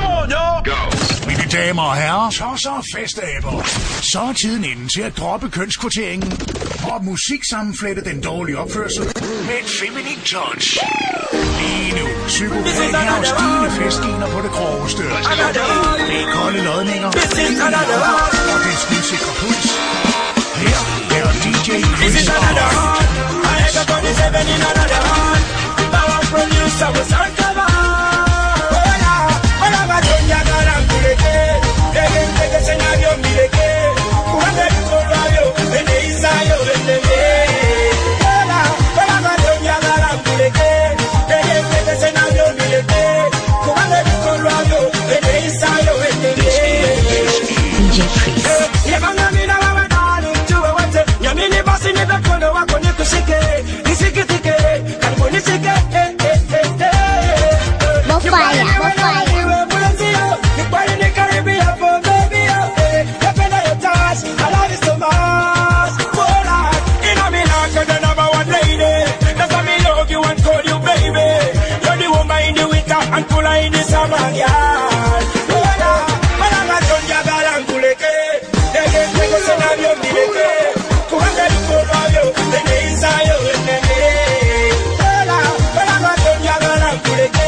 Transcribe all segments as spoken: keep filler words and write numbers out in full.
Mine damer og herrer, tosser og festaber. Så er tiden inde til at droppe kønskvoteringen og musiksammenflette den dårlige opførsel med et feminin touch. Lige nu, psykopat her og stigende festgener på det groveste. Det er kolde lodninger, og det er skudsikre puls. Her er D J Chris og producer was our cover. Hola, hola, Madonia Garambureke. Degen, degen, senario, mireke. Kuhande, Korabio, Bene Isayo, Bene Me. Hola, hola, Madonia Garambureke. Degen, degen, senario, mireke. Kuhande, Korabio, Bene Isayo, Bene Me. D J Chris. Yamanga mina mama nani, tuwe wate. Yamini basi nibe kono wako nikushike. Nisike tike, karibu nisike. Fire, fire. You party in the Caribbean for baby, okay. You feel like your touch, I love you so much. Hold on, you know me like you're the number one lady. That's why me love you and call you baby. You're the woman in the winter and cooler in the summer, yeah. Hold on, but I'm not done, you got to cool it. They get me to send out your milk. Come on, get you for you, the days are you in the day. Hold on, but I'm not done, you got to cool it.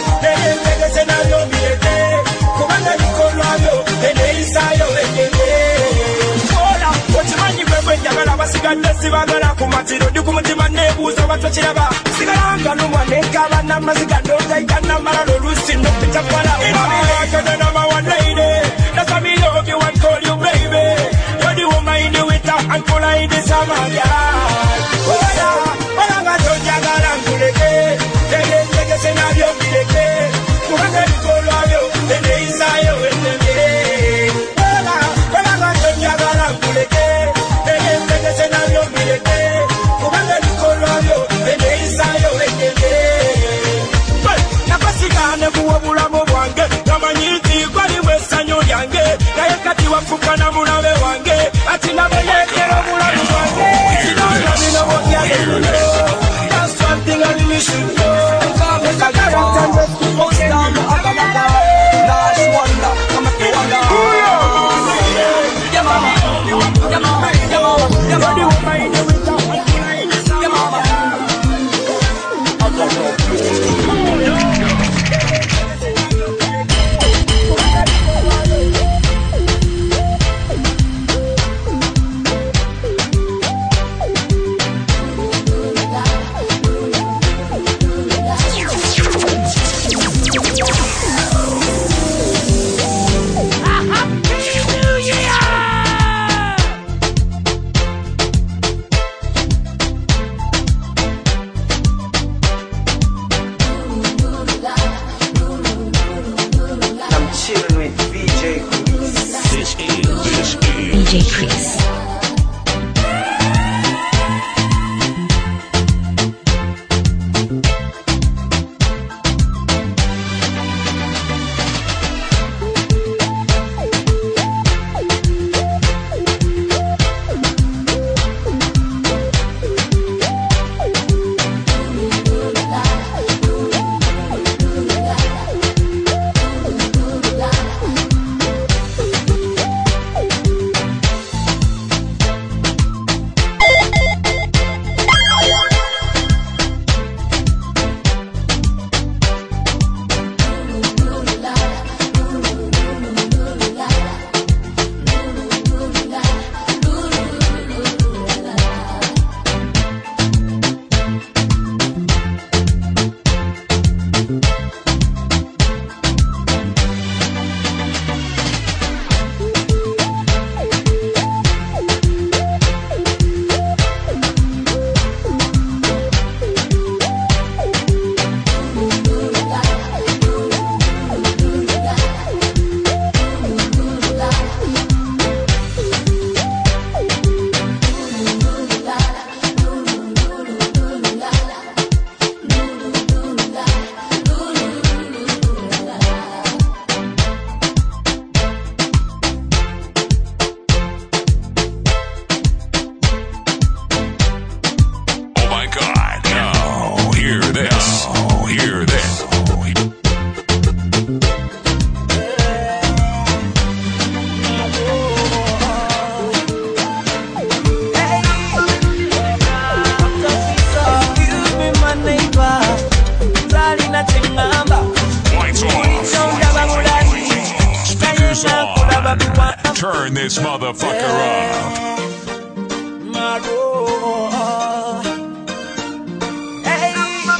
Sigara kumatiro dukumtima nebuzo batwachiraba sigara ngano mwaneka bana mazigando taikana malalo lusi no pitapala you're the number one lady that's why me love you and call you baby you're the woman in the winter and cooler in the summer yeah ola ola ngato jagara nguleke tege tege senario bileke kuhanga nikolo ayo ene isayo ene ola ola ngato jagara nguleke tege tege senario Fukana mulabe wange atina belekero mulabe wange sinanga bino bokyalo that's one thing I really should know make a character just to post down akamaka last wonder come at the wonder yeah mama yeah mama yeah mama yeah mama the woman in the winter yeah mama I don't know D J Chris. Turn this motherfucker up. Hey,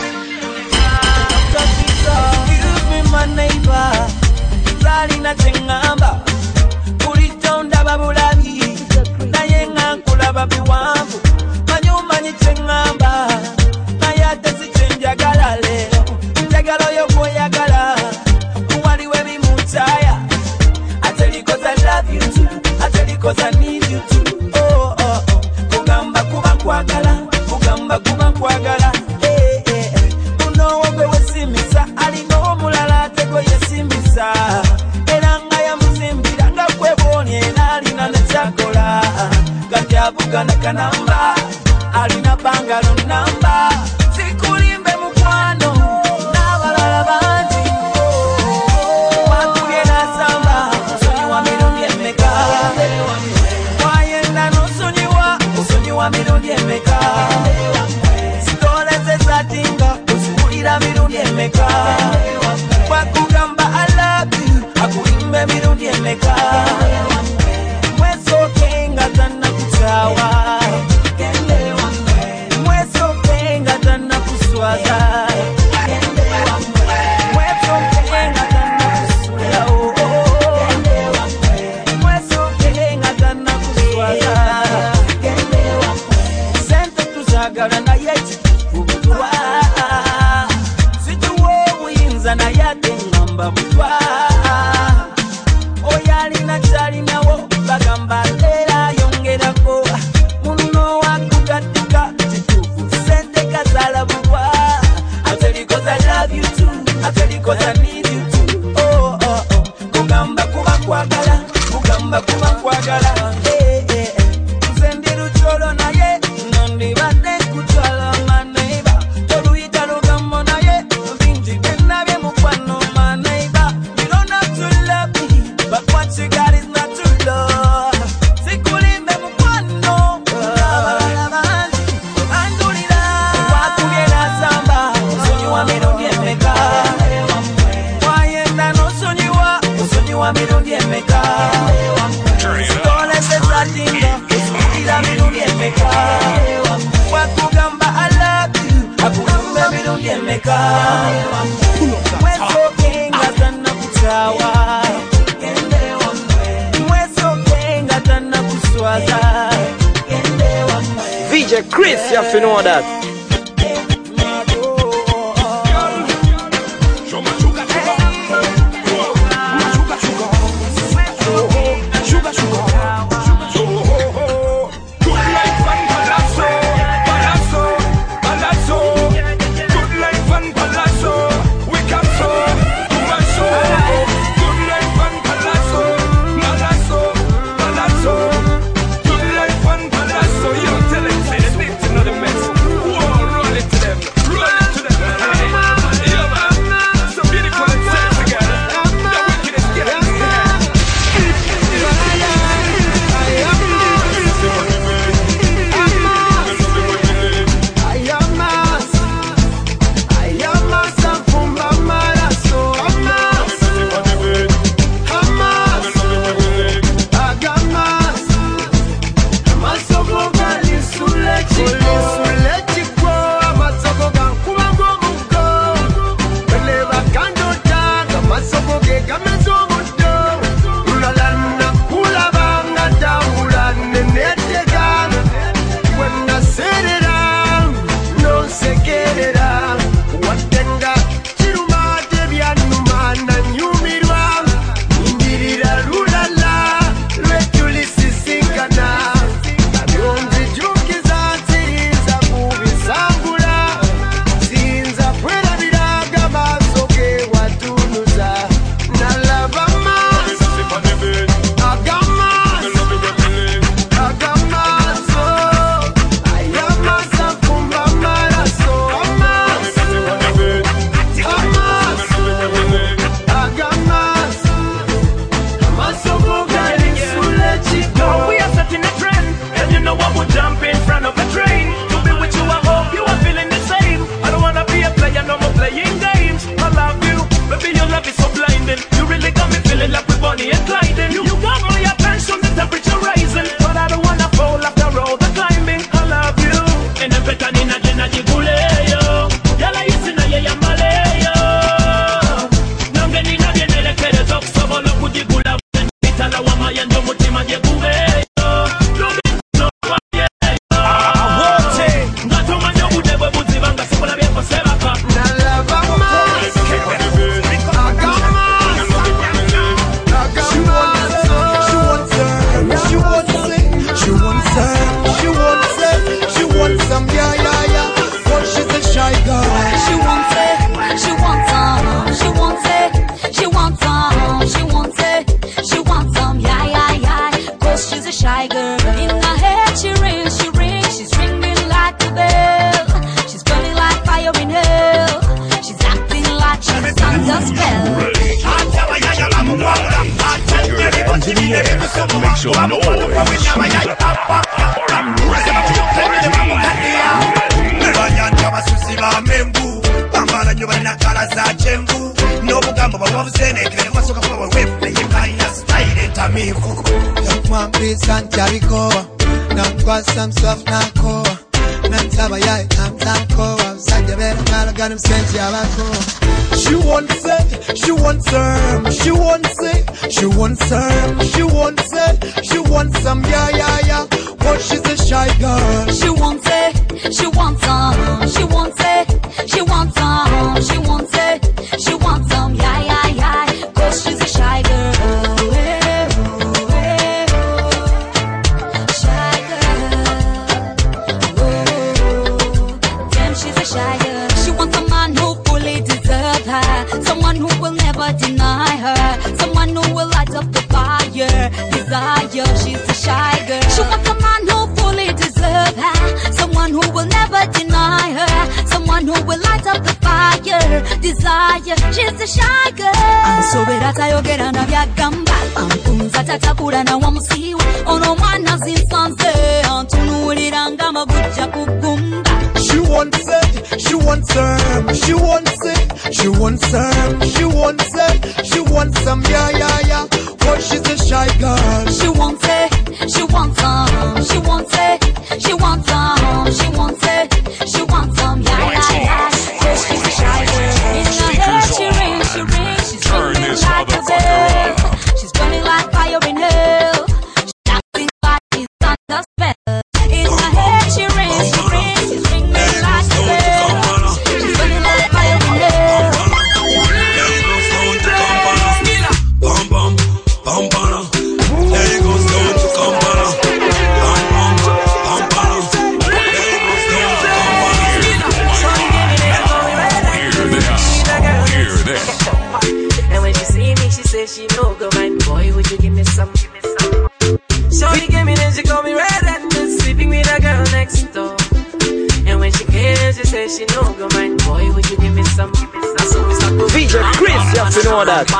excuse me, my neighbor. Zalina chengamba, kulitonda babulabi, naye ngankulaba biwangu, manyi chengamba, naye ate sichenjagala lero, njagala yo kwoyagala, waliwe bimutaya. I tell you cause I love you too, I tell you cause I need you too. Oh, oh, oh, kugamba kuba kwagala, kugamba kuba kwagala. Eh, eh, eh, uno wogwe wesimisa, alino omulala atego yesimisa. Eranga ya muzimbira nga kwebonye nalina nechakola. Kati avugana kanamba, alina bangalo namba. Sikulimbe mukwano, n'abalala bangi. Wakubye nasamba, osonyiwa mirundi emeka. Wayenda n'osonyiwa, osonyiwa mirundi emeka. Sitoleze zatinga, oziwulira mirundi emeka. Wakugamba I love you, akulimbe mirundi emeka. Mwesoke nga tannakuchawa, mwesoke nga tannakuswaza, mwesoke nga tannakusula, mwesoke nga tannakuswaza. Sente tuzagala naye kitufubuwa, situwa obuyinza naye ate ngamba butwa. Oyalina kyalinawo bagamba era yongerako, muno wakugatika kitufu sente kazala butwa. I tell you cause I love you too, I tell you cause I need you too. Oh, oh, oh, kugamba kuba kwagala, kugamba kuba kwagala. Eh, eh, eh, nze ndi lucholo naye, nondibadde kutwala maneiba. Toluyita lugambo naye, bingi byenabye mukwano maneiba. You don't have to love me, but what you got is not to love. Sikulimbe mukwano, abalala bangi, bandulira. Wakubye nasamba, osonyiwa mirundi emeka. Wayenda n'osonyiwa, osonyiwa mirundi emeka. Sitoleze zatinga, oziwulira mirundi emeka. Wakugamba I love you, akulimbe mirundi emeka. Mwesoke nga tannakuchawa, mwesoke nga tannakuswaza. V J Chris, you have to know that. Good life and palazzo, you tell it, say the things in the mess. some noise. Are you ready to She won't say, she won't serve, she won't say, she won't serve, she won't say, she wants some, yeah, yeah, yeah. But she's a shy girl. She won't say, she wants some, she won't say, she wants some, she won't say, she wants some, yeah, yeah, yeah. Cause she's a shy girl. Shy girl. Damn, she's a shy girl. She wants a man who fully deserves her, someone who will never deny her, someone who will light up the fire, desire. She's a shy girl. She wants a man who fully deserves her, someone who will never deny her, someone who will light up the fire, desire. She's a shy girl. Ansobera tayogera na byagamba, ampunza tatakura na wamusiwa, ono mwana zinsanze, antunuulira ng'amagujja kugumba. She won't say, she won't serve, she won't say, she won't serve, she won't say, she wants some, yeah, yeah, yeah. But she's a shy girl. She won't say, she wants some, she won't say, she wants some, she won't say, she wants some, yeah, yeah, yeah. Cause she's a shy girl. In her head she rings, she rings, she's burning like a bell. She's burning like fire in hell. She's dancing like she's under spell. In her head she rings, she rings, she's ringing like a bell. She's burning like fire in hell. Bum bum, bum bum. There you go, stone to Kampala. Bum bum, bum bum. There you go, stone to Kampala. hear this? Hear this. And when she see me, she says she no go mind. Boy, would you give me some? Give me some. Shorty gave me, then she called me red and just sleeping with a girl next door. And when she came, she said she no go mind. Boy, would you give me some? Give me some. V J Chris, you have to know that.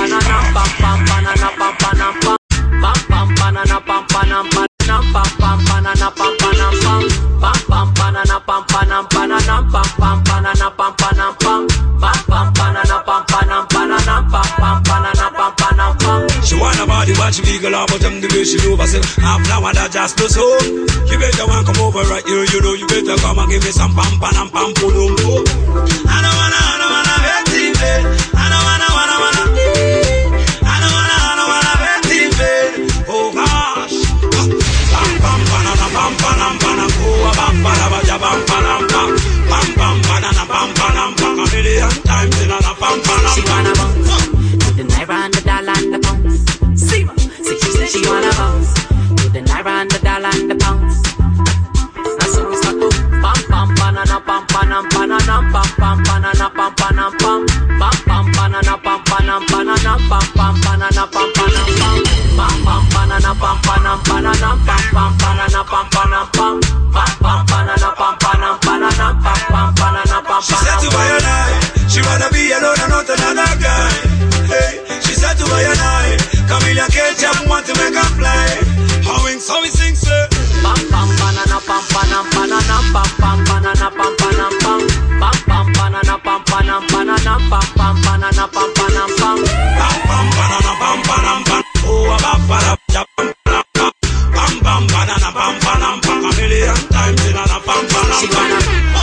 She wanna body but she legal out, but them the way she do herself. I'm flower that just to so. You better want come over right here, you know you better come and give me some pam pam pam pam pum pum. I don't wanna, I don't wanna bet T V. I don't wanna, wanna wanna. I don't wanna, I don't wanna bet T V. Oh gosh. Pam pam banana pam pam pam oh pam pam pam pam pam pam pam banana pam pam pam a million times in a pam pam. She wanna bounce to the naira and the dollar and the pounds. See, see, she said she wanna bounce to the naira and the dollar and the pounds. Now so we start to pam pam banana pam pam banana pam pam banana pam pam pam pam pam banana pam pam banana pam pam banana pam pam pam pam pam banana pam pam banana pam pam banana pam pam pam pam pam banana pam pam banana pam pam banana pam. She said to buy a night, she wanna be alone and not another guy. Hey, she said to buy a night, Camilla Ketchup want to make her fly. How in so we sing say. Pam pam banana pam pam banana pam pam banana pam pam pam pam pam banana pam pam banana pam pam banana pam pam pam pam pam banana pam pam pam oh pam pam pam pam pam banana pam pam pam a million times in a pam pam pam.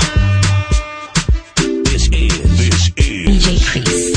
This is this is V J Chris.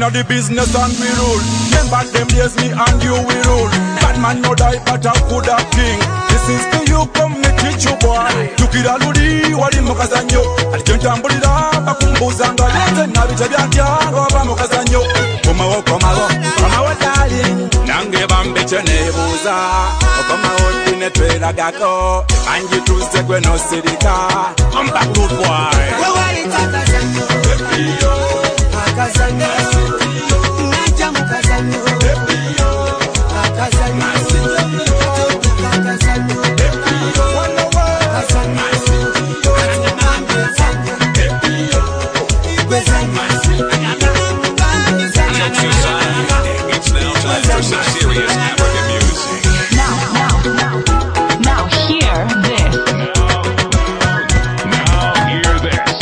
inna the business and we rule. Remember them days me and you we rule. Bad man no die but a good a king. This is to you come me teach you boy. Tukira ludi wali mukazanyo. Alijentambulira bakumbuzanga lete na bicha byantya ngoba mukazanyo. Koma wo koma wo koma wo darling. Nange bambe chenebuza. Koma wo dinetwera gako. Anji tuze gwe no sirika. I'm back good boy. We wali takazanyo. Epiyo. Takazanyo. Naja mukazanyo. Epiyo. Takazanyo. Takazanyo. Epiyo. Wano wa. Takazanyo. Epiyo. Ibezanyo. It's now time for some serious African music. Now, now, now, now hear this. Now hear this.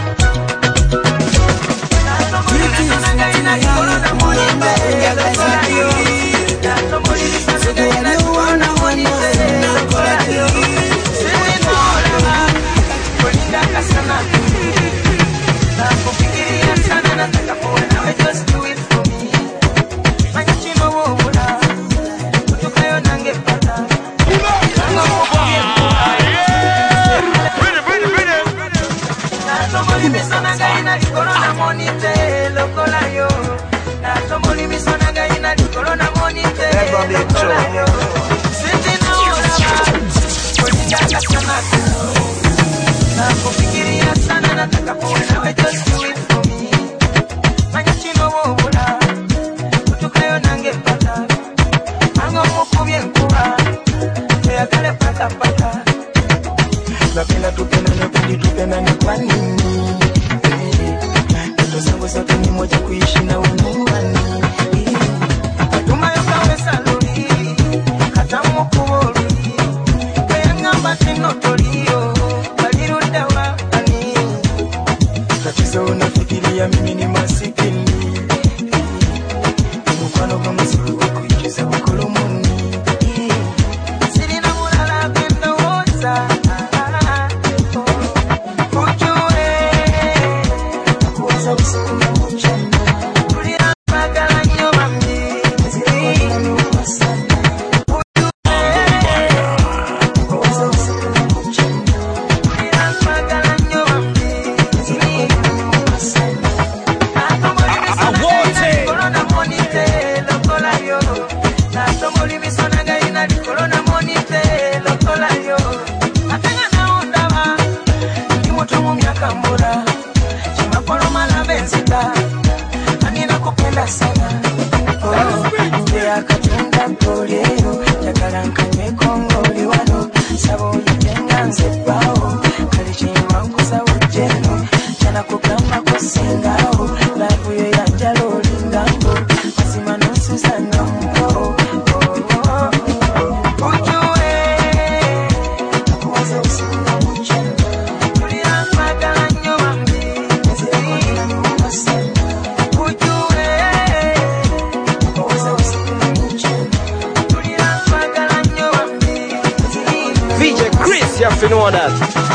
V J Chris, you have to know that.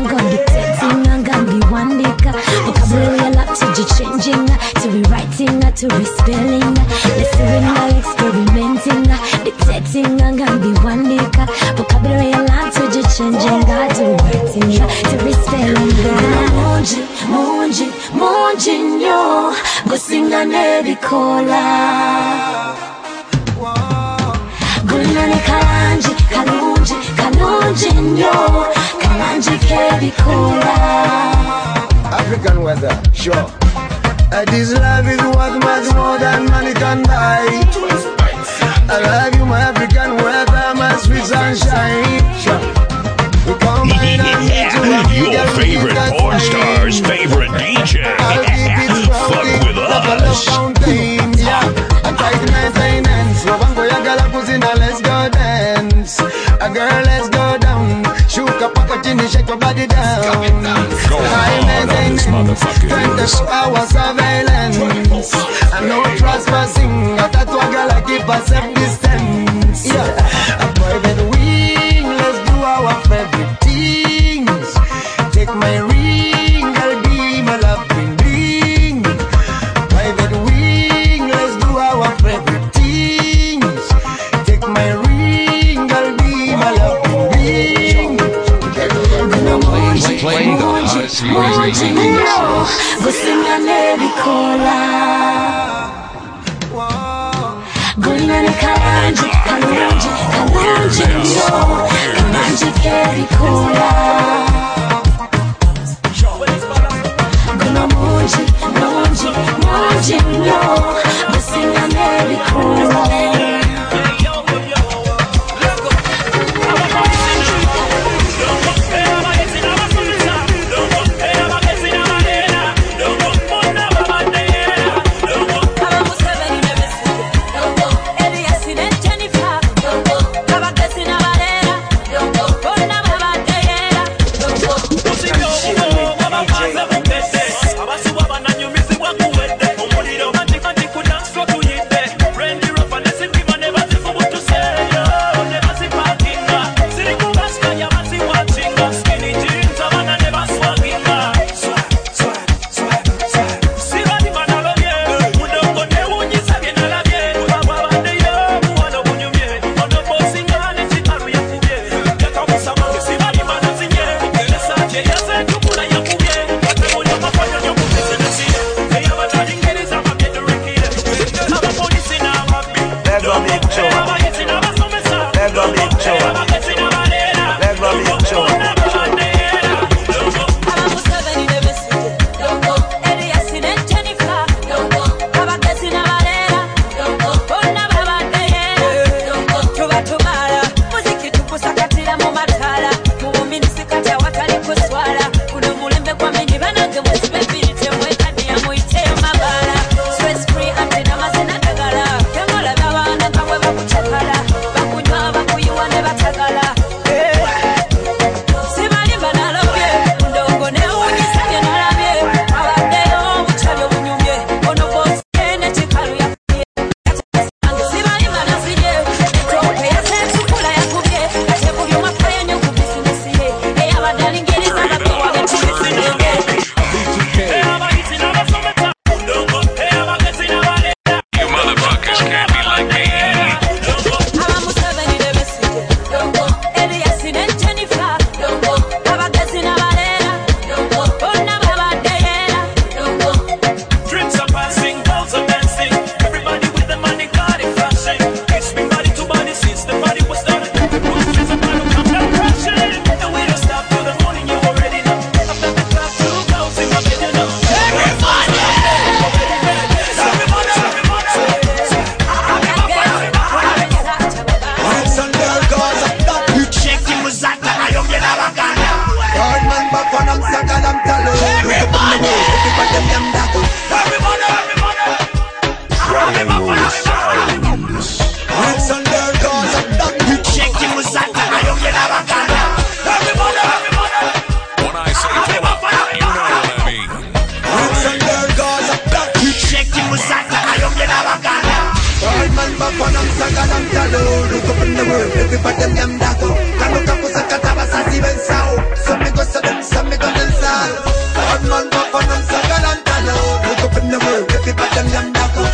Vocabulary a lot to be changing, to be writing. to respelling. Listening while experimenting. Detecting and can be one dick. Vocabulary and language changing. God to writing to respelling. Monji, monji, monji nyo. Go sing a nebi cola. Gunane kalanji, kalunji, kalunji nyo. Kalanji kebi cola. African weather, sure. Uh, this love is worth much more than money can buy. I love you, my African weather, my sweet sunshine. Sure. We combine and Yeah, your favorite porn star's favorite D J. Fuck with us. Yeah, I try to maintain ends. Let's go dance. A girl, let's go down. Shoot a pocket in, shake your body down. Go hard on this motherfucker. twenty-four hour surveillance. I know trespassing. I thought a girl I keep a safe distance. Yeah, a private wing. Let's do our favorite things. Take my ring, I'll be my love bling bling. Private wing. Let's do our favorite things. Take my ring, I'll be my love bling bling. Playing the hottest music in the world. Go sing a nebi cola. Gunane kalanji, kalunji, kalunji nyo. Kalanji kebi cola. Guna monji, monji, monji nyo. Go sing a nebi cola. Bad man back on them, Sagalantalo. Look up in the world, everybody them dapper.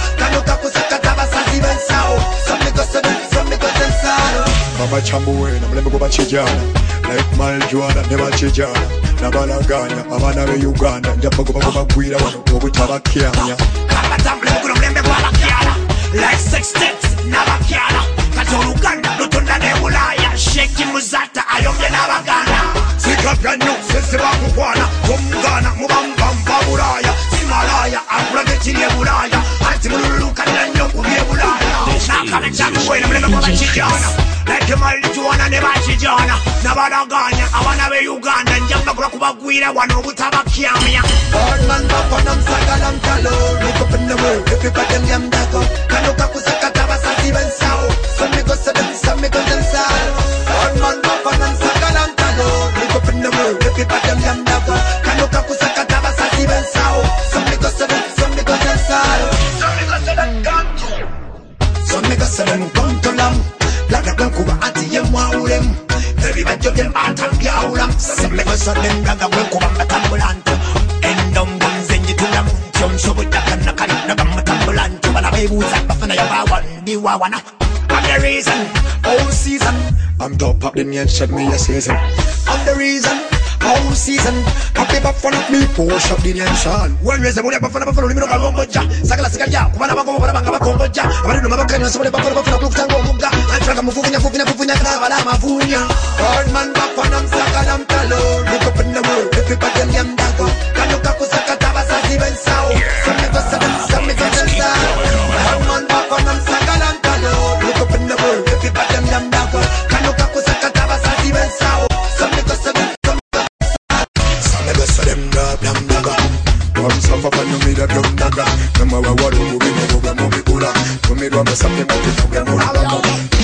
chambuena mulembe kubachijana like maljuana ne bachijana nabalaganya abana be Uganda njapa kuba kubagwira wano obutabakyanya kabatambule kuno mulembe kwabakyala like sextet nabakyala katola Uganda lutonda ne Bulaya sheki muzata ayomye n'abaganda sikapyanyo sese bakukwana omugana mubambamba Bulaya simalaya akulage kiri e Bulaya anti mululukanira nnyo kuli e Bulaya nakana chambuena mulembe kwabachijana like maljuana ne bachijana nabalaganya abana be Uganda njamba kuba kubagwira wano obutabakyamya Birdman back on them sagalam talo. Look up in the world, everybody them yam dago. Kanuka kusakata basati bensao. Some me go say them, some me go them sal. Birdman back on them sagalam talo. Look up in the world, everybody them yam dago. Kanuka kusakata basati bensao. Some me go say them, some me go them sal. Some me go say them come to. Some me go say them come to lam. Laga kuba anti yemwa ulem. Everybody you them atam yaulam. Some me go say them laga kuba atambulanto. Endom zenji tula munchom sobuta kana kana nagam tambulanto bala bebuza bafana ya bawan diwana. I'm the reason, all season. I'm top up the name shot me a season. I'm the reason, all season. Happy back for me push up the name shot. When we say we bafana bafana limino kalomboja sagala sigaja kubana bako bana banga bakomboja abali no mabakanya sobole bafana bafana kukutango muga antraka mufunya funya funya kana bala mafunya. Birdman back on them sagalam talo. Look up in the world, everybody them yam dago. Kanuka kusakata basati bensao. Some me go say them, some me go them sal. Birdman back on them sagalam talo. Look up in the world, everybody them yam dago. Kanuka kusakata basati bensao. Some me go say them, some me go sal. Some me go say them da blam daga. One suffer for you me da blam daga. Nama wa wa do we mo go mo mi kula. To me do me something that you get more daga.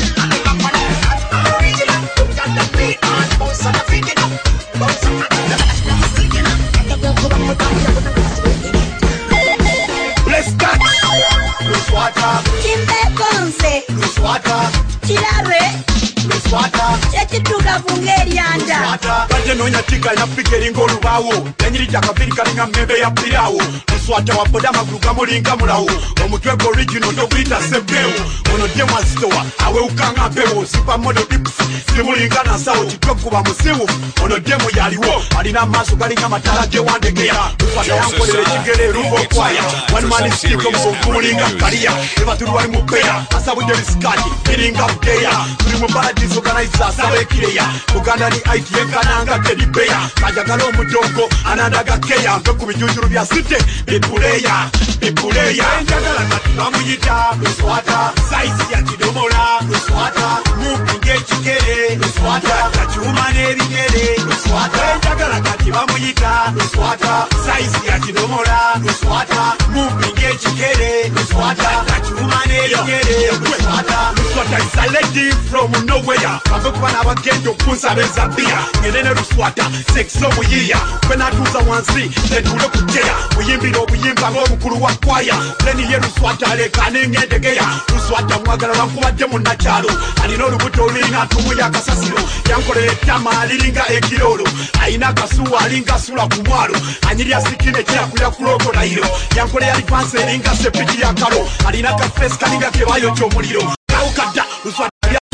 Let's start. Luswata, Kimbe Ponce, Luswata, Chilare, Luswata, Chechituga Vungerianda. Luswata. Kanje nonya tika inapika eringa olubawo Nyanyiri jakaviri kalinga mmebe ya pirawo Luswata wapoda magulu gamulinga mulawo Omutweko original toguyita sempewo Ono dye mwazitowa awe ukanga mpewo Sipa modo dips simulinga na sawo Chitwekuba musimu ono dye muyaliwo Alina maso galinga matala je wandegeya Luswata yankolele chigere rumbo kwaya One man is stick kumulinga kariya Eva turuwari mupeya asabu je biskati Miringa mdeya Turi mubaladizo ganaiza asabe kireya Uganda ni I T Kananga teddy bear kajagala omudongo anandaga keya mpe ku bijujuru bya site bipuleya bipuleya njagala kati bamuyita Luswata size ya kidomola Luswata mupinga ekigere Luswata kakyuma n'ebigere Luswata njagala kati bamuyita Luswata size ya kidomola Luswata mupinga ekigere Luswata kakyuma n'ebigere Luswata Luswata is a lady from nowhere bave kuba n'abagenda okunsabenza bia ngenene Luswata sexo muyiya kwenatuuza wansi netule kujeya muyimbira obuyimba ng'omukulu wa kwaya pleni ye Luswata aleka n'engendegeya Luswata mwagala lwankubadde munnakyalo alina olubuto olulinga atuumuya akasasiro yankolera ettama aliringa ekirolo alina akasuwa alinga sula ku mwalo anyirya sikine kyakulya ku lokolayiro yankolera alivansi eringa sepiki ya kalo alina kafesi kalinga kebayokya omuliro kawukadda Luswata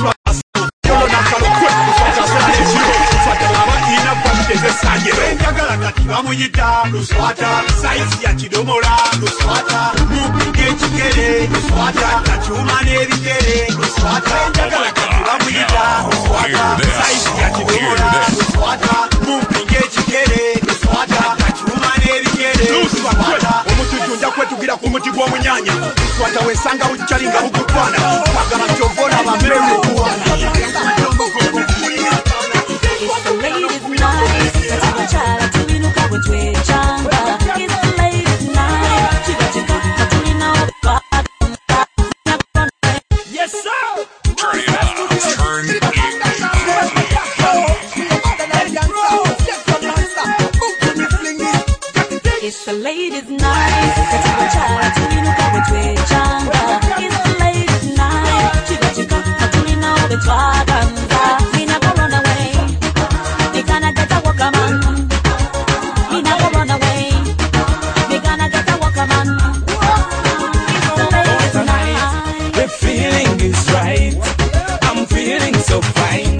njagala kati bamuyita Luswata size ya kidomola Luswata mupinga ekigere Luswata kakyuma n'ebigere Luswata njagala kati bamuyita Luswata size ya kidomola Luswata mupinga ekigere Luswata kakyuma n'ebigere Luswata omutujju nja kwetugira ku muti gw'omunyanya Luswata wesanga wukyalinga bugutwana kwagala kyovona bameru kuwana It's the ladies' night. Let's have a child to be look at what we're changa. It's the ladies' night. She got you got to be now. Yes, sir. Turn it up. Turn it up. It's the ladies' night. Let's have a child to be look at what we're changa. It's the ladies' night. She got you got to be now. The twaganga. Me never run away. Me gonna get a walker man. Me never run away. Me gonna get a walker man. It's the ladies' night. The feeling is right. I'm feeling so fine.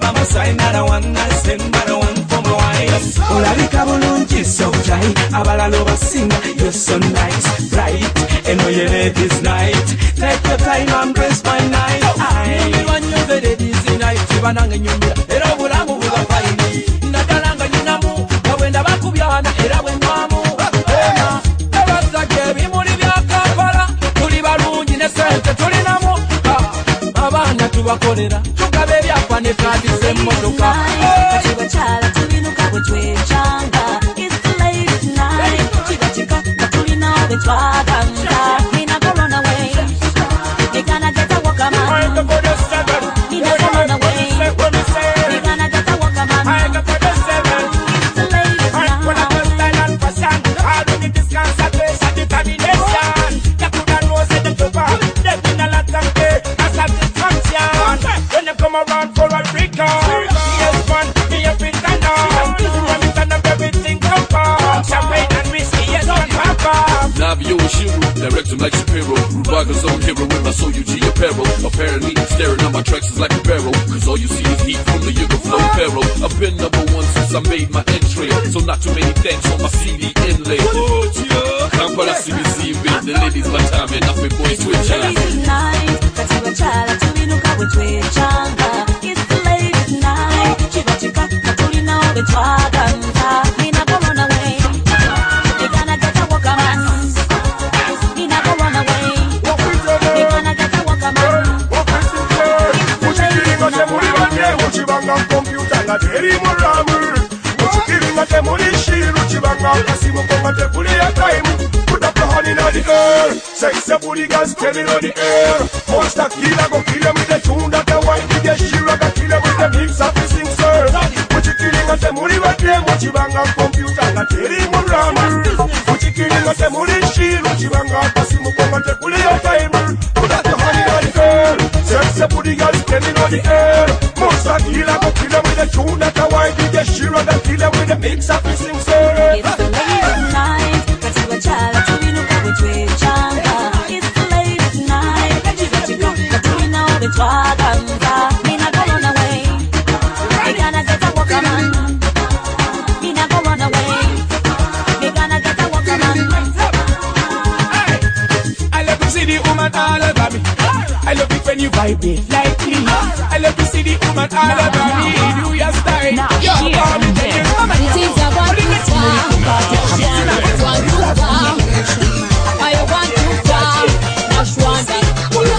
mama sign not a one night stand, but a one for my wife. Ulabika bulungi so dry, abalalo basinga, you're so nice, bright, and know your ladies night. Take your time and bless my night. I want you the ladies night, Sivananga Nyumira, era bulamu buga faini. Nadalanga nyinamu, kawenda bakubyana, era wendamu. Ema, ebaza kebi muri byakapala, tuli balungi ne sente tuli namu. Abana tubakolera, tukabe byapa ne kadi z'emmotoka. Chibakyala tulinuka bwe twechanga. It's the late night. Chika chika katulina bwe twaganga. Nina go run away. They gonna get a walk a man. Nina go run away. They gonna get a walk a man. It's the late night. When I first stand on for sun, I don't need this concentration, determination. You coulda know say the joker, they been a lot of day, a satisfaction. When you come around for a record, yes man, me a bit and on. When we turn up everything come on. Champagne and whiskey, yes man, papa. Navio and Shiro, direct him like Shapiro. Rubaga's own hero with my Soul U G apparel. Apparently, staring at my tracks is like a barrel. Cause all you see is heat from the Yuga Flow Pharaoh. I've been number one since I made my entry. So not too many thanks on my C D inlay. Kampala C B C, the ladies my time and up with boys twitch. Ladies night, kachibakyala tulinuka bwe twechanga. It's the late night. Chika chika katulina bwe twaganga. Nina go run away. They gonna get a walk a man. Nina go run away. They gonna get a walk a man. Uchibanga computer na deri muramu. Uchikiringa te mulishiru. Uchibanga kasimu konga te puli ya time. Put up your hand in the air. Sex your booty girls standing on the air. Monster killer go kill them with the tune that the wine with the shira go kill them with the mix of the sing sir. Uchikiringa te muri badem. Uchibanga computer na deri muramu. Uchikiringa te mulishiru. Uchibanga kasimu konga te puli ya time. Put up your hand in the air. Sex your booty girls standing on the air. Monster killer go kill them with the tune that the wine with the shira go kill them with the mix of the sing sir. It's the late night. Kachibakyala tulinuka bwe twechanga. It's the late night. Chika chika katulina bwe twaganga. Nina go run away. They gonna get a walk a man. Nina go run away. They gonna get a walk a man. I love to see the woman all over me. I love it when you vibrate like me. I love to see the woman all over me. Do your style. Your body, take it. Come on, Things I want to far. I want to far. I want to far. That's one thing.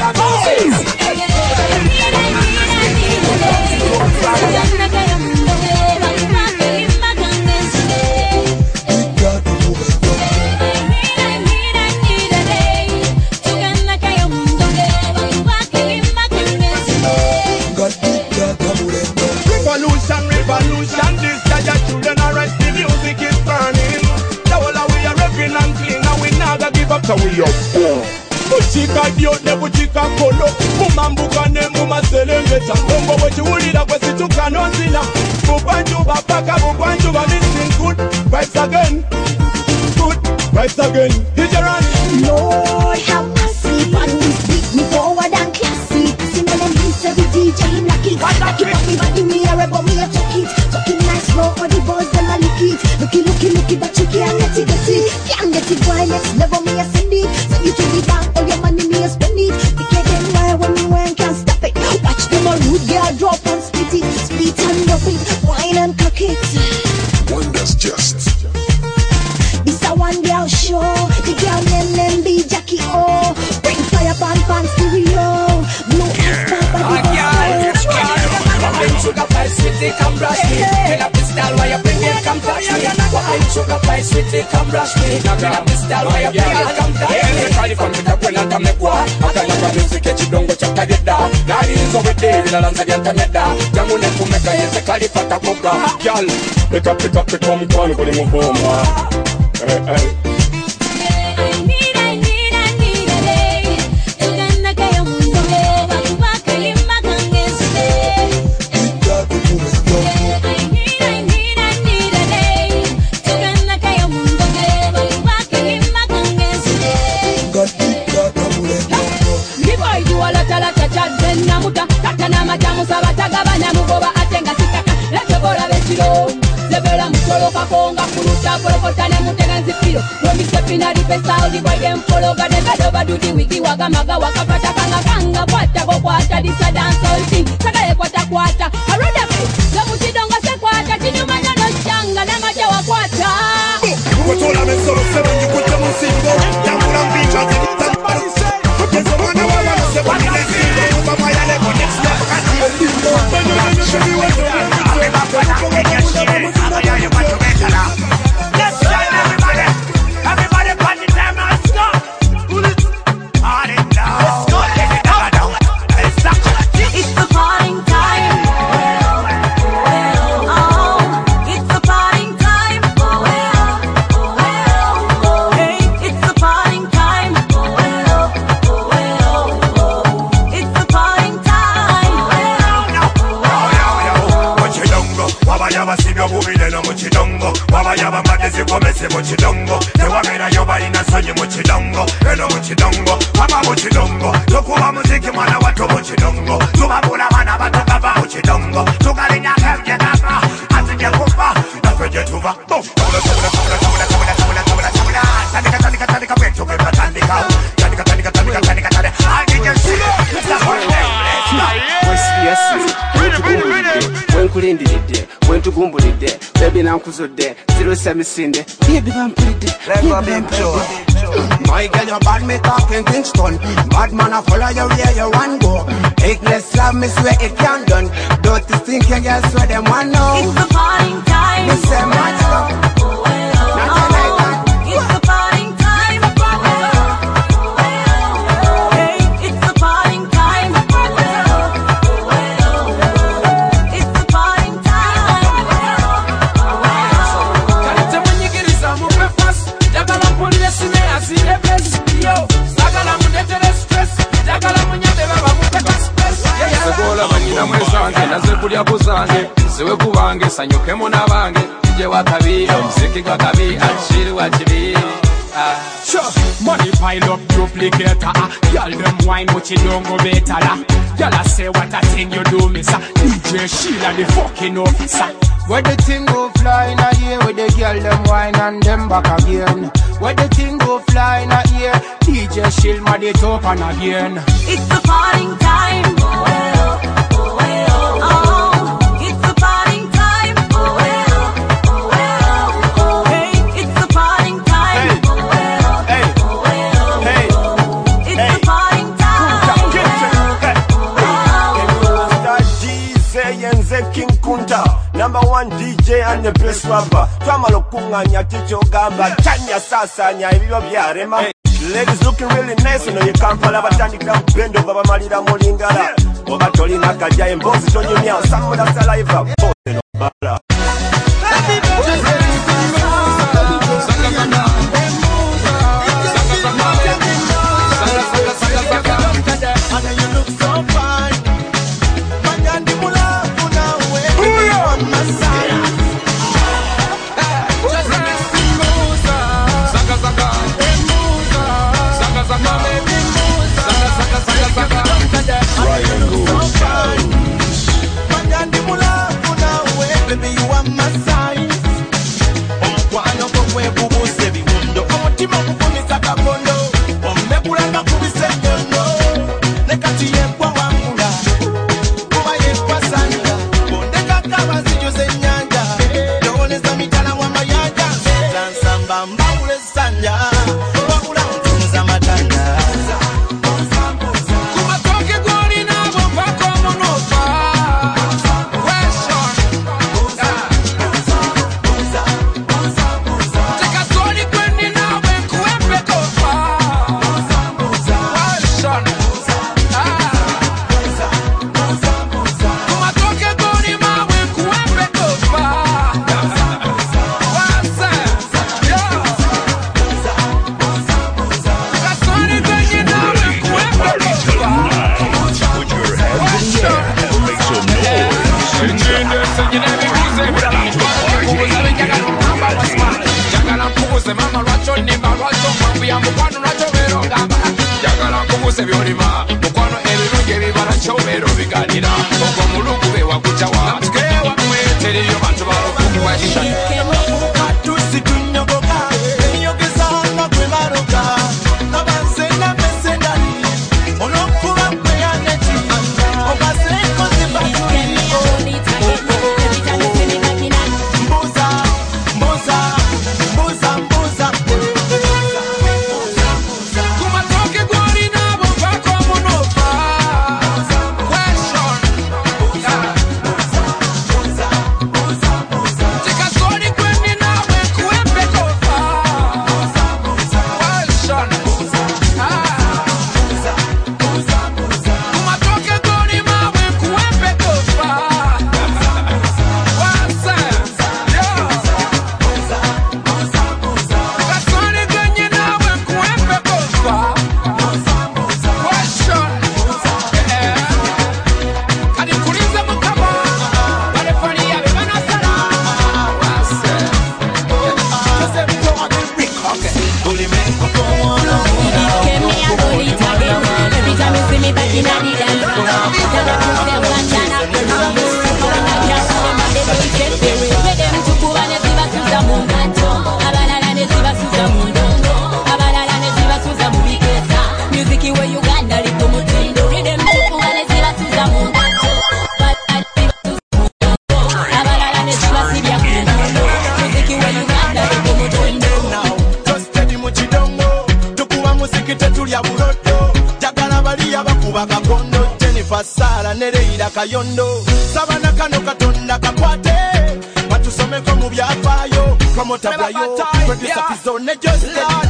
Revolution, revolution, this guy your children are right, the music is burning. The whole of we are rapping and clean, and we never give up, so we up. Buchika diote, buchika kolo, mumambuka ne mumaselengeta. Bongo wechi ulida kwesi tukanozina. Bubanju bapaka, bubanju ba missing good vibes again. Good vibes again. Did you run? Lord have mercy on this beat, me forward and classy. See me them beats every D J knock it. Knock it up me body, me a rebel, me a chuck it. Talking nice raw, all the boys them a lick it. Looky, looky, looky, but you can't get it, get it. Can't get it, boy, next level me a send it. Send you to the bank, all your money me a spend it. We can't get wild when me wine can't stop it. Watch them a rude girl drop and spit it. Spit and drop it, wine and cock it. One that's just. This a one girl show. The girl name name be Jackie O. Bring fire pan pan stereo. Blue eyes pop and Wine sugar pie, sweetie, come brush me. Fill up the style while you bring it, come touch me. Wine sugar pie, sweetie, come brush me. Fill up the style while you bring it, come touch me. Kali from the kwenda kamekwa. Akanya music chidongo cha kadida. Nari hizo wede vila lanza dianta meda. Jamu ne kumeka yese kali fata kuka. Girl, pick up, pick up, pick up, pick up, kuli muboma. Hey, hey. Tata na matamu sabataga bana mugoba atenga up in a the best how the boy them follow. Got them bad over do the wiggy wagga maga waka pata kanga kanga kwata go kwata. This a dance all thing. Saka kwata kwata. Around the place. La muchi donga se kwata. Chinu manya no changa na maja wa kwata. Kutola me solo seven you put them on single. Yamura mbicha zikita. Yeso wana wana se wani le single. Mama ya leko next step. Let's go everybody. Everybody put the time. Let's go. Party now. Let's go. Let's go. It's the party time. Oh, it's the party time. Hey, it's the party time. It's the party time. Mochidongo, waba yaba sibyo bubile no mochidongo, waba yaba madezi komese mochidongo, tewagera yoba ina sonye mochidongo, eno mochidongo, waba mochidongo, tokuwa muziki mwana watu mochidongo, tubabula wana batu baba mochidongo, tukalinya kemje kapa, azije kufa, nafeje tuva, boom, tula tula tula tula tula tula tula tula, tanika tanika tanika wetu beba tanika, tanika tanika tanika tanika tanika, I need your shit, it's a hot day, let's go. Yes, when kulindiridde when tugumbulidde baby nankuzudde zero seven sinde baby bampulidde my girl you bad me talking Kingston bad man I follow you where you want go Igles love me swear it can done don't think you girls swear them one know It's the party time. Me say much love nothing like that It's the party time. Hey, it's the party time. It's the party time. Kalite munyigiriza mu breakfast jagala mpulire sine asire best yo sagala mundetere stress jagala munyambe baba mupeka stress sekola banyina mwezange naze kulya kuzange ziwe kubange sanyukemo nabange je wakabi omuziki gwakabi ashiri wachibi sure money pile up duplicator y'all them wine muchidongo betala y'all I say what a thing you do mister D J Sheila the fucking officer. Where the thing go fly in a year, where the girl them wine and them back again. Where the thing go fly in a year, D J Shield mad it up and again. It's the party time. Oh, it's the party time. Hey, it's the party time. Hey, hey, It's the party time. King Kunta, number one D J and the best rapper. Twamalo kunganya ticho gamba, chanya sasa nya ibyo byarema. Ladies looking really nice, you know you can't fall over tandika bendo baba malira molingala. Oba tolina kaja embozi tonyumya, some of the saliva. Boze no bala. Baby, you are my size. Omwana kokwe kubuse biwundo. Omutima kufunisa kakondo. Omebulanga kubisenge no. Nekati yekwa wangula. Kuba yekwa sanda. Bondeka kaba zijuze nyanja. Dowoleza mitala wa mayanja. Tansamba mbawule sanja. Wabula mtunza matanda. Kumatoke gwoli nabo mpaka omunofa. Mama racho ni maracho mambi ya mukwano racho vero gamba jagala kubuse byolima mukwano ebirungi bibala chomero biganira oko muluku be wakuchawa tukewa mweteri yo bantu balo kukwasha Katusi tunyogoka. Enyogeza na kwe kayondo sabana kano katonda kakwate batusome ko mu byafayo kamotabwayo producer pizone just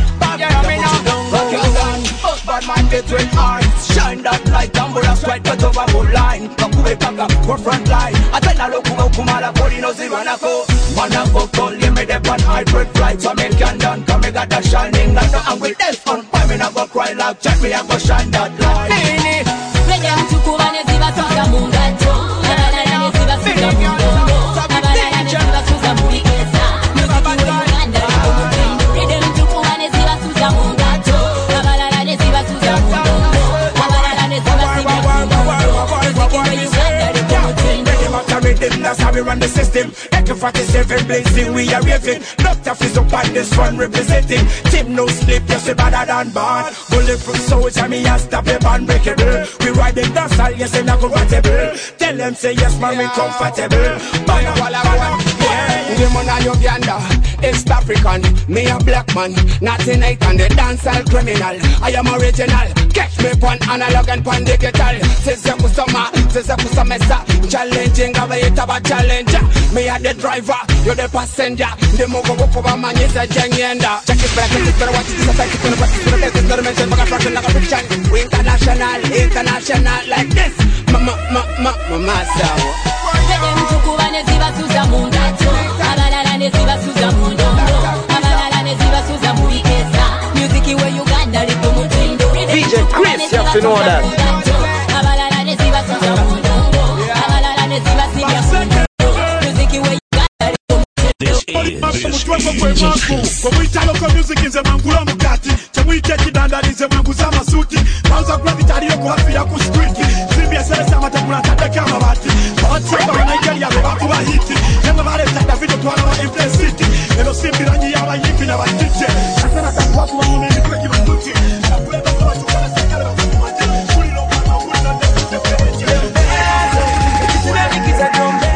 bad man get red eyes shine that light tambula straight cut over the line kakube paka for front line atana lokuba kumala poli no zibanako mana go call you me the one hybrid flight so men can done come me got that shining light and with this on fire me not go cry like check me and go shine that light nini meja mtukubane ziba tuza mungato abana ne ziba tuza mungongo abana ne ziba tuza muligeza muziki we Uganda meja mtukubane ziba tuza mungato abana ne ziba tuza mungongo abana ne ziba tuza mungongo that's how we run the system. A K forty-seven blazing, we are raving. Doctor Fizz up on this one representing. Team no sleep, yes we better than bad. Bulletproof soldier, me a stop the unbreakable. We riding the style, yes we not compatible. Tell them say yes man, we comfortable. Baya wala wala, yeah. The man a Uganda, East African. Me a black man, not in night and the dancehall criminal. I am original. Catch me pon analog and pon digital. Says ya kusoma, says ya kusamesa. Challenging, I a challenger. Me a the driver, you the passenger. The mogo go for man is a jangenda. Check it back, check it back, watch it, check it, check it, check it, check it, not mention, but I fraction like a fiction. We international, international like this. Mama, mama, mama, massa. Them tukubane ziba suza mungato. Abalala ne ziba suza mundondo. Abalala ne ziba suza muligeza. Music where Uganda lipo mutindo. D J Chris, you have to know that. Abalala ne ziba suza mundondo. Abalala ne ziba suza mundondo. Komwitalo ko music nze mangula mukati Chemwite kidandalize mwanguza masuti Mauza kula vitaliyo kwa hafi ya kustriki Simbia selesa matakula tateke amabati Bawatsamba wanaikali ya bebaku wa hiti Nema vare mtakda video tuwana wa impliciti Eno simbi rangi ya wa yipi na wa tije Asana takuwaku wa mume ni kweki wa tuti Nakule bako wa chukwana sekale wa kukumati Kuli lo kwa mauli na ndefu tefewe chile Ekisime mikiza jombe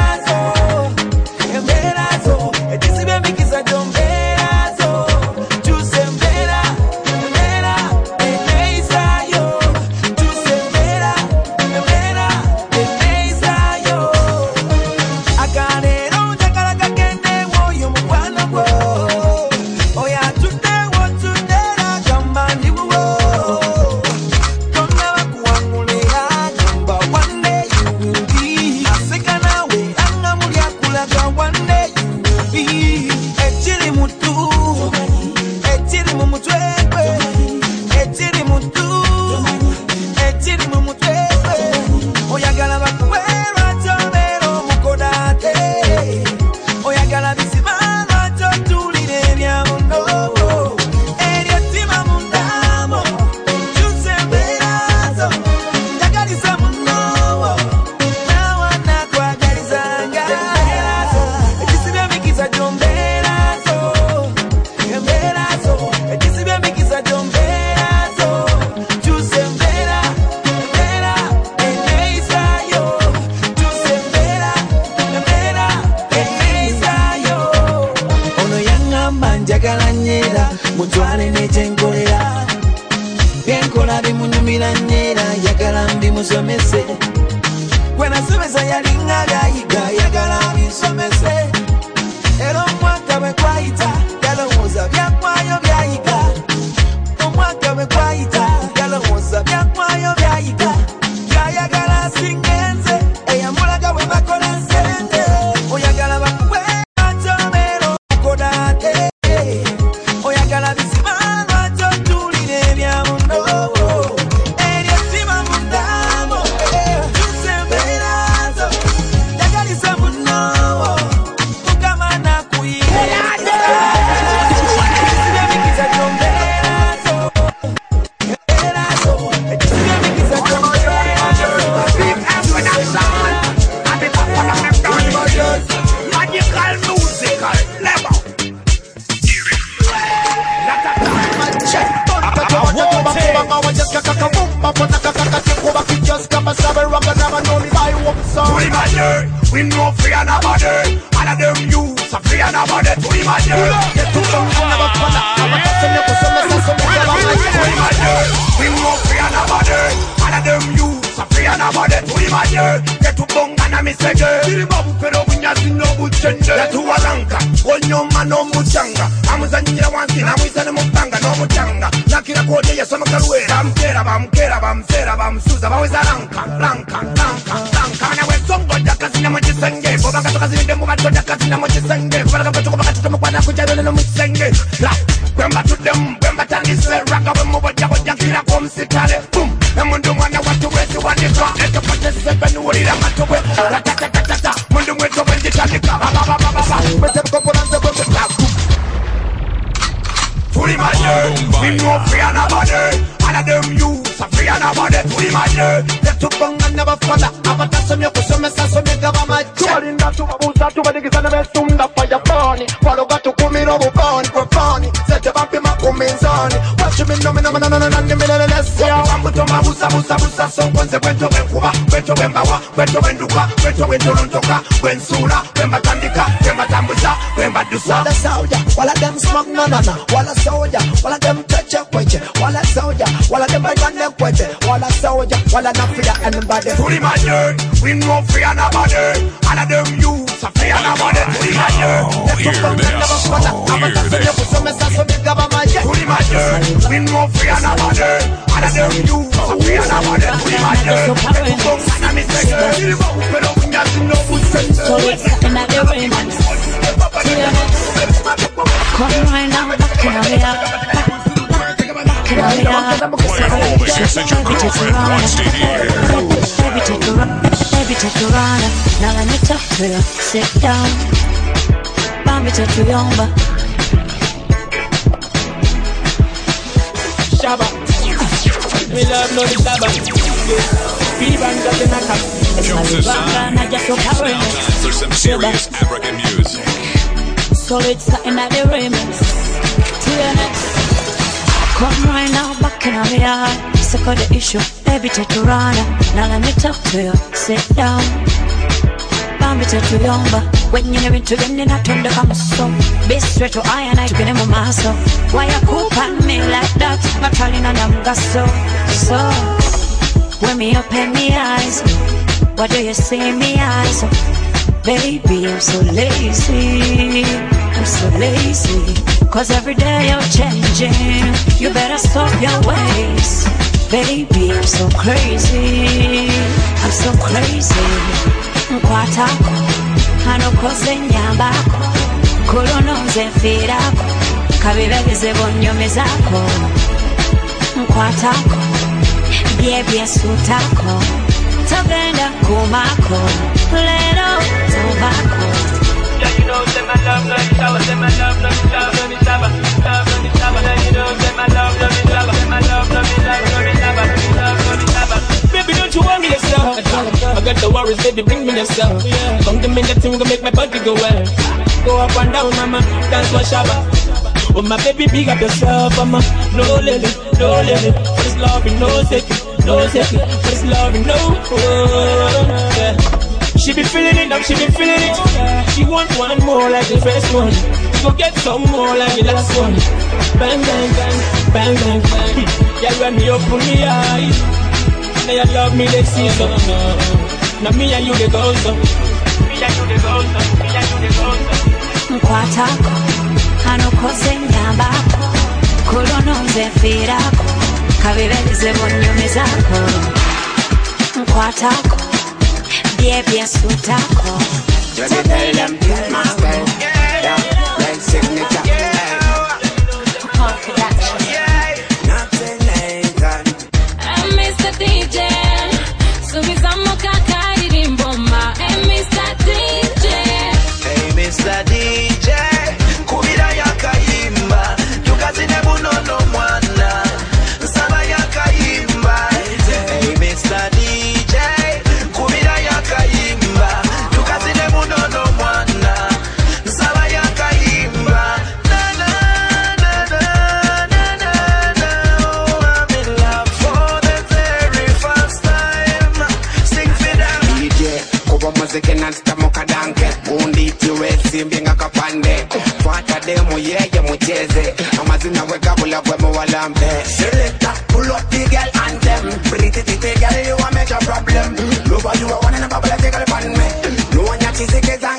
We know free and nobody. All of them youths are free and nobody. To the man, get to some kind of a corner. I'm a person who puts on the sense of the life. To the man, we know free and nobody. All of them youths Safia na bade tuli maje Ketu bonga na misege Kiri babu pero bunyasi no buchende Ketu walanka Onyoma no muchanga Amuza nyingira wansi na mwisa ne mutanga no muchanga Nakira kode ya sama karuwe Bamkera bamkera bamsera bamsuza Baweza lanka lanka lanka lanka Na we songo jaka zina mojisenge Boba kato kazini demu bato jaka zina mojisenge Boba kato kachoko baka tutomo kwa na kujadole no mwisenge La Kwemba to them Kwemba tanise Raka wemo boja boja kira kwa msitale Boom Mundu mwana watu wetu wanika Eto pate sebe nuwira matowe Ratatatatata Mundu mwetu wenjitanika Baba baba baba Mese mkopolanze kwa mkaka Fully my year We know free and a body All of them you Free and a body Fully my year Let to bang and never follow Avata somyo kusome sa somyo gava maje Tuwalinda tuwabuza tuwadikisa nebe sunda Fire burning Waloga tukumiro bubani Profani Sete bampi makuminzani Watch me no me no me no no no no no me no no let's go Wambuto mabusa busa busa So kwenze kweto wenkuba Kweto wenbawa Kweto wenduka Kweto wendolontoka Wensula Wemba tandika Wemba tambuza Wemba dusa Wala soldier Wala them smoke no no no Wala soldier Wala them touch a kweche Wala soldier Wala them bite on them kweche Wala soldier Wala not fear anybody Fully my year We know free and a body All of them you So free and a body Fully my year Hear this Hear this Fully my year We know free and a body All of them you So free and a body Fully my year Let to go and a mistake Pero we not to know who's sent So it's something that they're in Come right now Back in the air Back in the air This is your girlfriend wants to hear. Baby take a run Baby take a run Now let me talk to you Sit down Bambi take a yomba Shabba Me love no the Shabba Feed bands up in a cup Jumps aside for some serious African music. So it's something that they remix To the next Come right now back in our yard Sick of the issue Baby take a run Now let me talk to you Sit down Bambi take a yomba When you never into them then I turn the camera so Be straight to I and I to get them on my soul Why you cool on me like that I'm calling on them gas so So When me open me eyes What do you see in me eyes Baby I'm so lazy I'm so lazy Cause every day you're changing You better stop your ways Baby I'm so crazy I'm so crazy Mkwatako Hanokoze nyambako Kolonoze firako Kabibegeze bonyome zako Mkwatako Byebye sutako Togenda kumako Lero tobako Yeah, you know say my love, love, shabba. Say my love, love, shabba, love, shabba. Love, love, shabba. Yeah, you know say my love, love, shabba. Say my love, love, shabba, love, shabba. Love, love, shabba. Baby, don't you worry yourself. I got the worries, baby, bring me yourself. Come to me, that thing gonna make my body go well. Go up and down, mama, dance for shabba. Oh my baby, big up yourself, mama. No lily, no lily. For this loving, no second, no second. For this loving, no. Oh, yeah. She be feeling it now, she be feeling it. She want one more like the first one. She go get some more like the last one. Bang, bang, bang, bang, bang, bang. Yeah, when me open me eyes, now you love me, let's see so. Now me and you the ghost, me and you the ghost, me and you the ghost. Mkwatako, hanokoze nyambako Kolonoze firako, kabibegeze bonyome zako Mkwatako Byebye sutako Let me tell them my style Yeah, like signature Nothing ain't done I'm Mister D J Subizamo kakaririmbo ma Hey Mister D J Hey Mister D J Kubira yakayimba Tukazine bunono mwana Nsaba yakayimba Hey Mister D J Kubira yakayimba Tukazine bunono mwana Nsaba yakayimba Na na na na na na na Oh I'm in love for the very first time Sing for them D J Kubo muziki na nstamuka danke Gundi tiwezi mbinga kapande Fuata demo yeye mucheze Amazina weka bula bwemo walambe Selector, pull up the girl and them Pretty titty girl, you a make a problem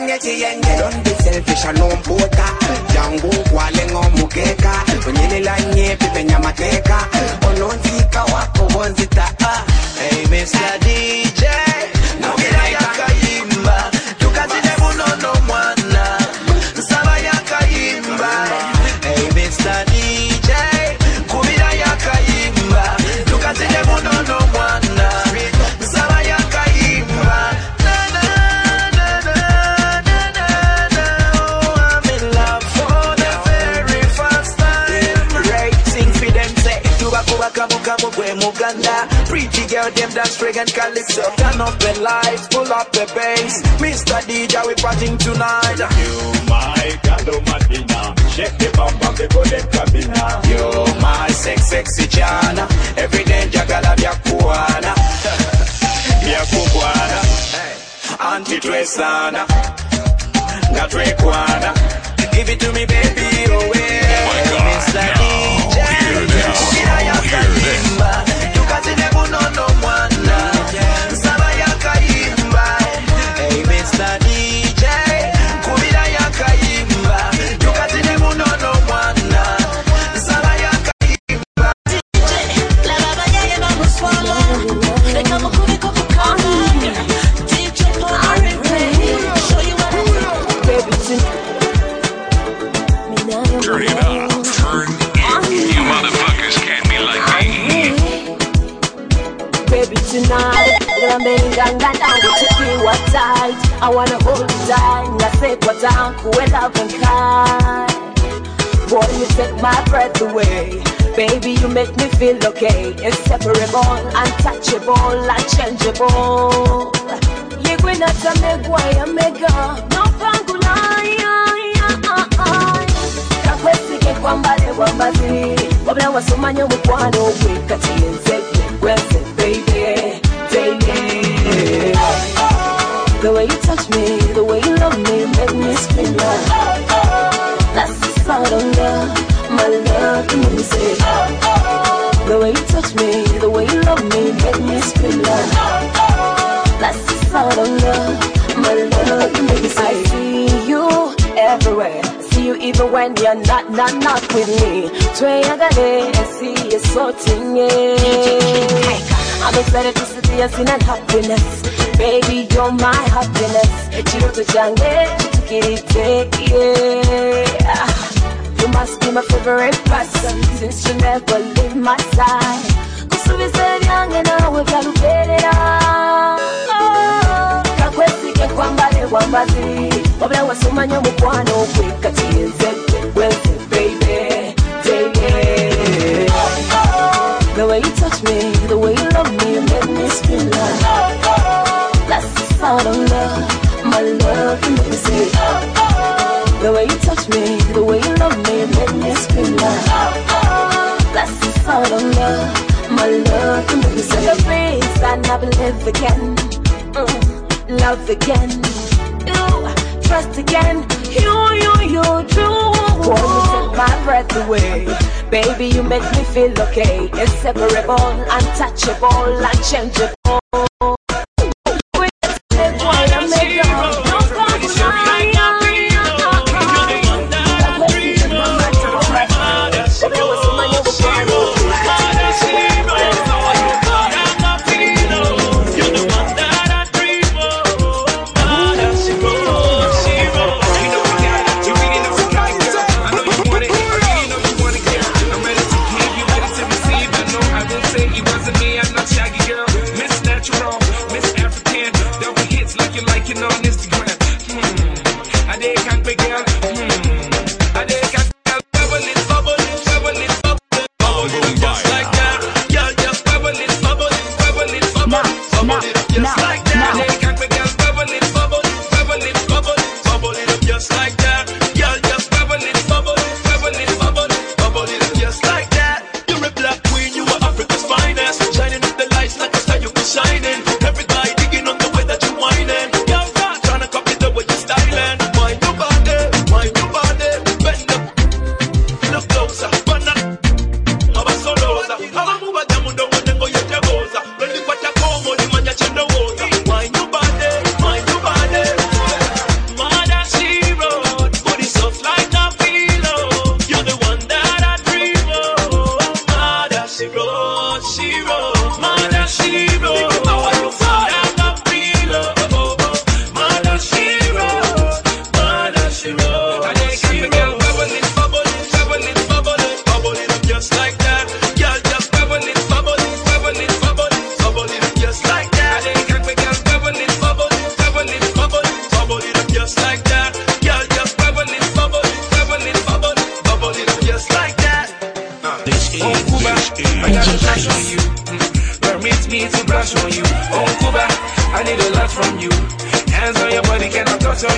yenge chiyenge. Don't be selfish alone pota. Jangu wale ngomukeka. Kwenye la nyepi penya mateka. Ononzika wako wonzita. Hey Mister D J, Kubira yakayimba. Tukazine bunono mwana. Nsaba yakayimba. Hey Mister D J, Kubira yakayimba. Tukazine bunono mwana. Nsaba yakayimba. Na na na na na na na. Oh, I'm in love for the very first time. Right, sing for them say. Tuba kuba kamu kamu kwe muganda. Pretty girl, them dance fragrant calypso. Turn up the lights, pull up the bass. Mister D J, we partying tonight. You my Galo Madina, shake the bum bum, the golden cabina. You my sex sexy chana, every day jagala vya kuana. Vya kuana, anti-dressana, gatwe kuana. Give it to me baby, oh yeah. Mister D J, Kubira yakayimba. Tukazine bunono mwana. Nsaba yakayimba. Hey Mister D J, Kubira yakayimba. Tukazine bunono mwana. Nsaba yakayimba. La baba yeye vamos swallow. They come a kubi kubi kama. D J pop R and B. Show you what I do. Baby, Turn it up. Turn it. You motherfuckers can't be like me. baby tonight. I'm bending down, down, down, but you feel what tight. I wanna hold you tight. I say what down, cool love and kind. Boy, you take my breath away. Baby, you make me feel okay. Inseparable, untouchable, unchangeable. Yegwina tamegwa ya mega, no pangulaya. Kakwesike kwambale wambazi, wabla wasumanya mukwano wekati enzeke wese baby, baby. The way you touch me, the way you love me, make me scream like. That's the sound of love, my love, you make me say. The way you touch me, the way you love me, make me scream like. That's the sound of love, my love, you make me say. I see you everywhere. See you even when you're not, not, not with me. Tway agade, I see you sorting it. I'm excited to see you in that happiness. Baby, you're my happiness. Chiro to jange, chikirite, yeah. You must be my favorite person since you never leave my side. Cause we said young and now we've got to get it on. Kakwesike kwambale wambazi, wabla wasumanya mukwano wekati enzeke wese baby, baby. The way you touch me, the way you love me, you make me scream like. That's the sound of love, my love, you make me say. The way you touch me, the way you love me, you make me scream like. That's the sound of love, my love, you make me say. The breeze I never live again, mm, love again, you trust again, you, you, you do. Boy, you take my breath away. Baby, you make me feel okay. Inseparable, untouchable, unchangeable. Wine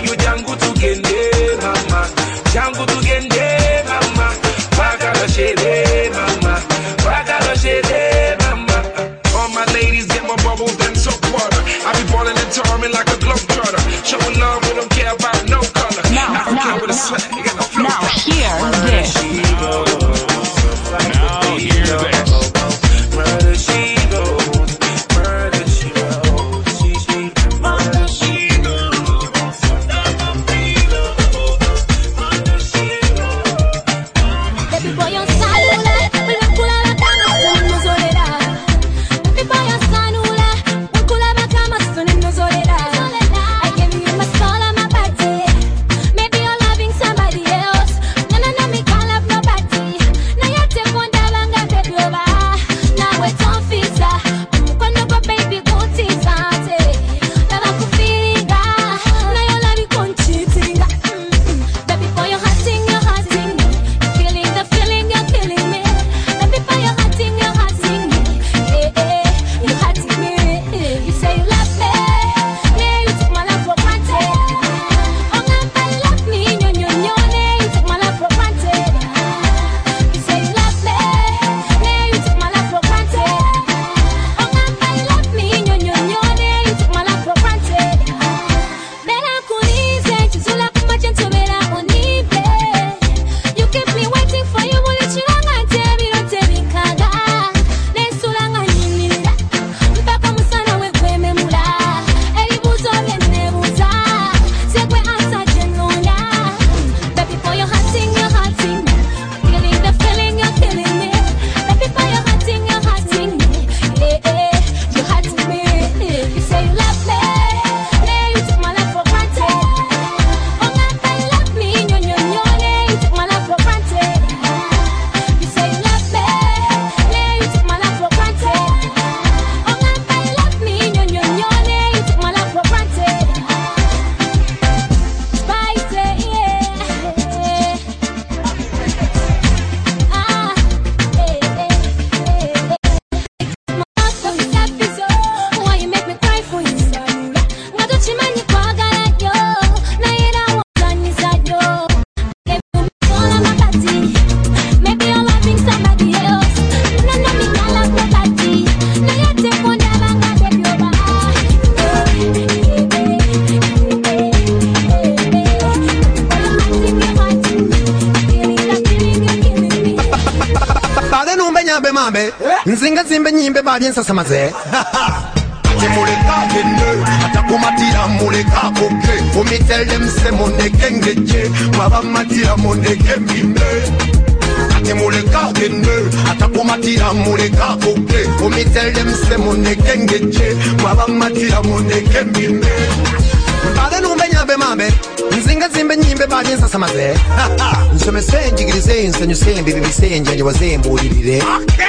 you jangu tugende mama, jangu tugende mama, bagala shede mama, bagala shede mama. All my ladies get my bubbles and soap water. I be ballin' and charming like a globetrotter, showing love we don't care about no color. Now, I don't now, care what it's now, like. You got the flow. now hear this. Now hear this. Murder she goes, murder she goes, she she murder she goes, murder she goes. Baby boy on salula, ulakula la kama sunu soledad. Baby boy on salula, ulakula la kama sunu soledad. I gave you my soul and my body. Maybe you're loving somebody else. No no no, me can't love nobody. Now you take one down and get baby over. Now it's on visa. I'm gonna go baby go teaser. Now I'm feeling that. Now you love me cheating. Baby boy you're hurting, you're hurting me. Feeling the feeling, you're killing me. Baby boy you're hurting, you're hurting me. Yeah, yeah, you're hurting me. You say you love me, yeah, you took my love for granted. Oh, I love me, no, no, no, you took my love for granted. You say you love me, yeah, you took my love for granted. Oh, I love me, no, no, no, you took my love for granted. Bella kunize, chizula kumachentu bella unipe. You keep me waiting for you, muli chilanga tebi no tebi kaga. Nesulanga nyinira, mpaka musana we kweme mula. Eribuzo byenebuza, sekwe ansa jenonda. Baby boy you're hurting, you're hurting me. Feeling the feeling, you're killing me. Baby boy you're hurting, you're hurting me. Yeah, yeah, you're hurting me. You say you love me, yeah, you took my love for granted. Oh, I love me, no, no, no, you took my love for granted. You say you love me, yeah, you took my love for granted. Oh, I love me, no, no, no, you took my love for granted. Spice, yeah. Ah, eh, eh, eh. Why you make me cry for you, son? Ngadochimani kwagala yo, naira wazani sayo. Gave you all of my body. Maybe you're loving somebody else. No, no, me can't love nobody. Now you take one down and get baby over. Bade numbe nyambe mambe nzinga zimbe nyimbe badi nsasa maze Muleka gende atakumatira muleka koke umitele mse moneke ngeje mwaba matira moneke mbimbe Ate muleka gende atakumatira muleka koke umitele mse moneke ngeje mwaba matira moneke mbimbe Bade numbe nyambe mambe nzinga zimbe nyimbe badi nsasa maze Nsome senjigirize nsanyu sembi bibisenje nje wazembulirire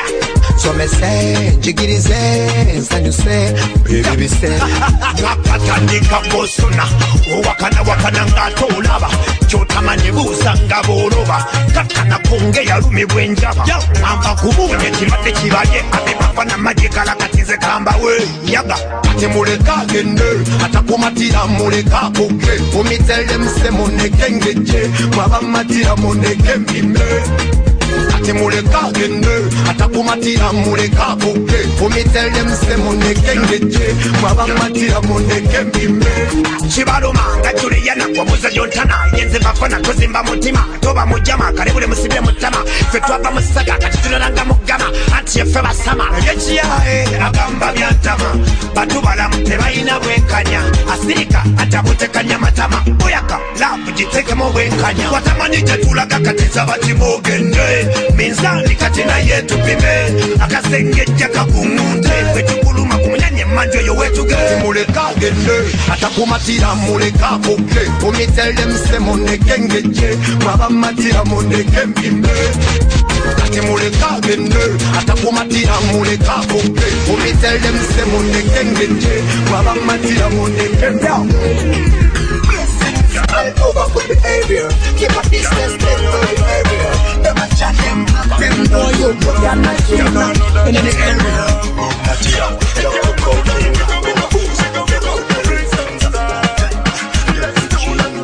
Somese njigirize nsanyuse bibi bise Nakatandika bosuna wakana wakana ngato ulaba Chotamani busa ngaboroba Kakana konge ya rumi bwenjaba Amba kubunye chibate chibaye Ate papa na majikala katize kamba we Yaga Ate muleka gende Atakumatira muleka koke Umitele mse moneke ngeje Mwaba matira moneke mbime Ate muleka gende atakumatira muleka koke umitele mse moneke ngeje mwaba matira moneke mbime Chibaluma ngachuri yana kwa muza yontana yenze bafana tozimba mutima toba mujama karebule musibye mutama fetwa ba musaka katitunanga mugama anti yefe basama yechi yae agamba byantama batu balamute bayina bwenkanya asirika atabutekanya matama oyaka love jiteke mu bwenkanya watamani tetulaga katiza bati bogende minzani katina yetu pime akasengeja kakungunte kwetukuluma kumunyanye manjo yo wetu ge muleka gende atakumatira muleka koke umitele mse moneke ngeje mwaba matira moneke mbimbe Ate muleka gende atakumatira muleka koke umitele mse moneke ngeje mwaba matira moneke mbimbe Over for behavior, keep a distance, get to the area. Never chat them, them know you, but you're not human in the area. Not you,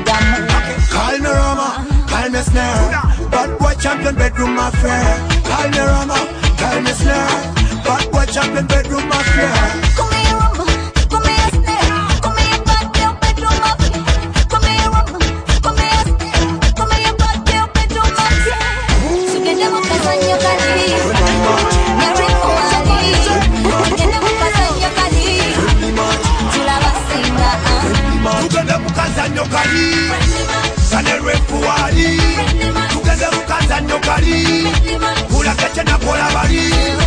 move. Call me Rama, call me Snare. Bad boy champion bedroom affair. Call me Rama, call me Snare. Bad boy champion bedroom affair. Come here, Rama, come here, Snare. Come here, bad girl bedroom affair. Come here, Rama, come here, Snare. Come here, bad girl bedroom affair. Sugende mukazanyo kali, nyari kuwali. Sugende mukazanyo kali, tulabasinga. Sugende mukazanyo kali, sanere kuwali. Sugende mukazanyo kali, kula keche na kola bali.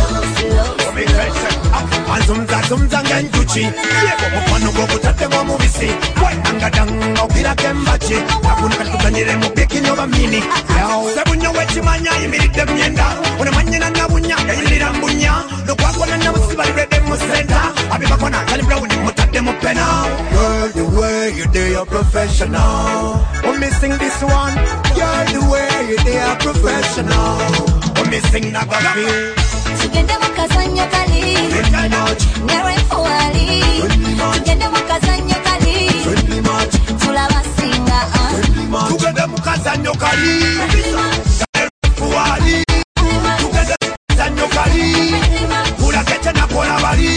Azumza zumza ngenjuchi Mufano gogo tate wa mubisi Danga danga ukira kembachi Akuna katukanyire mubiki nyoba mini Sebunya wechi manya imiride myenda Una manyina na bunya Yayilira mbunya Lukwako na namusiba lirede musenta Abiba kona kalibra uni mutade mupena Girl, the way you do you're professional When me sing this one Girl, the way you do you're professional When me sing naga feel Sugende mukazanyo kali, nyari kuwali. Sugende mukazanyo kali, tulabasinga. Sugende mukazanyo kali, kuwali. Sugende mukazanyo kali, kula keche na kola bali.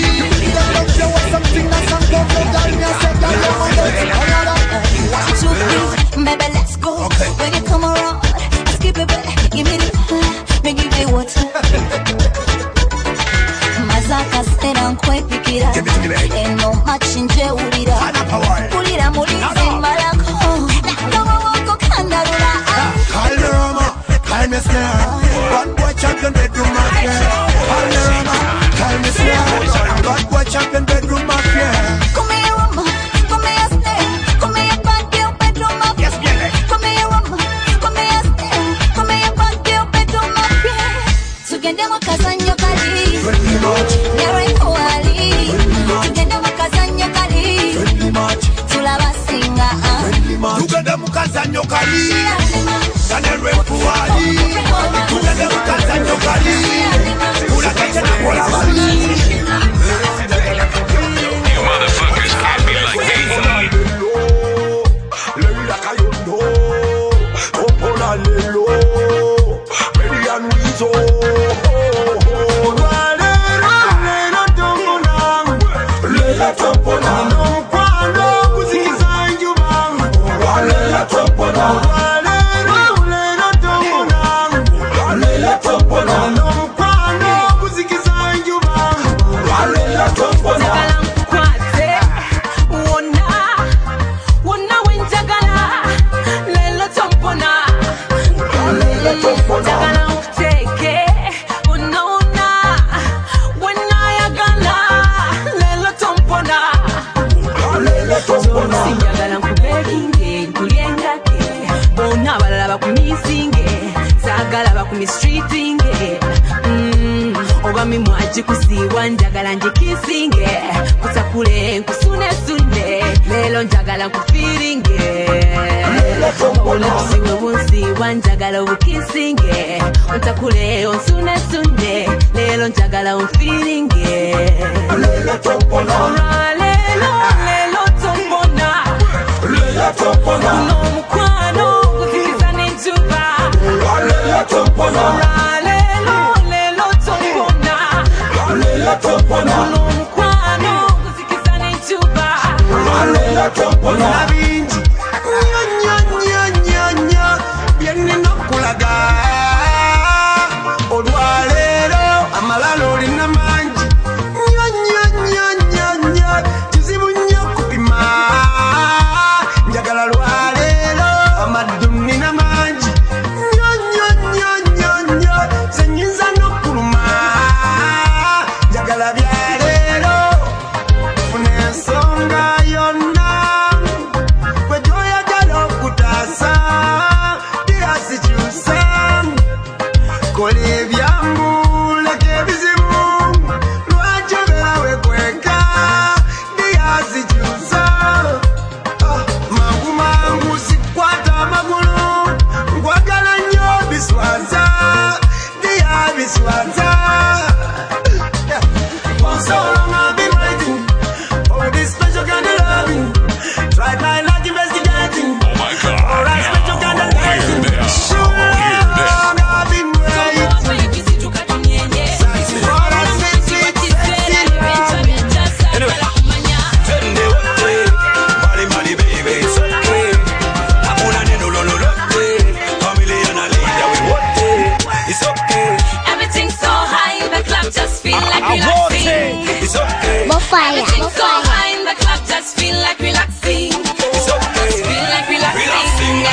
Baby, let's go. When you come around, I skip it, baby. Give me the, me give you water. Mazaka stera nkwe pikira. Eno machinje ulira. Ulira mulizi malako. Nakomo wako kandarula. Call me Rama, call me Snare. Bad boy champion bedroom mafia. Call me Rama, call me Snare. Bad boy champion bedroom mafia. Come here, Rama, come here, Snare. Come here, bad girl bedroom mafia. Come here, Rama, come here, Snare. Come here, bad girl bedroom mafia. Sugende mukazanyo kali. Nyari kuwali. Sugende mukazanyo kali. Tulabasinga. Sugende mukazanyo kali, sanere kuwali. Sugende mukazanyo kali, kula keche na kola bali. You motherfuckers can't be like me. Leila Kayondo, Opola Lelo, Ready and Weezo. Leila Topona, no kwano kuzikiza njubang. Leila Topona, Leila Topona, Leila Topona, no kwano kuzikiza njubang. Leila Topona. Sinjagala nkubekinge nkulyengake bona abalala bakumisinge saagala bakumistreetinge mm, oba mimwaji kusiiwa njagala njikisinge kusakule nkusunesune leero njagala nkufiiringe obulebusiwe bunsiiwa njagala obukisinge ontakule onsunesune leero njagala onfiiringe olwaleero leero tombona kuno mukwano kuzikiza n'enjuba olwaleero leero tombona kuno mukwano kuzikiza n'enjuba Olina bingi Nyo nyo nyo nyo nyo Byenina okulaga Olwaleero amalala olina mangi Nyo nyo nyo nyo nyo Kizibu nnyo kupima Njagala lwaleero amaddu nina mangi Nyo nyo nyo nyo nyo Zenyinza n'okuluma Njagala byaleero Funa ensonga yonna Kwe gyoyagala okutaasa Birasikyusa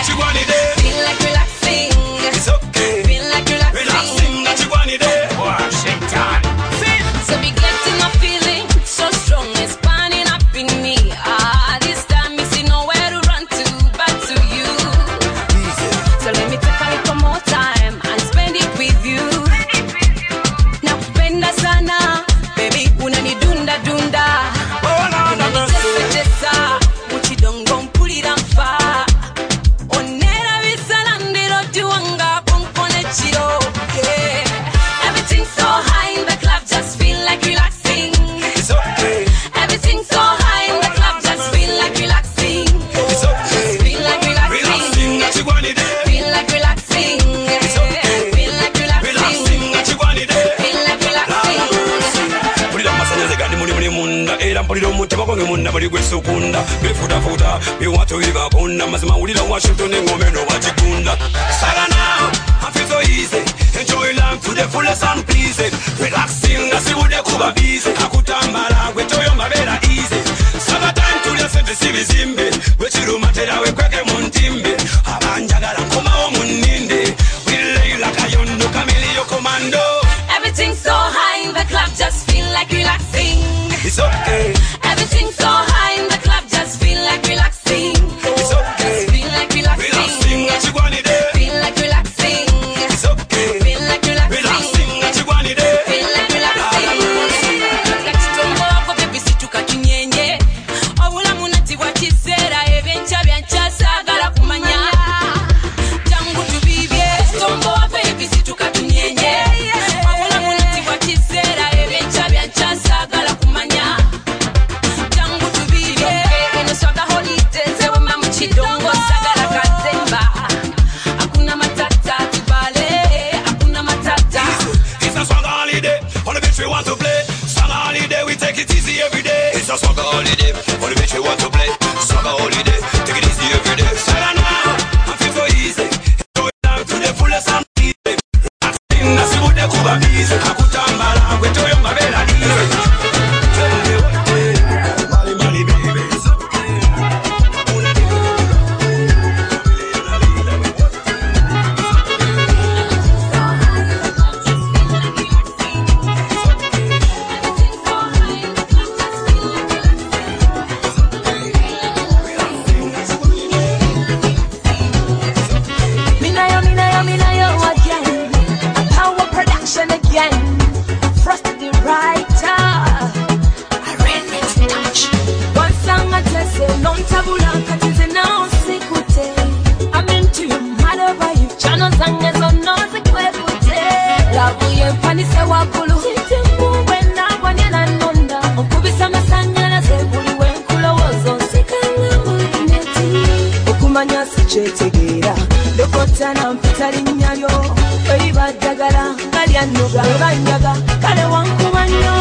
that you want it there. Feel like relaxing. It's okay. Feel like relaxing. Relaxing that you want it there. Washington. So be getting my feeling so strong, it's burning up in me. Ah, this time me see nowhere to run to, but to you. So let me take a little more time and spend it with you. Now penda sana, baby, unani dunda dunda. Oh no no no. Unani tesa tesa, muchidongo mpulira mfa. Onera bisala ndiro tuwanga pompone chiro. Yeah, everything's so high in the club, just feel like relaxing. It's okay. Everything's so high in the club, just feel like relaxing. It's okay. Feel like relaxing. Relaxing that you want it there. Feel like relaxing. It's okay. Feel like relaxing. Relaxing that you want it there. Feel like relaxing. Pulira masanyalaze gandi muli muli munda era mpulira omutima gwange munda bali gwesukunda befutafuta biwato bibakunda mazima wulira Washington engome nowagikunda sagana I feel so easy enjoy life to the fullest and pleasing relaxing nasibude kuba busy akutambala gwetoyo mabera easy saga time tulya sente sibizimbe wekirumatera wekweke mu ntimbe abanjagala nkomawo mu nninde wileila kayondo kamiliyo komando. Everything's so high in the club, just feel like relaxing. It's okay. Everything's so high in the club, just feel like relaxing. It's okay. Just feel like relaxing. Relaxing that you want it there. Feel like relaxing. It's okay. Feel like relaxing. Relaxing that you want it there. Feel like relaxing. Kachitongo wako baby situka tunyenye. Obulamu nati wakiseera ebyencha byancha sagala kumanya. Jangu tubibye. Kachitongo wako baby situka tunyenye. Obulamu nati wakiseera ebyencha byancha sagala kumanya. Jangu tubibye. Eno swaga holidays ewema mu kidongo sagala kazemba. Hakuna matata tubale. Hakuna matata. It's a swagger holiday. On the beach we want to play. Swagger holiday, we take it easy every day. It's a swagger holiday. On the beach we want to play. Swagger holiday, take it easy every day. Swagger now, I feel so easy. Enjoy life to the fullest and easy. Relaxing, nasibude kuba busy. Akutambala, gwetoyo mabera easy. Tell me what day, Mali Mali baby. It's okay. Minayo, minayo, minayo again. Power production again. Frosted the writer. I read it touch. One song I just say, non tabula, katize na usikute. I'm into you, mother by you. Chano zange zo no zikwekute. Labu ye mpani se wakulu. Chite mwe na wanye na nonda. Okubisa masanya na sebuli we nkulo wozo. Sikanga mwineti. Okumanya sichetegera. Dokota na mpita linnalyo eriba ddagala kalyannuga banyaga kale wankubanyo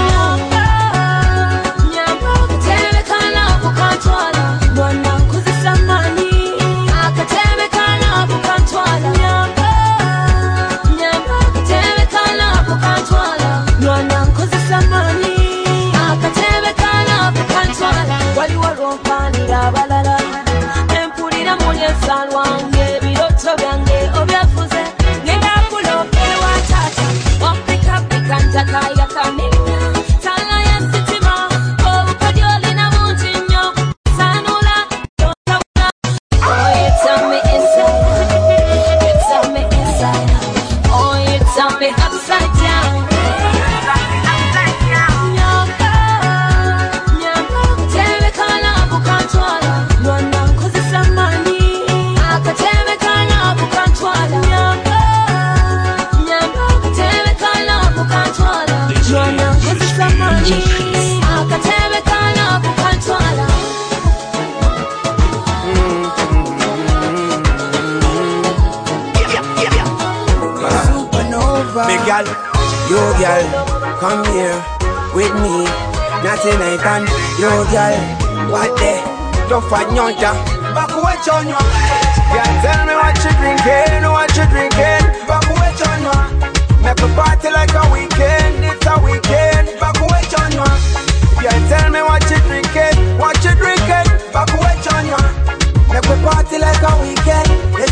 nyamba okuteebekana okukantwala mwana nkozesa maanyi akateebekana okukantwala nyamba nyamba okuteebekana okukantwala mwana nkozesa maanyi akateebekana okukantwala waliwo lwompanira abalala empulira mulyesa lwange ebiroto byange obyafuze ngenda kulokere wa tata wampikapika ntakaya kamenya tala ya sitima obukodyo olina bungi nnyo sanula totabula. Oh, you tell me inside, you tell me inside, oh, you tell me upside down. Nyamba, nyamba, kuteebekana okukantwala mwana nkozesa maanyi akateebekana okukantwala nyamba, nyamba, kuteebekana okukantwala mwana nkozesa maanyi akateebekana okukantwala. Big girl, yo girl, come here with me. Not tonight and yo girl, what the? Don't fight nyonja, back away chonyo. Girl, tell me what you drinking, what you drinking. Back away chonyo. Make a party like a weekend, it's a weekend. Back away chonyo. Girl, tell me what you drinking, what you drinking. Back away chonyo. Make a party like a weekend,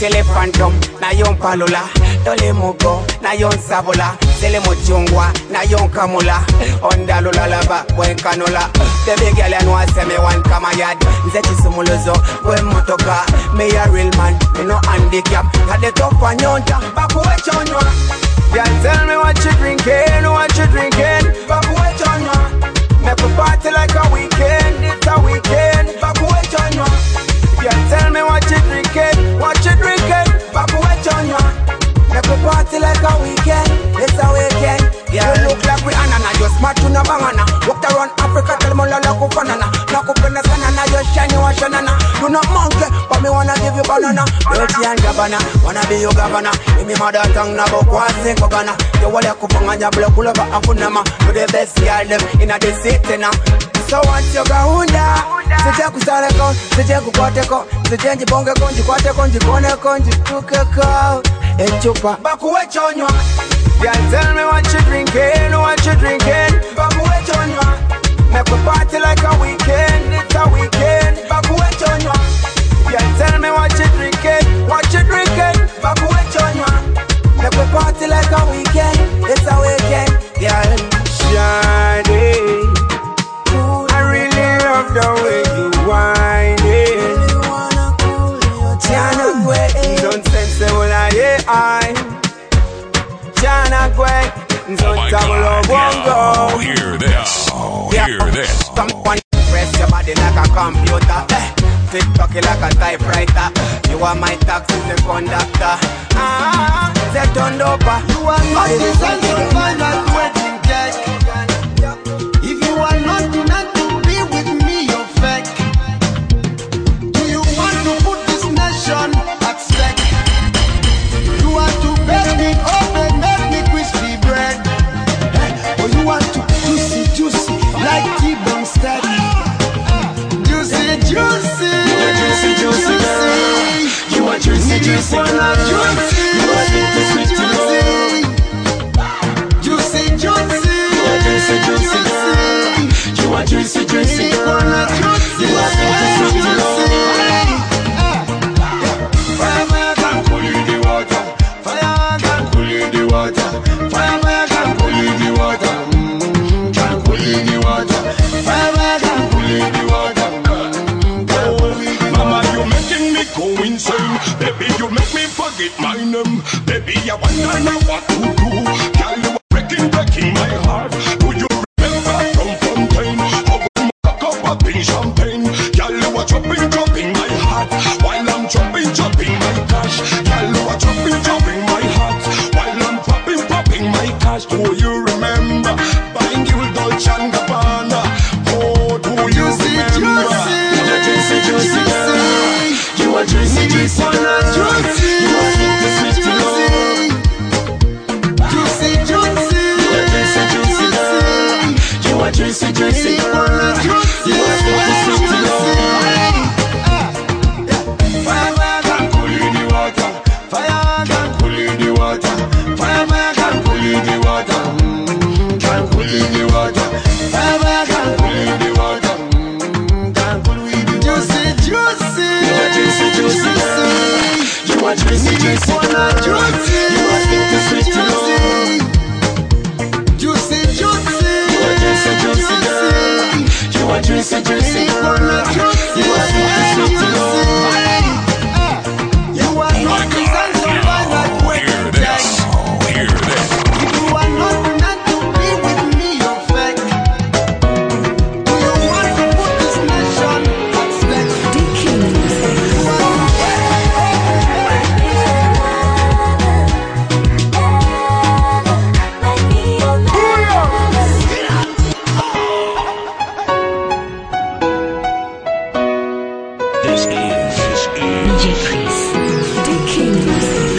Sele phantom, na yon palula. Dole mugo, na yon sabola. Sele mochungwa, na yon kamula. Onda lula laba, bwen kanola. The big girl and one say me one come a yard. Nzeti sumulozo, we motoka. Me a real man, me no handicap. Had the top on yonta, back away chonwa. Girl tell me what you drinking, what you drinking. Back away chonwa. Make a party like a weekend, it's a weekend. Back away chonwa. Girl tell me what you drinking, what you drinking. Back away chonwa. Make a party like a weekend, it's a weekend. Yeah, you look like we anana, you smart to no bangana. Walked around Africa, tell me la ku banana. Knock up in the sanana, you shine, you a shanana. You not monkey, but me wanna give you banana. Dirty and Gabbana, wanna be your governor. Give me mother tongue, na bo kwa sing Ghana. You wale kupanga nya block ulova afunama. You the best girl them inna the city now. So once you go hunda, sije kusale kon, sije kukote kon, sije njibonge kon, jikwate kon, jikone kon, jituke kon. Echupa, bakuwe chonywa. Girl, tell me what you drinking, what you drinking. Bakuwe chonywa. Make a party like a weekend, it's a weekend. Bakuwe chonywa. Girl, tell me what you drinking, what you drinking. Bakuwe chonywa. Make a party like a weekend, it's a weekend. Girl, shiny. I really love the way you whine it. Tiana Gwe, don't sense it when I hear I. Tiana Gwe, don't tell Oh, hear this. Oh, hear this. Someone press your body like a computer. TikTok like a typewriter. You are my taxi, the conductor. Ah, they turned over. You are not the sense of my life wedding cake. If you are not meant to be with me, you're fake. Do you want to put this nation at stake? You want to bake me up and make me crispy bread? Or you want to juicy, juicy, like T-bone steak? Juicy, juicy, juicy, juicy, juicy. You are juicy, juicy, you are juicy, you are juicy, juicy, juicy, juicy, juicy, juicy. You are juicy, juicy, you are juicy, you are juicy, juicy. Fire can cool in the water, fire can cool in the water, fire can cool in the water, can cool in the water, fire can cool in the water. Mama, you making me go insane. Baby, you make me forget my name. Baby, I wonder now what to do. Girl, you are breaking, breaking my heart. Do you remember from Fontaine? How we cock up up in champagne? Girl, you are dropping, dropping my heart. While I'm dropping, dropping my cash. Girl, you are dropping, dropping my heart. While I'm popping, popping my cash. Do you remember buying you Dolce and Gabbana? Oh, do you remember? Juicy, juicy, juicy. You are juicy, juicy, you are juicy, you are sweet, sweet, juicy, juicy, juicy, you are juicy, juicy, you are juicy, juicy, fire can cool in the water, fire can cool in the water, fire can cool in the water, can cool in the water, fire can cool in the water. Juicy, juicy, juicy, you are juicy, juicy, you are juicy, you are sweet, sweet, juicy, juicy, you are juicy, juicy, you are juicy, juicy, you are juicy, you are sweet, sweet, you are not designed to buy like wedding cake. Hear this. If you are not meant to be with me, you're fake. Do you want to put this nation at stake? This is, this is D J Chris, the king.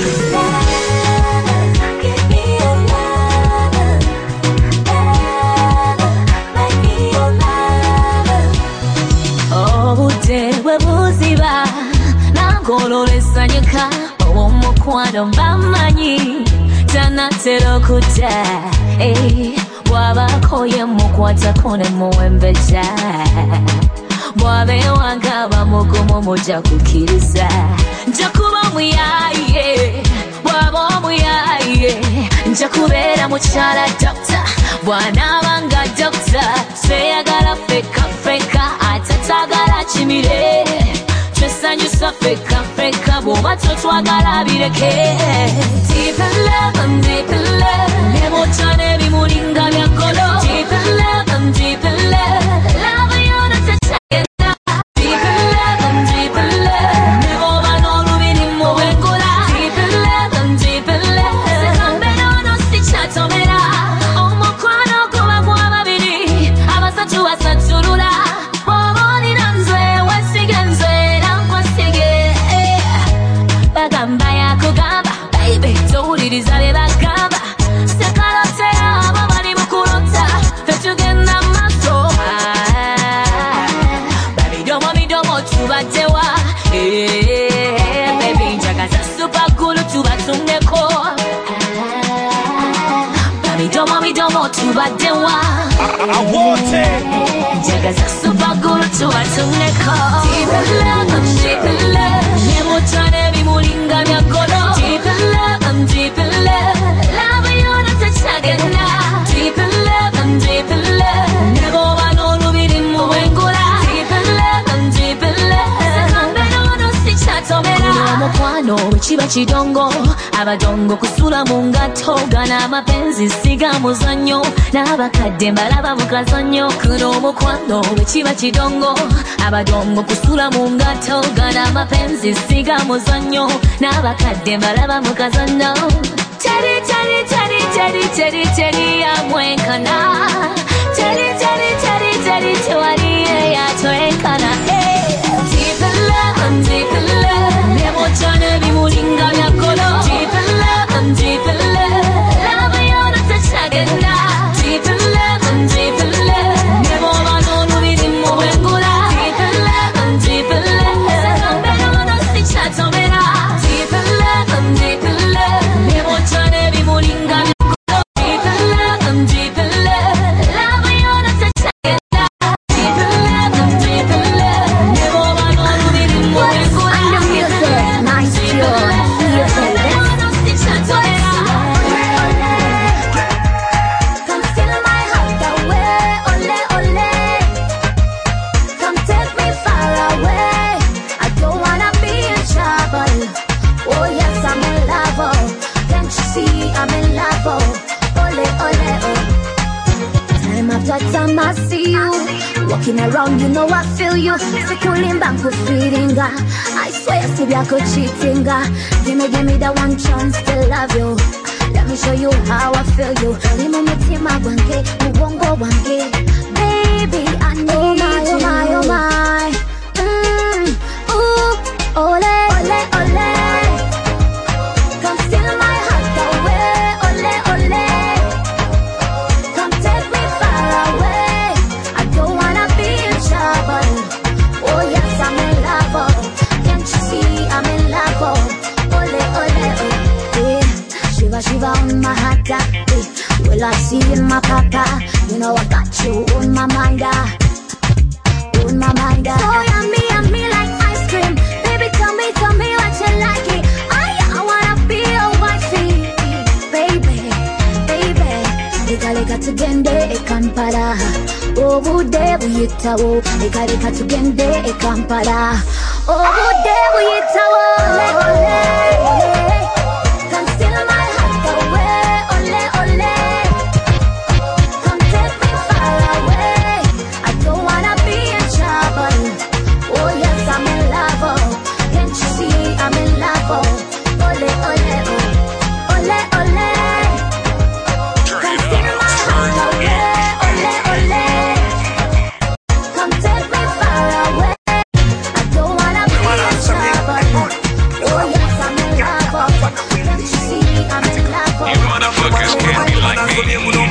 Obudde bwe buziba nangololesanyuka owomukwano mbamanyi tanatera okutta bw'abaako ye mukwatako ne muwembeja bw'abeewanga bamugumu mujja kukkiriza nja kuba muyaye bwaba muyaye nja kubeera mukyala doctor bw'anaabanga doctor tweyagala feka feka ate taagala kimire twesanyusa feka feka bw'oba totwagala bireke deep in love I'm deep in love ne bw'otya n'ebimulinga bya golo deep in love I'm deep in love love yona tekyagenda deep in love I'm deep in love ne bw'oba n'olubiri mu bwengula deep in love I'm deep in love sekambe n'ono sikyatomera omukwano guba gwa babiri abasatu basatulula bw'oba olina nze wesige nze nankwasige bagamba yakugamba baby towuliriza bye bagamba sekalotera abo bali mu kulota tetugenda maaso babidomo bidomo tubaddewa baby njagaza supagulu tubatungeko babidomo bidomo tubaddewa njagaza supagulu tubatungeko deep in love I'm deep in love nebw'otya n'ebimulinga bya golo deep in love I'm deep in love love yona tekyagenda deep in love I'm deep in love ne bw'oba n'olubiri mu bwengula deep in love I'm deep in love sekambe n'ono sikyatomera omukwano bwe kiba kidongo abadongo kusula mu ngatto gana amapenzi siga muzannyo n'abakadde mbalaba mu kazannyo kuno omukwano bwe kiba kidongo abadongo kusula mu ngatto gana amapenzi siga muzannyo n'abakadde mbalaba mu kazannyo teri teri teri teri teri teri yamwenkana teri teri teri teri tewali eyatwenkana deep in love I'm deep in love nebw'otya n'ebimulinga bya golo deep in love I'm deep in love love yona tekyagenda deep in love I'm deep in love ne bw'oba n'olubiri mu bwengula deep in love I'm deep in love sekambe n'ono sikyatomera deep in love I'm deep in love nebw'otya n'ebimulinga bya golo deep in love I'm deep in love love yona tekyagenda deep in love I'm deep in love ne bw'oba n'olubiri mu bwengula Come fill my heart away, ole ole. Come take me far away. I don't wanna be in trouble. Oh yes, I'm in love. Oh, can't you see I'm in love? Oh, ole ole oh. Time after time I see you walking around, you know I feel you. Securely back with feeling. I swear, see I could cheating. Give me, give me that one chance to love you. Let me show you how I feel you. Limo mutima wange, muwongo wange. Baby, I need oh my, you. Oh my, oh my. Mm, ooh, ole, ole, ole. Come steal my heart away, ole, ole. Come take me far away. I don't wanna be in trouble. Oh yes, I'm in love. Oh, can't you see I'm in love? Oh, ole, ole, oh. Yeah. Shiva, shiva on my heart. Ah. Yeah. Will I see in my papa? You know I got you on my mind. Ah. On my mind. Ah. So yummy, yummy like ice cream. Baby, tell me, tell me what you like it. I, I wanna be your wifey. Baby, baby. Leka leka tugende e Kampala. Obude buyitawo. Leka leka tugende e Kampala. Obude buyitawo. Ole ole. Come steal my heart away. Ole ole. Come take me far away. I don't wanna be in trouble. Oh yes, I'm in love. Oh, can't you see I'm in love? Oh, ole ole oh. Ole ole. Come steal my heart away. Ole ole. Come take me far away. I don't wanna be in trouble. Oh yes, I'm in love. Oh, can't you see I'm in love? Oh, You motherfuckers can't be like me.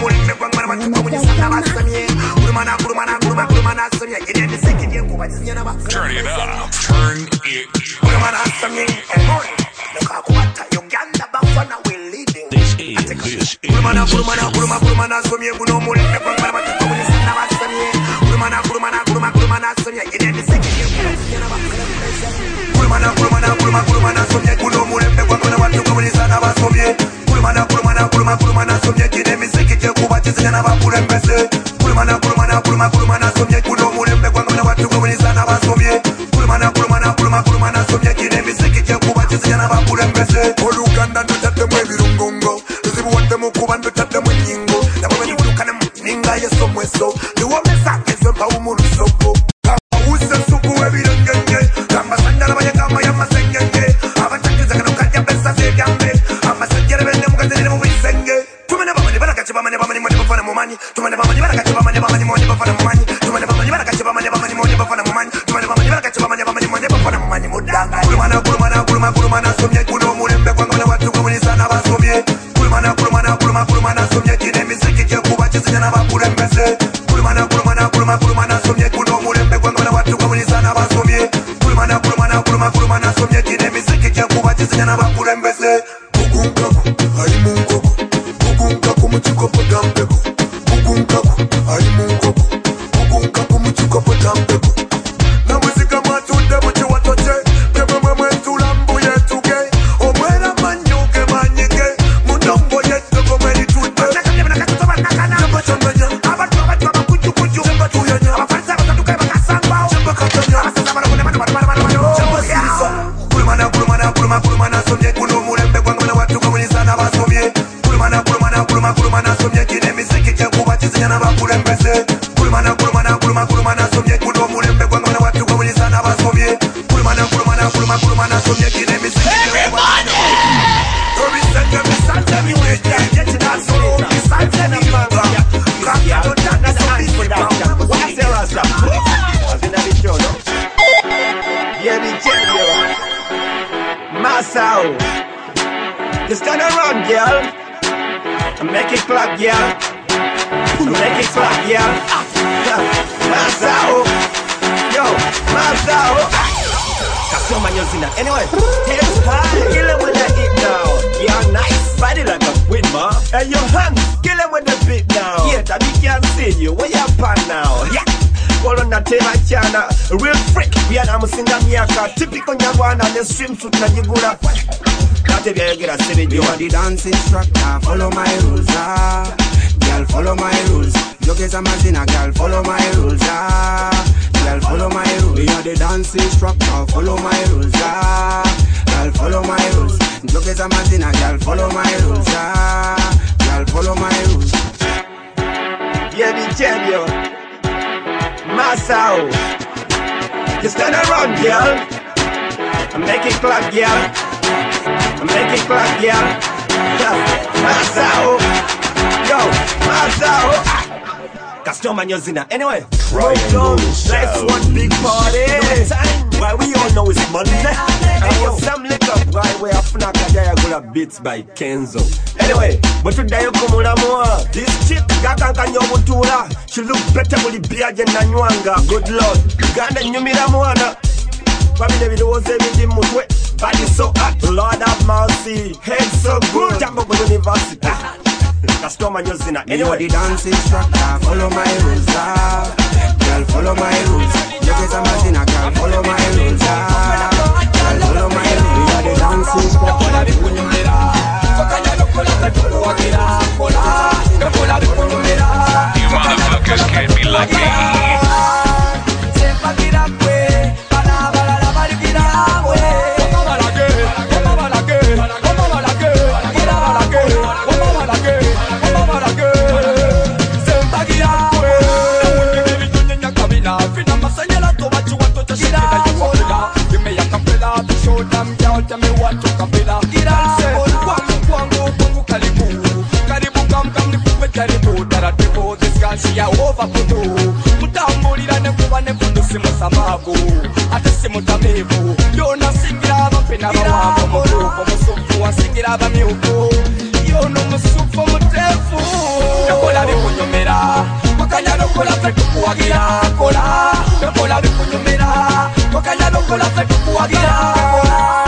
Turn it up. Turn it This is, this is. Kurumana, kurumana, kuluma kuluma nasomye kuno mulembe gwangona watu kubuliza n'abasomye kuluma na kuluma na kuluma kuluma nasomye kine miziki je kuba kizina n'abakulembeze kuluma na kuluma na kuluma kuluma nasomye kuno mulembe gwangona watu kubuliza n'abasomye kuluma na kuluma na kuluma kuluma nasomye kine miziki je kuba kizina n'abakulembeze oluganda ndotate mwe birungongo zibu wate mukuba ndotate mwe nyingo nabo bali bulukane ninga yeso mweso niwo mesake zempa umulusoko use suku ebirengenge kamba sandala bayagamba yamasengenye abachakiza kano kajya pesa zebyambe amasengere bene mugatene mu bisenge tumene bamani barakache bamani bamani mo bafana mu mani tumene bamani barakache bamani bamani mo bafana mu mani tumene bamani barakache bamani bamani mo bafana mu mani tumene bamani barakache bamani bamani mo bafana mu mani mudanga kulumana kulumana kuluma kuluma nasomye kuno mulembe kwangana watu kubuliza n'abasomye kulumana kulumana kuluma kuluma nasomye kine miziki je kuba kizina n'abakulembeze kulumana kulumana kuluma kuluma nasomye kuno mulembe kwangana watu kubuliza n'abasomye kulumana kulumana kuluma kuluma nasomye kine miziki je kuba kizina n'abakulembeze bugungaku ari mu nkoko bugungaku mu kikopo tampeko bugungaku ari mu nkoko bugungaku mu kikopo tampeko na muzika mwatudde mu kiwatoche kemwe mwetulambuye tuge omwera manyuge manyige mundombo yettoko mweritudde abantu abantu abakujukuju abafarisa batatukaye bakasangwawo kulumana kulumana kuluma kuluma nasomye kuno mulembe gwangana watu kubuliza n'abasomye kulumana kulumana kuluma kuluma nasomye kine miziki je kuba kizina n'abakulembeze kulumana kulumana kuluma kuluma nasomye kuno mulembe gwangana watu kubuliza n'abasomye kulumana kulumana kuluma kuluma nasomye kine miziki je kuba Obisenge bisante miweja yeti nasoro bisante ni manga kaka dotana sobisika wase rasta azina bichono yeni chenyo Masao, just turn around, girl. Make it clap, girl. Make it clap, girl. Masao, yo, Masao. Kasoma nyozina. Anyway, hands high, kill it with that hit now. You're nice, body like a wind, ma. And your hands, kill it with the beat now. Yeah, that we can't see you. Where you pan now? Yeah. Kolona tena chana, real freak. We are namusinga miaka, typical nyagwana. The swimsuit na jigura. You are the dance instructor. Follow my rules, ah. Girl, follow my rules. Jokes a mazina, girl, follow my rules, ah. Girl, follow my rules. We are the dance instructor. Follow my rules, ah. Girl, follow my rules. Jokes a mazina, girl, follow my rules, ah. Girl, follow my rules. Yeah, the champion. Masao, just turn around, girl. Make it clap, girl. Make it clap, girl. Masao, yo, Masao. Customer Nyozina. Anyway, Triangle let's one big party. Why we all know it's Monday. And for some liquor, why we have Fnaka Diagola Beats by Kenzo. Anyway, but today you come on more. This chick, Gakanka Nyomutura. She look better with the beard than Nanyuanga. Good Lord. Ganda Nyumira Moana. Family with those everything mutwe. Body so hot. Lord have mercy. Head so good. Jambo University. Customer Nyozina. Anyway, the dance instructor. Follow my rules. Ah. Girl, follow my rules. You get a mazina, girl, follow my rules. Ah. Girl, follow my rules. We are the dance instructor. You motherfuckers can't be like me. Tell me what to kapila. Kwangu kwangu kwangu karibu. Karibu kam kam ni kupe karibu. Dara tipo this girl she a over kudu. Mutambulira ne kuba ne kundu simu samabu. Ate simu tamevu. Yo na singira bapena bawangu muruko musufu wa singira bamyuko. Yo no musufu mutefu. Nakola bikunyomera. Wakanya nokola fetu kuwagira kola. Nakola bikunyomera. Wakanya nokola fetu kuwagira kola.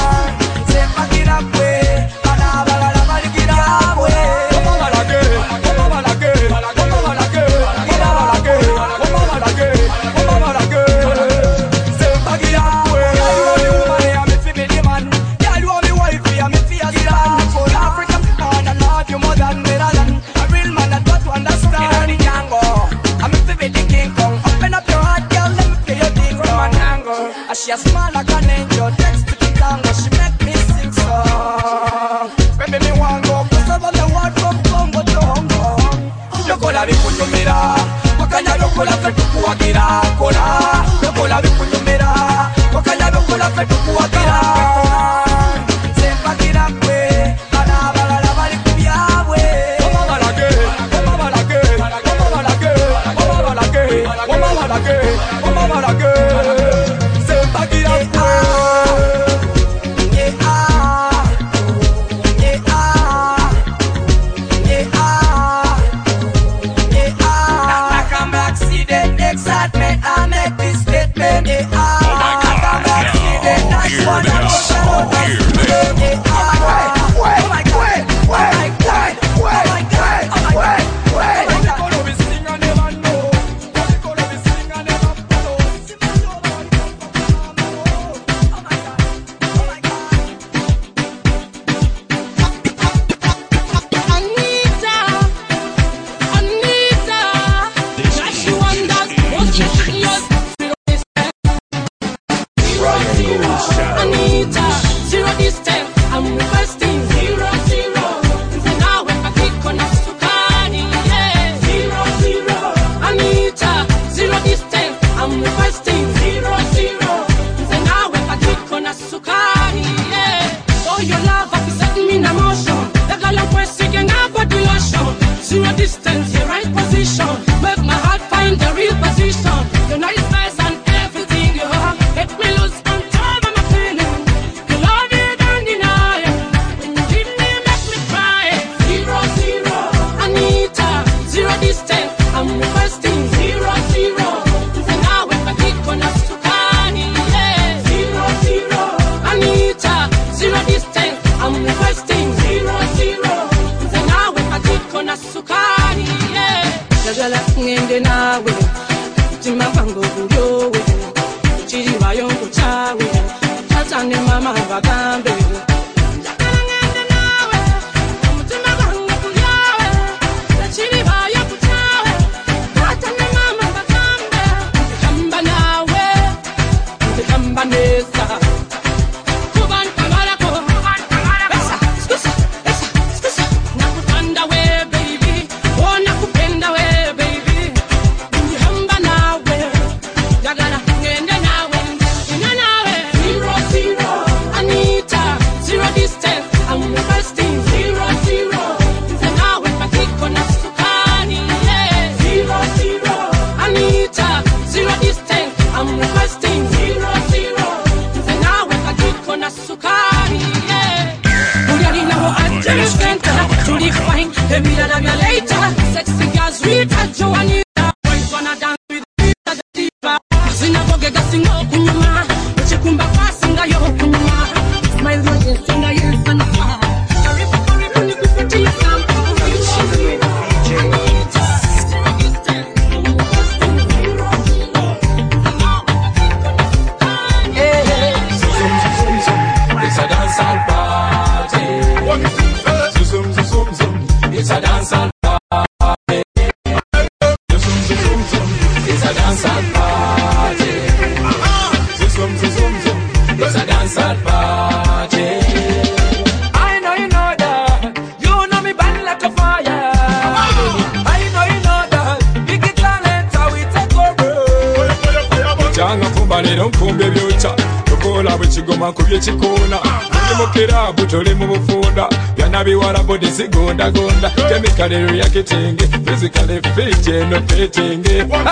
Gonda gonda, chemically reacting, physically fit, not fitting. Girl,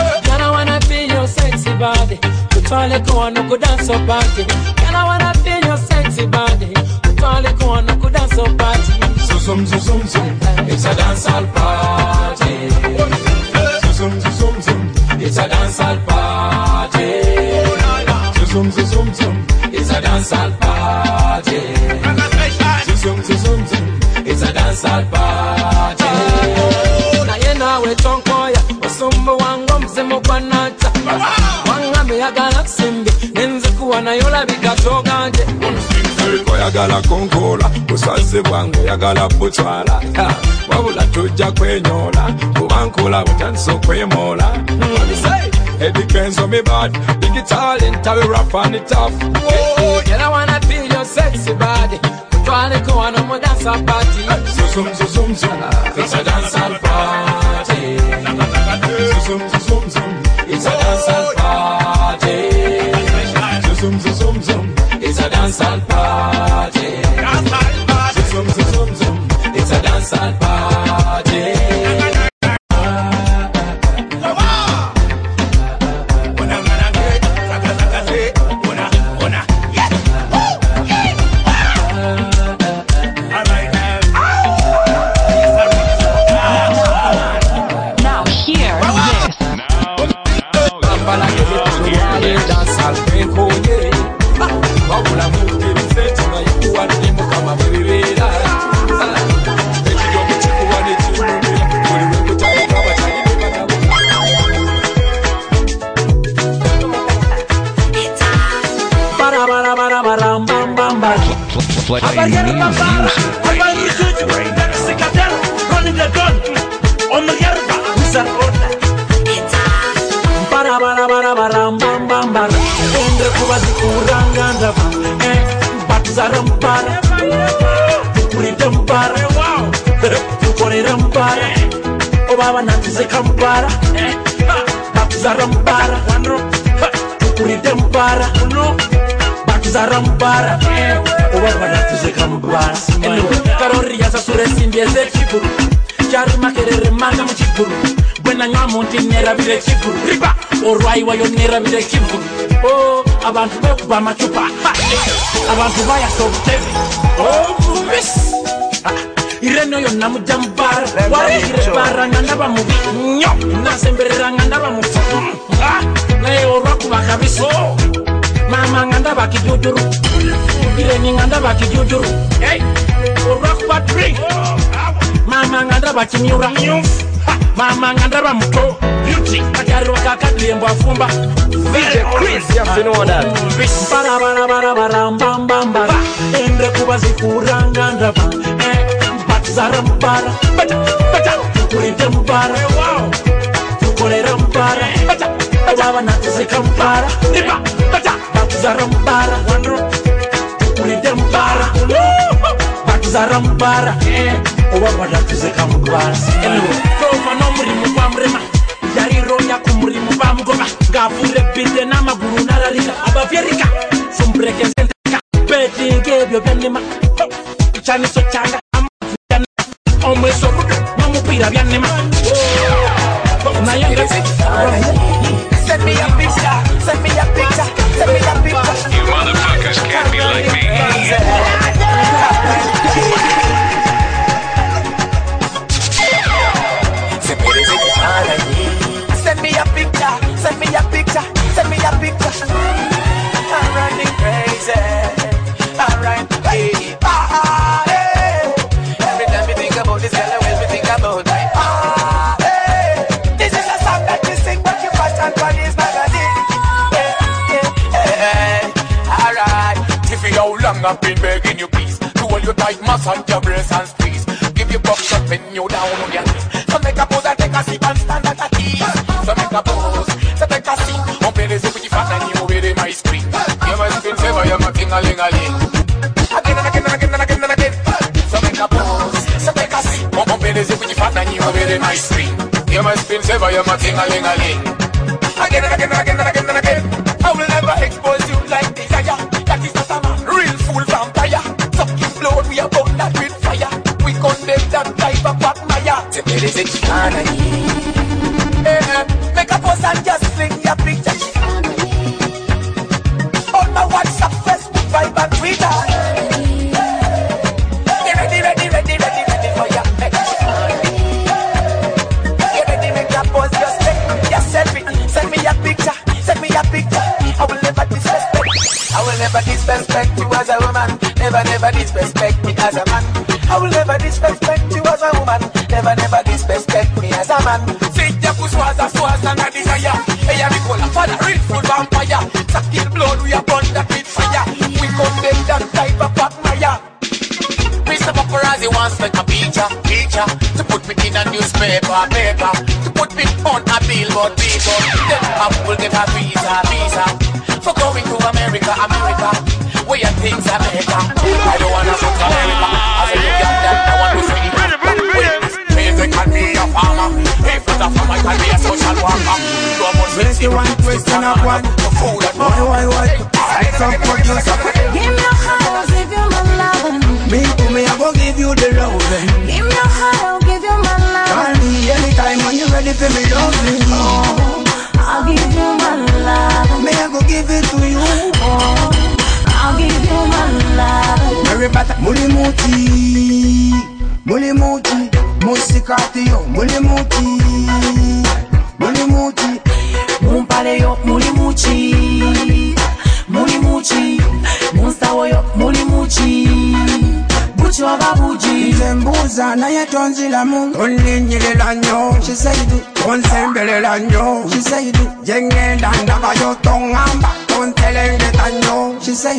I wanna feel your sexy body. Put all the go on, no go dance so party. Girl, I wanna feel your sexy body. Put all the go on, no go dance so party. So zum zum zum zum, it's a dancehall party. So zum zum zum zum, it's a dancehall party. So zum zum zum zum, it's a dancehall party. So zum zum zum zum. It's a dancehall party. Na yena we chonkoya, osumbu wangu mzemo kwa nata. Wanga me yagala simbi, nenze kuwa na yola bikatoganje. Ko yagala konkola, usase bwangu yagala butwala. Wabula tujja kwenyola, kubankola utanso kwemola. It depends on me bad, big talent, I will rap on it off. Oh, girl, I wanna feel your sexy body. Twale ko ano mo dance party. So zum zum zum zum, it's a dancehall party. So zum zum zum zum, it's a dancehall party. So zum zum zum zum, it's a dancehall party. So zum zum zum zum, it's a dancehall party. Dancehall, Playing new music right now. Running the gun on the yerba, who's an order? Bara bara bara bara bam bam bara. Endre kubazi kuranga ndava. Eh, batuzara mbara. Kuride mbara. Wow. Tukorera mbara. Obaba nantize kambara. Eh, batuzara mbara. Kuride mbara. Batuzara mbara. Eh, obaba nantize kambara. Anyway, karori yasa sure simbieze chiburu. Chari makerere manga mchiburu. When I am mountain near a village chiburu. Riba or why were you near a village chiburu? Oh, abantu bekuba machupa. Abantu baya so tevi. Oh, miss. Ireno yo namu jambara. Wari irepara ngandaba mubi. Nyo. Nasembera ngandaba mubi. Ah, na yo roku bakabiso. Mama ngandaba kijujuru. Ireni ngandaba kijujuru. Hey, roku batri. Mama ngandaba chimiura. Mama ngandaba muto. Beauty. Akari wakakadli embo afumba. V J Chris, you have to know that. Bara bara bara bara bam bam bara. Endre kubazi kuranga ndaba. Eh, batuzara mbara. Bata bata. Kurinde mbara. Wow. Tukolera mbara. Bata bata. Natuze kambara. Riba bata. Batuzara mbara. Wandro. Kurinde mbara. Batuzara mbara. Eh, obaba natuze kambara. Anyway, koma no muri mubamrema. Yari ronya kumuri mubamgoma. Gafure bide na maguru nararika. Abafyerika. Sumbreke senteka. Beti ngebyo byanema. Ichani so changa. Omwe so rudo. Mamupira byanema. Na yanga. Send me a picture. Send me a picture. Send me a picture. You motherfuckers can't be like me. Send me a picture, send me a picture, send me a picture. I'm running crazy. Alright, hey, ah, hey. Every time we think about this girl, I will think about my ah, hey. This is a song that we sing, but you fashion for this magazine. Hey, hey, hey. Alright. Tiffy, how long I've been begging you, please, to hold you tight, massage your brace and squeeze. Give you bucks up, bend you down on your knees. So make a pose and take a sip and stand at a ease. So make a pose, so take a seat. On play this with the fat and you with my screen. You must spin favor, you're my ting-a-ling-a-ling. Again and again and again and again and again. So make a pose, so take a seat. On play this with the fat and you with my screen. You must spin favor, you're my ting-a-ling-a-ling. Again and again and again and again and again. I will never expose you like desire. That is not a man, real fool vampire. Sucking blood, we are born that with fire. We condemn that type of bad maya. There is a chicana. Make a post and just fling your picture. On my WhatsApp, Facebook, Viber, and Twitter. Get ready, ready, ready, ready, ready for your picture. Get ready, make a post, just take your selfie. Send me a picture, send me a picture. I will never disrespect. I will never disrespect you as a woman. Never, never disrespect me as a man. I will never disrespect you as a woman. Never, never disrespect me as a man. Sit your puss was a swaz and a desire. Hey, we call a father, real full vampire. Sucking blood, we are born that with fire. We condemn that type of bad maya. Mister Paparazzi wants to make a picture, picture. To put me in a newspaper, paper. To put me on a billboard, billboard. Then I will get a visa, visa. For going to America, America. Where your things are America. I don't wanna go to America. As a young that I want to see. Music can be a farmer. If not a farmer, I can be a social worker. twenty-one question of one. Why, why, why? I some producer. Give me your heart, I'll give you my loving. Me to me, I go give you the loving. Give me your heart, I'll give you my loving. Call me anytime when you're ready for me loving. Oh, I'll give you my loving. Me, I go give it to you. Oh, I'll give you my loving. Mary Bata, Mulimuti, Mulimuti, Musikati, Mulimuti, Mulimuti, Mumpaleyo, Mulimuchi, Mulimuchi, Mustawoyo, Mulimuchi, Buchi wa babuji. Zembuza na ya tonzi la mungu. Onlinyele la nyo, she say do. Onsembele la nyo, she say do. Jenge danda ba yo tongamba, tontelenge ta nyo, she say do.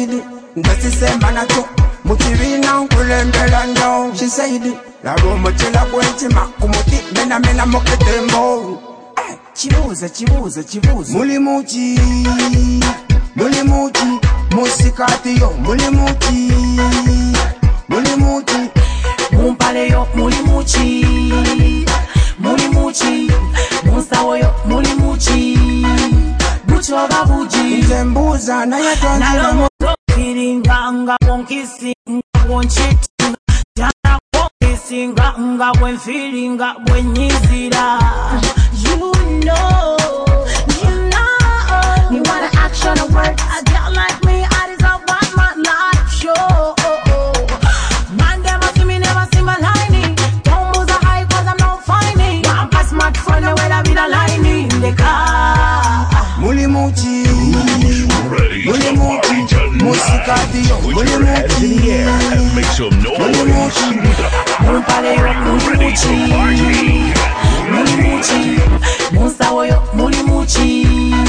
ndasisemba nacho mukibina nkulembera njo she said labo mutela kwentima kumuti mena mena muketembo chibuza chibuza chibuza muli muchi muli muchi musikati yo muli muchi muli muchi mumpale yo muli muchi muli muchi musawo yo muli muchi bucho babuji zembuza na yatonza Kiringa nga wonkisi nga wonchitinga Jana wonkisi nga nga wenfilinga wenyizira. You know, you know me want action and work. A girl like me, I deserve one man life show. Man, them a see me, never see my lining. Don't move the high cause I'm not finding. I'm a smart friend, the way that be the lining in the car. Muli muchi Muli muchi Musikati yo Muli muchi Make some noise. Mumpale yo muli muchi Muli muchi Musawo yo muli muchi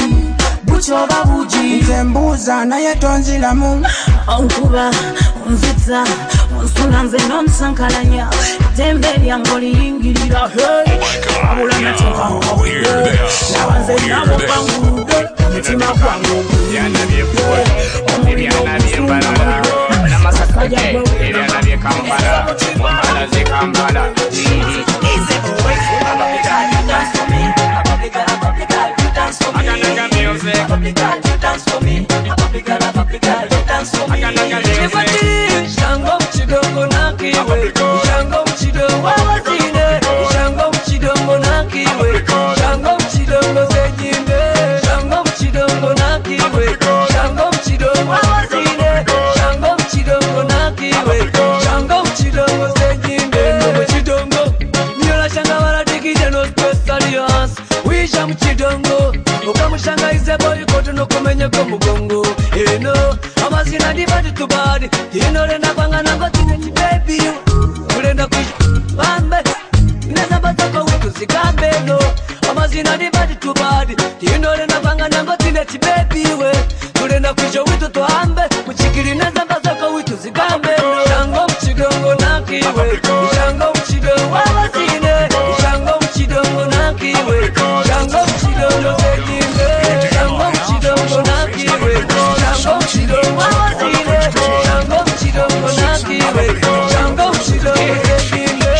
Bucho babuji Zembuza na yetonzila mu Onkuba, onzita Onsuna nze nonsankalanya Tembeli yangoli yingirira Hey, abula nachoka mwabuye Nawanze nabo bangude Mutima kwangu Yana biepuwe Yana biembarara Namasakake Yana biekambara Mumbala zekambara Easy boy You dance for me A public girl, a public girl You dance for me Aganaga music A public girl, you dance for me A public girl, a public girl You dance for me Aganaga music Shango mchidongo nakiwe Shango mchidongo wawazine Shango mchidongo nakiwe Shango mchidongo zejinde Shango mchidongo nakiwe Shango mchidongo wawazine Shango mchidongo nakiwe Shango mchidongo zejinde Mchidongo Nyola shanga wala digide no special yas Wisha mchidongo Ukamushanga ize boy koto no kumenya komugongo Eno Amazina divadi to body Tino renda kwanga nango tine baby you Urenda kuisha Bambe Ineza bataka witu sikambe no Amazina divadi to body Tino renda kwanga nango tine baby we Urenda kuisha witu toambe Mchikiri neza bataka witu sikambe no Shango mchidongo nakiwe Shango mchidongo wawazine Shango mchidongo nakiwe Shango mchidongo zejinde Shango mchidongo nakiwe Shango mchidongo wawazine Shango mchidongo nakiwe Shango mchidongo zejinde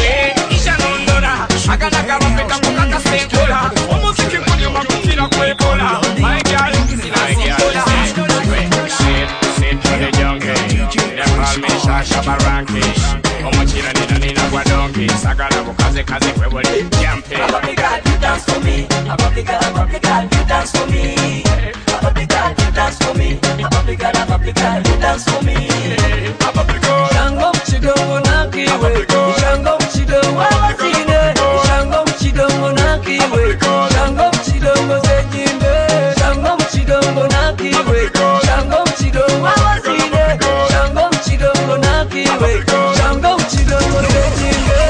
Ishanondora Aganaga wapeta mukaka sengola Omuziki kwenye makufira kwebola My girl, sinasingola Sit, sit for the junkie Them call me Shasha Baranki Omochira nina nina kwa donkey Sagala bukaze kaze kwebole jampe A public girl, you dance for me A public girl, a public girl, you dance for me A public girl, you dance for me A public girl, a public girl, you dance for me A public girl Shango mchidongo nakiwe Shango mchidongo wawazine Shango mchidongo nakiwe Shango mchidongo zejinde Shango mchidongo nakiwe Shango mchidongo wawazine Shango mchidongo nakiwe Shango mchidongo zejinde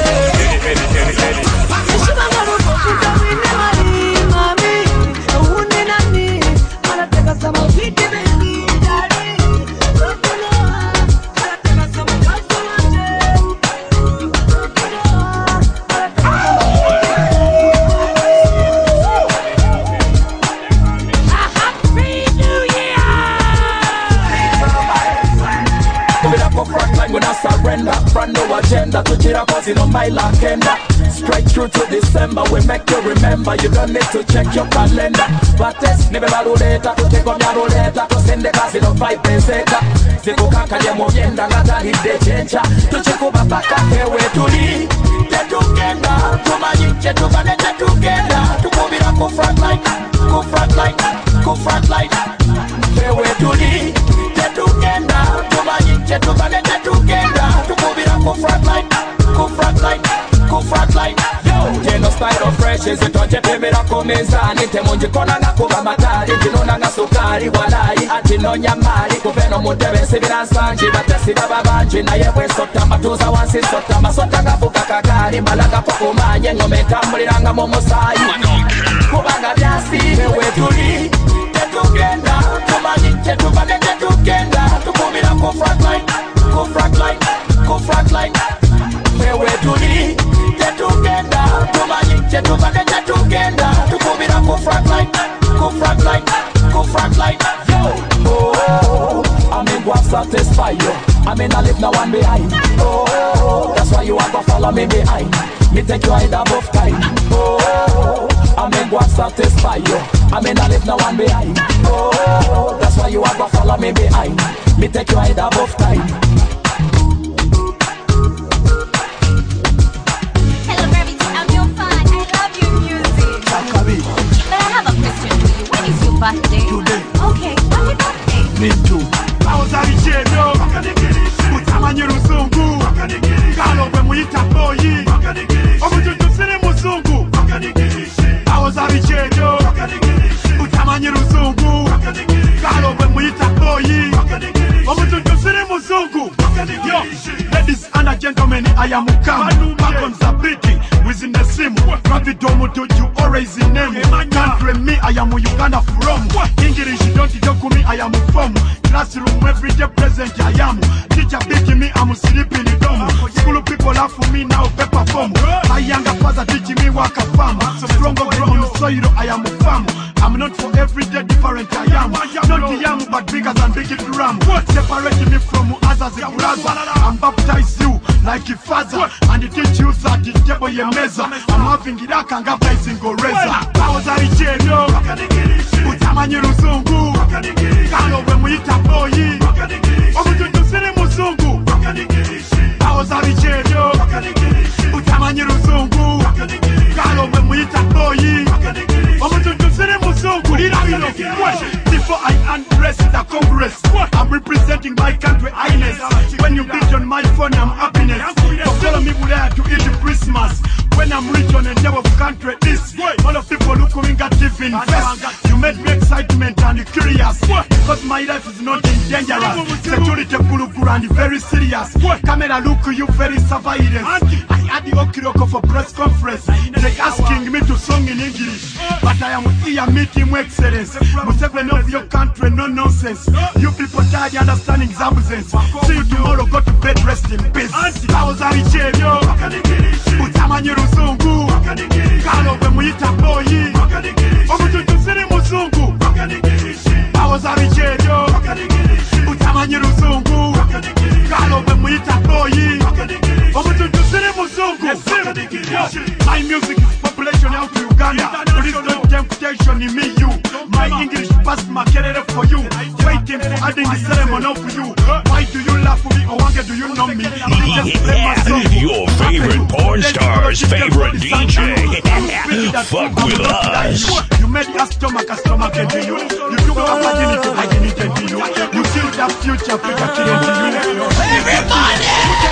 Brand new agenda to Jira cause you know my lakenda. Straight through to December we make you remember. You don't need to check your calendar. Bates nebe baluleta tuteko myaluleta tusende kasi no five peseta. Zikukakaje moyenda ngatalide chencha tuchikuba paka hewe tuli tetugenda tumanyiche tubane tetugenda tukubira ku front line ku front line ku front line hewe tuli tetugenda tumanyiche tubane tetugenda tukubira ku front line ku front line ku front line yo jeno style of fresh is it on jepemera komezani temonje kona nakuba matari tinona nga sukari walai ati no nyamali kuveno mutebe sibira sanji batesi baba banji na yewe sota matuza wansi sota masota ngavuka kakari malaga pokumanye ngome tambuliranga mu musayi kubanga byasi ewe tuli tetu tetugenda tumanyi tetubadde tetugenda tukubira ku frontline ku frontline ku frontline wewe tuli tetugenda tumanyi tetubadde tetugenda tukubira ku frontline ku frontline ku frontline yo oh I mean go satisfy you I mean I leave no one behind oh that's why you have to follow me behind me take you high above time oh I mean go satisfy you I mean I leave no one behind oh that's why you have to follow me behind me take you high above time. Hello Gravity, I'm your fan. I love your music. But I have a question for you. When is your birthday? Today. Okay, happy birthday. Me too. Bawuza bicheno utamanye luzungu kalo bwe muyita boyi omujujusire muzungu bawuza bicheno utamanye luzungu kalo bwe muyita boyi omujujusire muzungu. Yo, ladies and gentlemen, I am Mukama Malcolm Zabiki within the sim Ravidomo do you always in name country me I am Uganda from English don't talk to me I am from classroom every day present I am teacher beating me I'm sleeping in dome school people laugh for me now paper form my younger father teaching me work a farm stronger ground soil I am a farm I'm not for every day different I am not young but bigger than big drum separating me from others a brother I'm baptize you like a father and teach you that the table ye meza I'm having it akanga baptizing go reza bawuza bicheno utamanye luzungu kalo bwe muyita boyi omujujusire muzungu bawuza bicheno utamanye luzungu kalo bwe muyita boyi omujujusire muzungu lirabino before I address the Congress I'm representing my country highness when you beat on my phone I'm happiness so follow me Bulaya to eat Christmas when I'm rich on a job of country this all of people look coming at giving best you made me excitement and curious because my life is not in dangerous security kulukuru and very serious camera look you very surveillance I had the okiroko for press conference they asking me to sing in English but I am here meeting excellence Museveni of your country no nonsense you people tired understanding absence see you tomorrow go to bed rest in peace bawuza bicheno utamanye luzungu kalo bwe muyita boyi omujujusire muzungu bawuza bicheno utamanye luzungu kalo bwe muyita boyi omujujusire muzungu. My music is population out to Uganda please don't temptation in me you my English past makerere for you waiting for adding the ceremony for you why do you laugh for me or why do you know me yeah, your favorite porn star's favorite D J fuck with us you made us stomach a stomach into you you took our virginity virginity into you you killed that future figure into you everybody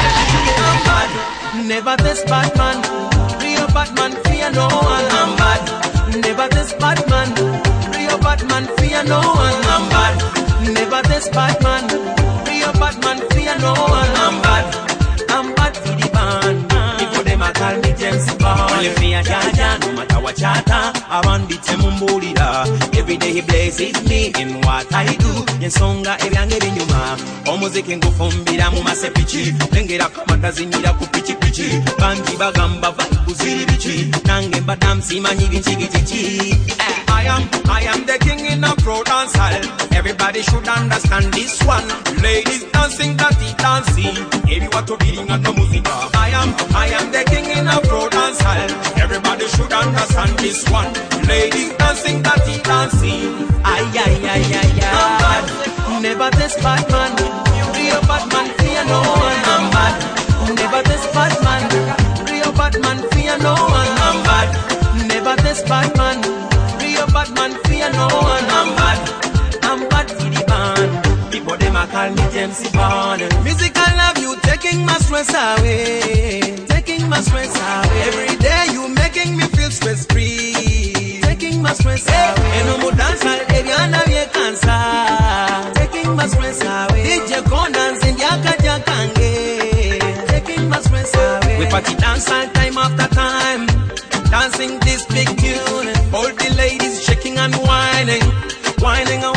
I'm bad never this bad man real bad man fear no one I'm bad never this bad man real bad man fear no one I'm bad never this bad man real bad man fear no one I'm bad I'm bad for the band people them a call me James Bond only fear Jaja no matter what chata I want the temumbulira every day he blesses me in what I do yensonga ebyange binyuma omuziki ngufumbira mu masepichi lengera kamatazinyira ku pichi pichi bangi bagamba vibe ziri bichi nange badam simanyi binchigitichi I am I am the king in a pro dance hall everybody should understand this one ladies dancing dirty dancing every what to beating at the music I am I am the king in a pro dance hall everybody should understand this one ladies dancing dirty dancing ay ay ay ay ay never this bad man real bad man fear no one I'm bad never this bad man real bad man fear no one I'm bad never this bad man real bad man fear no one I'm bad I'm bad for the band people them a call me James Bond musical love you taking my stress away taking my stress away every day you making me feel stress free taking my stress away and no more dance all area na ye cancer taking my stress away D J Conan Zindiaka Jakange taking my stress away we party dance all time after time dancing this big tune all the ladies shaking and whining whining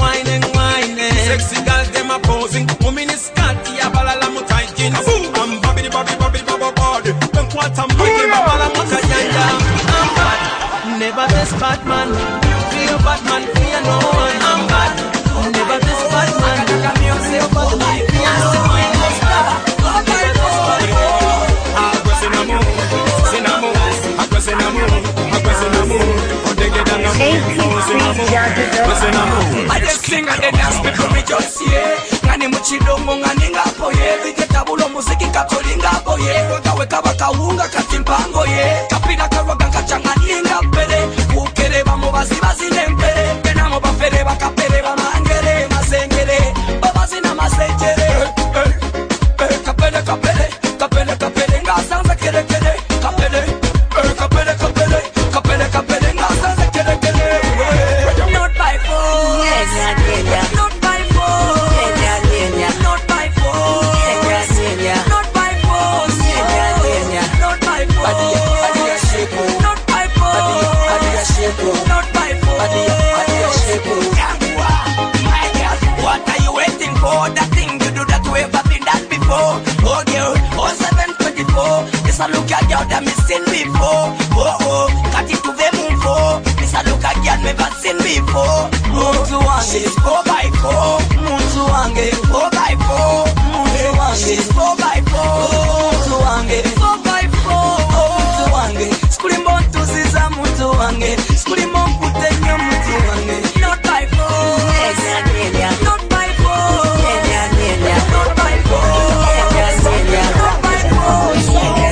I just sing and then dance people rejoice, yeah. Ngani muchidongo ngani ngapo, yeah. Viketabulo muziki kakoli ngapo, yeah. Weka weka waka unga katimpango, yeah. Kapina kawaga kachangani ngapele. Ukere vamo basi basi nempele. Kenamo bafere baka pere bamangere. Masengere, babazi na masengere. Kapele kapele, kapele kapele. Ngasanza kere kere. Kapele, kapele kapele. Kapele kapele. Ngasanza kere kere. Not by force. Not by force. Not by force. Not by force. Not by force. Not by force. Not by force. My girl, what are you waiting for? That thing you do that way, but been that before. Oh girl, oh seven twenty-four. This a look at girl that me seen before. Oh oh, cut it to them for. This a look at girl me never seen before. Muntu wange, she's four by four. Muntu wange, four by four. Muntu wange, she's four by four. Muntu wange, four by four. Muntu wange, skulimbo ntuziza muntu wange. Skulimbo mputenyo muntu wange. Not by four. Not by four. Not by four. Not by four.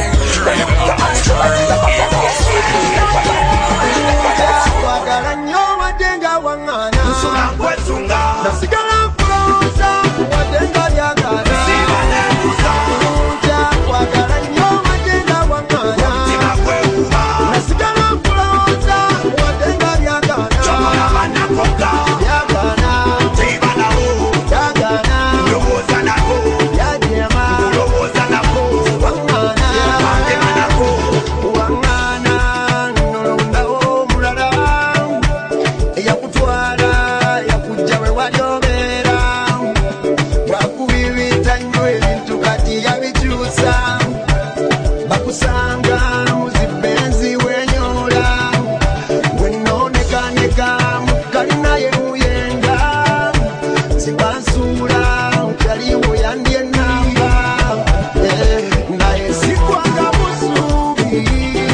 Wagala nyo wadenga wangana Nsula kwetunga Nasigala mfuroza wadenga lyagana Sibane kuza Uja wagala nyo wadenga wangana Tima kwekuma Nasigala mfuroza wadenga lyagana Chomola manakoka Lyagana Tiba na hu Lyagana Ulowoza na hu Lyagema Ulowoza na hu Wangana Wangema na hu Wangana Nolonda o mulala yakutwala yakujawe walyobera wakubibita nnyo ebintu kati yabikyusa bakusanga muzibenzi wenyola wenoneka-neka mukalina yemuyenga zibansuula taliwo yandye namba naye sikwanga busubi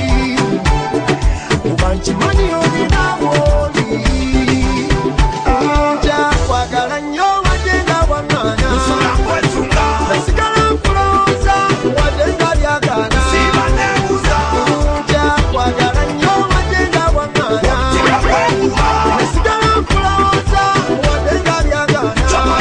kuba nkimanyi olinabwoli wagala nnyo wadenga wangana nasigala mpuloza wadenga lyagana wagala nnyo wadenga wangana nasigala mpuloza wadenga lyagana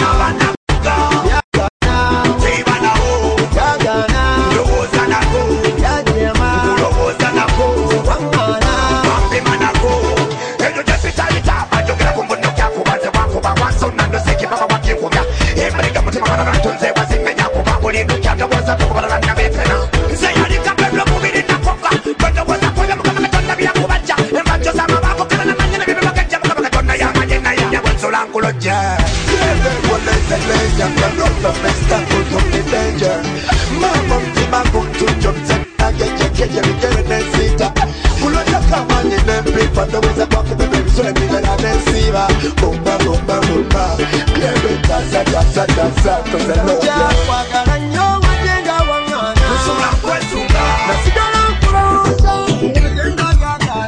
wagala nnyo wadenga wangana nasigala mpuloza wadenga lyagana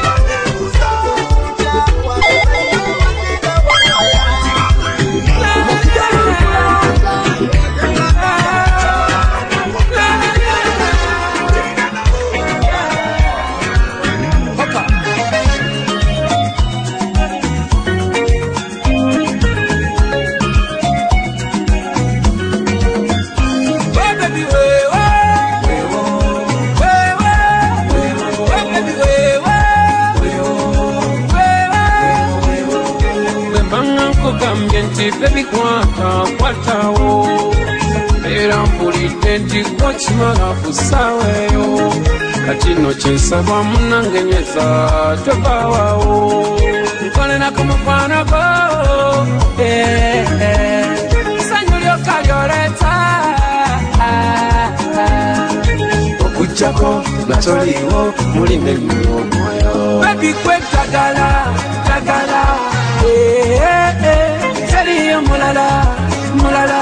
Baby kwata kwatawo era mpulidde nti gwokimala kusaweyo kati no kyensaba munange nyweza tobaawo nkolerako mukwano gwo sanyu lyoka lyoleeta okujjako nga toliiwo mulime mumwoyo baby kwetagala tagala Seriyo mulala, mulala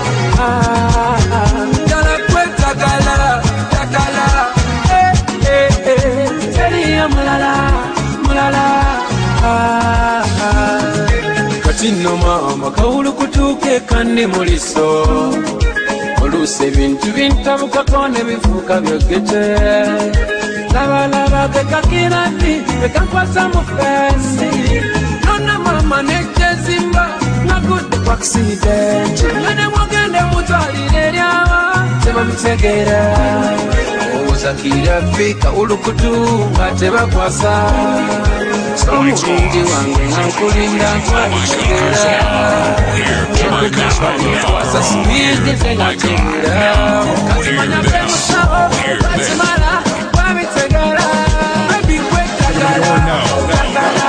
Dala kwetagala, takala Eh, eh, eh Seriyo mulala, mulala kandi muliso oluusi ebintu bintabukako ne bifuuka byogete labalaba gekakira nti bekankwasa mu fensi nona mama nekyesimba nga good for accident mwene mwogende mutwalire eryawa tebamutegera owuzakira fika ulukutu nga tebakwasa omulungi wange nankulinda ntwamutegera ekukwasa sibizi tenategera kazimanya bemusawo kazimala wabitegera ebikwetagala kakala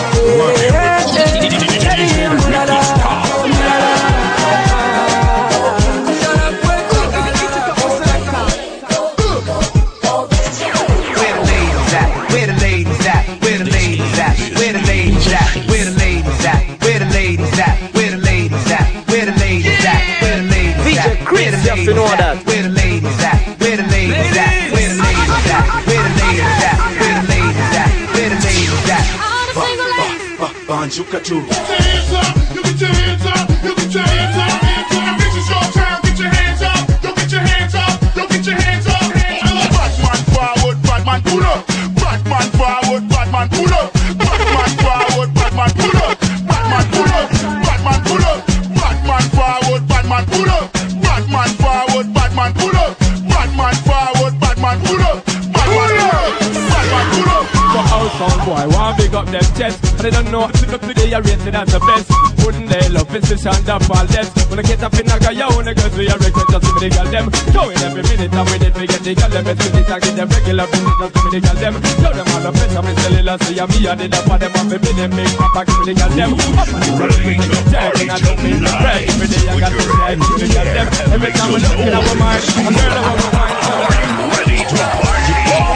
Just to know that. Where the ladies at? Where the ladies at? Where the ladies at? Where the ladies at? Where the ladies at? Where the ladies at? Banjuka too. Get your hands up, you get your hands up, you get your hands up, hands up. This is your time, get your hands up, yo get your hands up, yo get your hands up. Batman forward, Batman pull up. Batman forward, Batman pull up. Batman forward, Batman pull up. Batman pull up, Batman pull up. Batman forward, Batman pull up. Batman forward, Batman pull up. Batman forward, Batman pull up. Batman pull up, Batman pull up. For household boy, want big up them chest, and they don't know how to look today are rated as the best. Wouldn't they love position up all left? When I get up in a guy, yo, when the girls we are record, just give me the girl them. Going every minute, and with it, we get the girl them. It's with it, I get them regular visit, just give me the girl them. Tell them all the friends, I'm in cellular, see ya, me, I did up for them, I'm in them, make my back, give me the girl them. Up on the girl, we take a check, and I don't mean the break. Every day I got to say, give me the girl them. Every time we look in our mind, a girl of our mind, ready to party.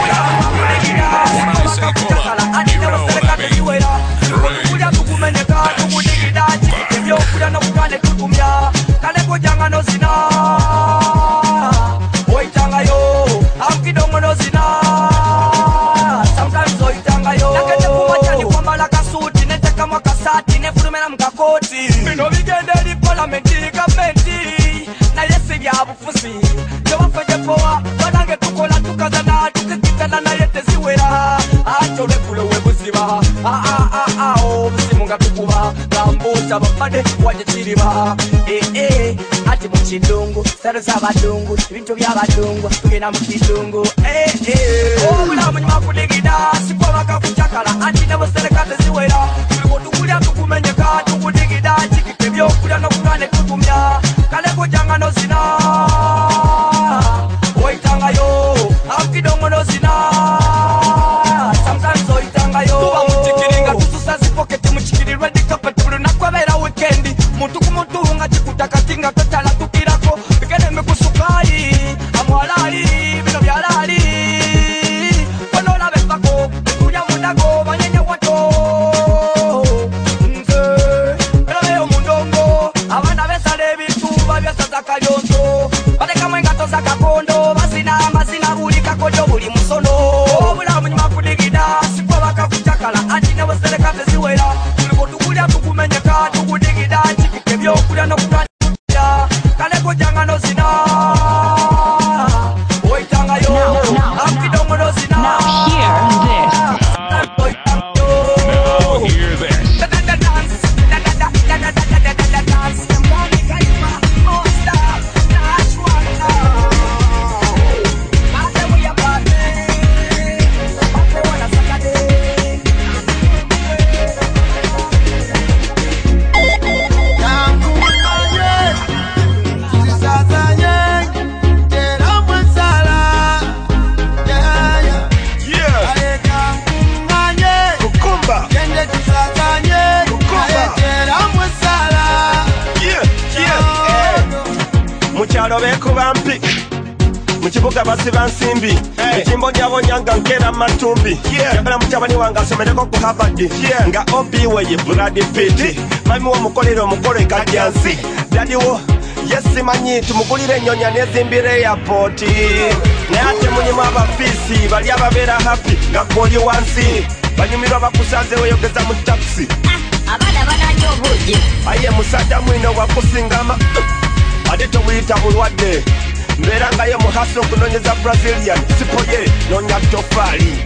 Abafade wajechiriba eh eh ati muchidungu sero sabadungu ibintu byabadungu tugena mukidungu eh eh obula munyuma kudigida sipo bakakuchakala ati nabo serekate ziwera tuliko tukulya tukumenyeka tukudigida chikite byo kulya no kulane tukumya kale kujanga no zina oitanga yo akidongo no zina sometimes oitanga yo tuba mutikiringa tususa zipoketi muchikirirwe dikapete nakwabera weekend muntu kumutunga chikutaka tinga totala tukirako bigene mekusukai amwalali bino byalali kono la besako kuya mudago banyenye wato nze pero leo mundongo abana besale bituba byasaza kalyonzo bateka mwenga toza kakondo basina mazina buli kakojo buli musono obula munyuma kudigida sikwa bakakuchakala ati ne baseleka teziwera tulipotukulya tukumenyeka tukudigida chikike byokulya nokulya kale kujanga no zina oitanga yo akidongo no zina now hear this Now hear this. Mukyalo bekuba mpi mukibuga basiba nsimbi ekimbo lyabo nyanga nkera matumbi yagala mukyabani wange asomereko ku Harvard nga obi we ye Brad Pitt mami womukolera omukolo ekadyansi dadi wo yesimanyi tumugulire enyonya nezimbira airport naye ate mulimu abafiisi bali ababeera happy nga gwoli wansi banyumirwa bakusanze weyogeza mu taxi abada bada nyobuji aye musajja mwino wakusingama ate towuyita bulwadde mbeera nga ye muhaso okunonyeza Brazilian sipoye nonya tofaali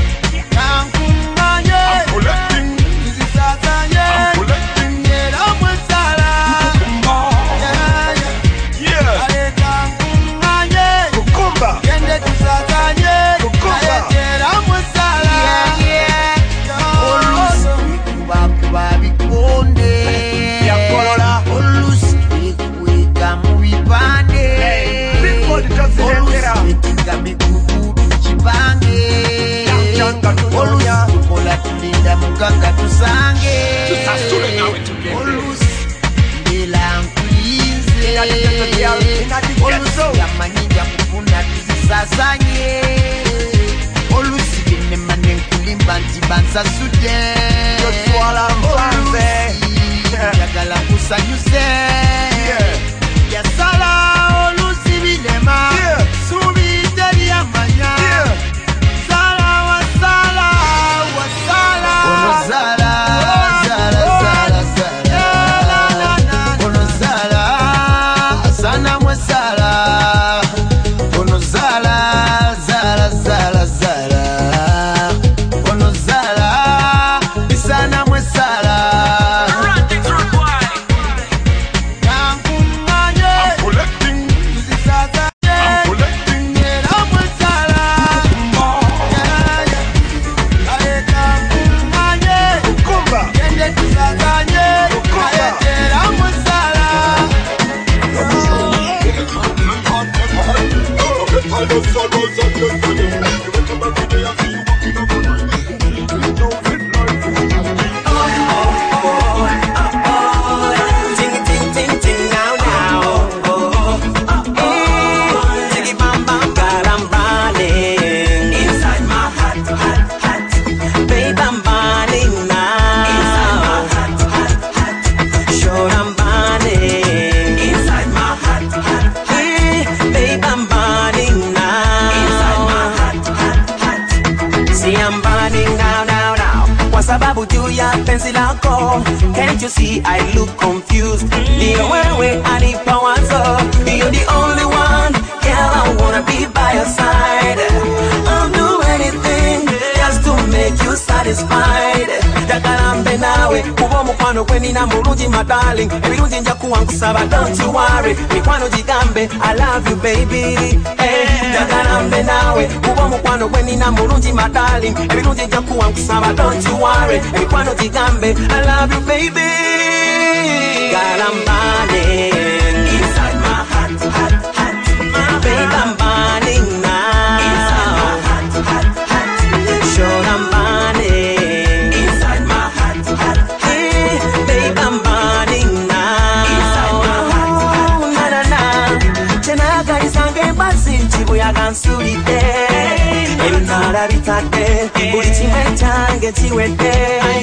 Muganga tusange tusasule nawe tugende ila nkwize olusi yamanyija kufuna tuzisasanye olusi binemane nkulimba nti bansasude yotwala mpanze yagala kusanyuse yasala olusi binema subiteri yamanya Can't you see I look confused? The only way I need powers up. You're the only one, girl, I wanna be by your side. I'll do anything just to make you satisfied. Dakalambe nawe, kubo mukwano kweni na mulungi my darling. Ebirungi nja kuwankusaba, don't you worry. Mikwano jigambe, I love you baby. Hey, dakalambe nawe, kubo mukwano kweni na mulungi my darling. Ebirungi nja kuwankusaba, don't you worry. Mikwano jigambe, I love you baby. Girl, I'm burning inside my heart, heart, heart. Babe, I'm burning now inside my heart, heart, heart. Sure, I'm burning inside my heart, heart, heart. Hey, babe, I'm burning now inside my heart, heart, heart. Na na na, chenaga isange basi chibuyaga nsuite. Ebitara bitadde, buli kimwe kyange kiwedde.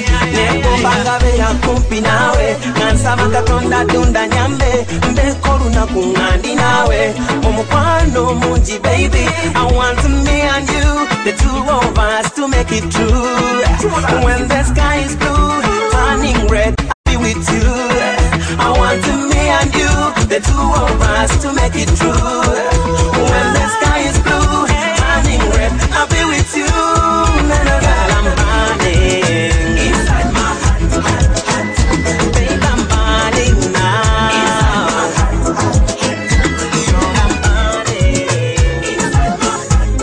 Nebomba beera kumpi naawe, nga nsaba Katonda tunda nyambe, mbeeko olunaku nga ndi naawe. Omukwano mungi baby, I want me and you, the two of us to make it true. When the sky is blue, turning red, I'll be with you. I want me and you, the two of us to make it true. When the sky is blue, turning red, I'll be with you. Na na na, I'm burning inside my heart, heart, heart. Babe, I'm burning now inside my heart, heart, heart. So I'm burning inside my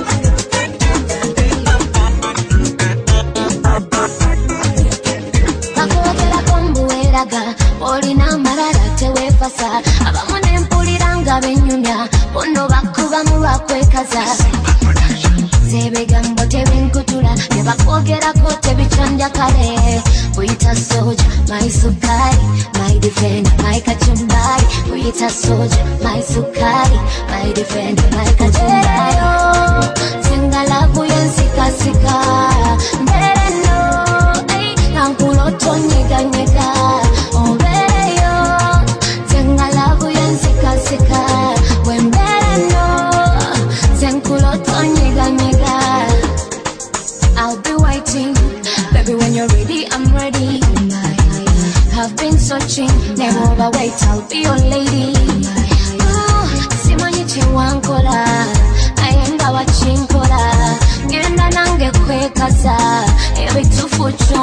heart. Bakwogera kombuweraga olina marara tewefasa abamu nempuliranga benyumya bono bakubamu bakwekaza sebigambo tebinkutula nebakwogerako tebicanja kale uyita soja my sukari my defender my kachumbari uyita soja my sukari my defender my kachumbari singalavu yensikasika mbereno nankuloto nyeganyega obereyo singalavu yensikasika wembereno senkuloto nyeganyega. I'll be waiting, baby. When you're ready, I'm ready.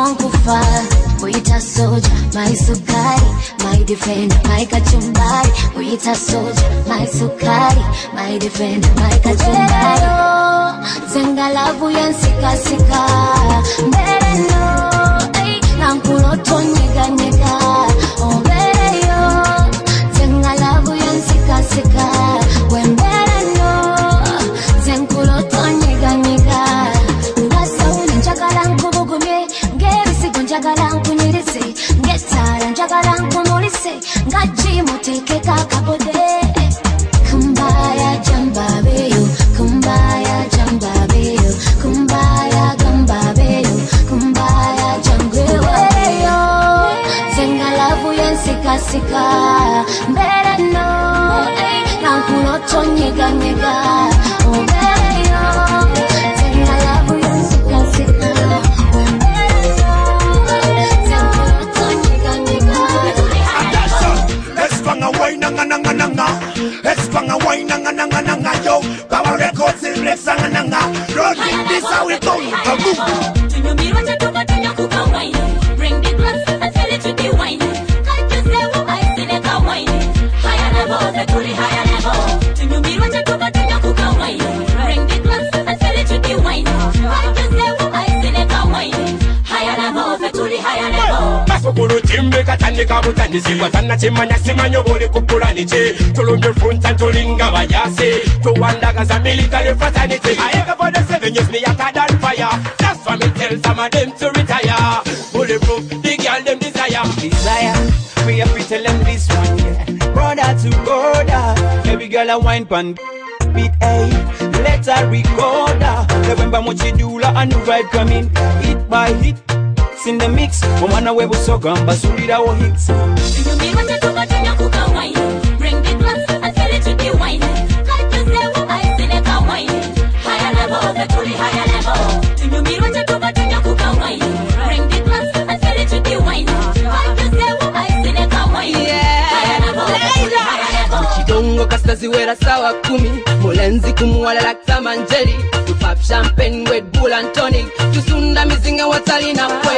nkufa Uyita soldier, my sukari, my defender, my kachumbari. Uyita soldier, my sukari, my defender, my kachumbari. Zenga lavu yansika sika, mbere no, ay, nankuloto nyega nyega. Oh mbere yo, zenga lavu yansika sika, wembere no, zenkuloto nyega nyega. Ngasa uni njagala nkubugumye, ngebisigo njagala nkunyirize, ngesara njagala nkumulise, ngaji mutekeka kabode. Kumbaya jambabeyo, kumbaya jambabeyo, kumbaya gambabeyo, kumbaya jangweweyo. Zenga lavu yansika sika, mbere no, ay, nankuloto nyega nyega. Oh mbere yo, zenga lavu yansika sika, Espanga wine nanga nanga nanga, Espanga wine nanga nanga nanga yo. Power records in Rex nanga nanga. Rolling this how we go. Kaboom. Tunyumirwa chatoka tunyakuka wine. Bring the glass and fill it with the wine. Can't you say what I see like a wine? Higher level, the truly higher level. Tunyumirwa chatoka tunyakuka wine. Bring the glass and fill it with the wine. Can't you say what I see like a wine? Higher level, the truly higher level. Masukuru timbe katandika butandisi Watana chimanya simanyo boli kupulanichi Tulumbi front and tulinga bayasi Tuwandagaza military fraternity I ever for the seven years me hotter than fire That's why me tell some of them to retire Bulletproof, the girl them desire Desire, we have to tell them this one, yeah. Brother to brother, every girl a wine pan beat, ayy. Let her record her. Remember Mochidula and the vibe coming hit by hit. In the mix, woman away with so gamba, so read our hits. Tunyumirwa chatoka tunyakuka wine. Bring the glass and fill it with the wine. Can't you say what I see like a wine? Higher level, the truly higher level. Tunyumirwa chatoka tunyakuka wine. Bring the glass and fill it with the wine. Can't you say what I see like a wine? Higher level, the truly higher level. Chidongo kastaziwera sawa kumi. Mulenzi kumuwala lakta manjeri. Pop champagne, Red Bull and tonic. Tusunda mizinga watalina kweli.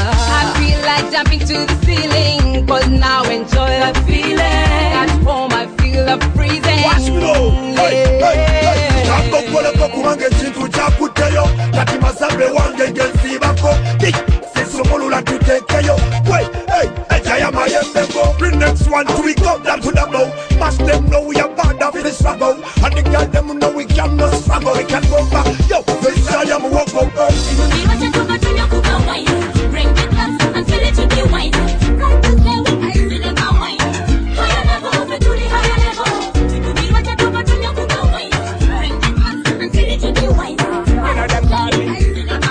I feel like jumping to the ceiling, but now enjoy the feeling. At home I feel the freezing. Watch me now. Hey, hey, hey. Nambo kole kukuwange chintu chakuteyo. Kati masambe wange gensi bako. Dik, sisumulu la tutekeyo. Wait, hey, ejaya mayembeko. Bring next one to we come down to the bow. Mash them know we are bad of this struggle. And the girl them know we cannot struggle. We can go back. Yo, this I am walk out. Tunyumirwa chatoka tunyakuka wine. Bring the glass and fill it with the wine. Can't you say what I see like a wine? Higher level, the truly higher level. Tunyumirwa chatoka tunyakuka wine. Bring the glass and fill it with the wine. Can't you say what I see like a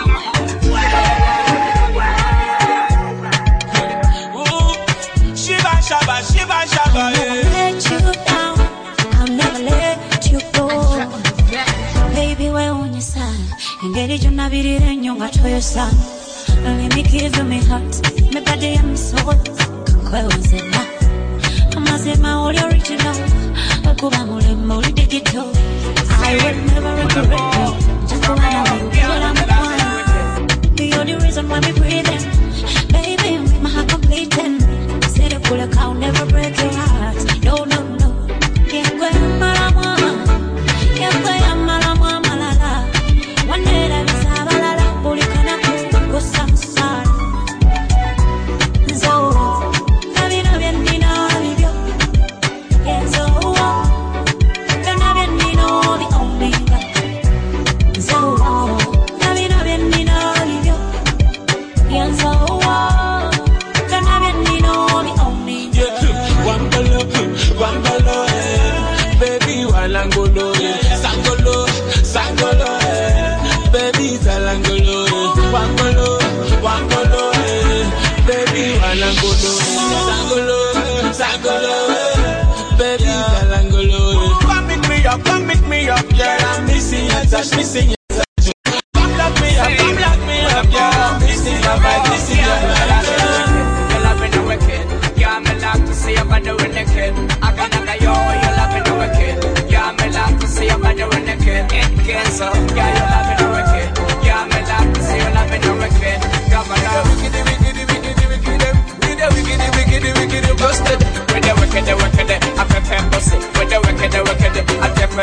wine? Shiva Shabba, Shiva Shabba, I'll never let you down, I'll never let you go. Baby, we're on your side. Engeri jona virire nyonga toyosa. Let me give you my heart, my body and my soul. Kakwe uzema, amazema all original. Akuba mule mule digital. I will never regret you. Just the way I will get on the fire. The only reason why me breathing, baby, with my heart completing. Say the full account never break your heart. No, no, no. Yeah, we're malama. Yeah, we're malama malala. One day that is a balala. Puli kana go samsara. So, navina bien dina vivio. Yeah, so, navina bien dina vi omega. So, navina bien dina vivio. Yeah, so, navina bien dina vi omega. Wangolo, wangolo, eh. Baby, walangolo, eh. Sangolo, sangolo, eh. Baby, salangolo, eh. Wangolo, wangolo, eh. Baby, walangolo, eh. Sangolo, sangolo, eh. Baby, salangolo, eh. Come pick me up, come pick me up, yeah. I'm missing your touch, missing your touch. Come lock me up, come lock me up, yeah. I'm missing your vibe, missing your vibe. You're loving the wicked. Yeah, me like to see your body when the kid. I can knock a yo, you're loving the wicked. Yeah, me like to see your body when the kid. Get cancer. Yeah, you're loving the wicked. Yeah, me like to see you loving the wicked. Come on, now.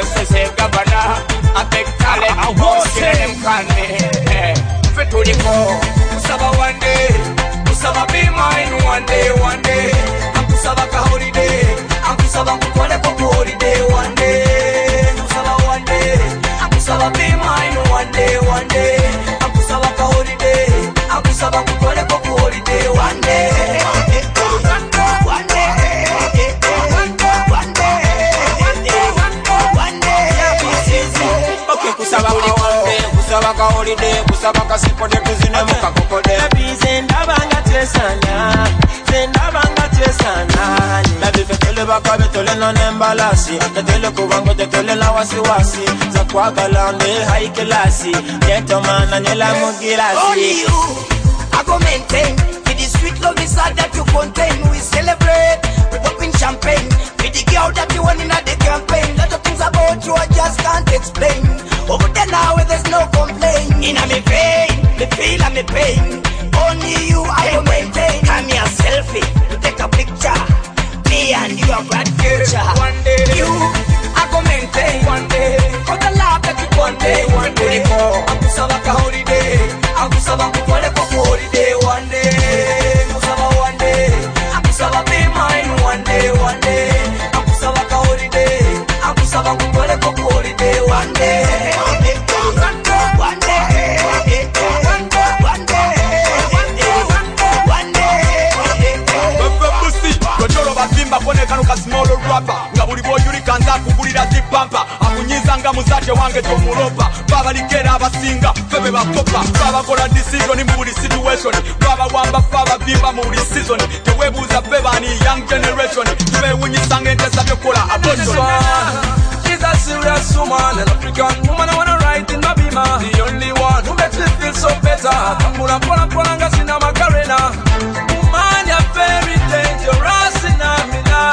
say say governor, I beg talent, I won't say them can me. Fit to the core, Kusaba one day, Kusaba be mine one day, one day. I'm Kusaba ka holiday, I'm Kusaba kukole kuku holiday one day. Kusaba one day, I'm Kusaba be mine one day, one day. I'm Kusaba ka holiday, I'm Kusaba kukole kuku holiday one day. Kusaba ka holiday, kusaba ka sipo de kuzine muka kokode. Baby zenda banga tesana, zenda banga tesana. Baby fetele baka betole no nembalasi, fetele kubango tetele la wasi wasi. Za kwa galande high class, geto mana nela mugilasi. Only you, I go maintain. With the sweet love inside that you contain, we celebrate. We popping champagne. With the girl that you want in the campaign. Lot of things about you I just can't explain. Over there now there's no complaint. In a me pain, me feel and me pain. Only you I will maintain. Come here selfie, to take a picture. Me and you are bright future. One day you I go maintain. One day for the love that you one day. One day I'm Kusaba ka holiday. I'm Kusaba kukole kuku holiday. One day Kusaba one day. I'm Kusaba be mine. One day, one day. I'm Kusaba ka holiday. I'm Kusaba kukole kuku holiday. One day. Bonekano ka small rapper nga buli boyuli kanza kugulira zipampa akunyiza nga muzaje wange tomulopa baba likera abasinga febe bakopa baba kola decision mu buli situation baba wamba baba bimba mu buli season tewebuza beba ni young generation tube wunyisanga entesa byokola abortion. She's a serious woman, an African woman I wanna write in my bima. The only one who makes me feel so better. Tambula pola pola nga sina macarena. Woman you're very dangerous in Amina.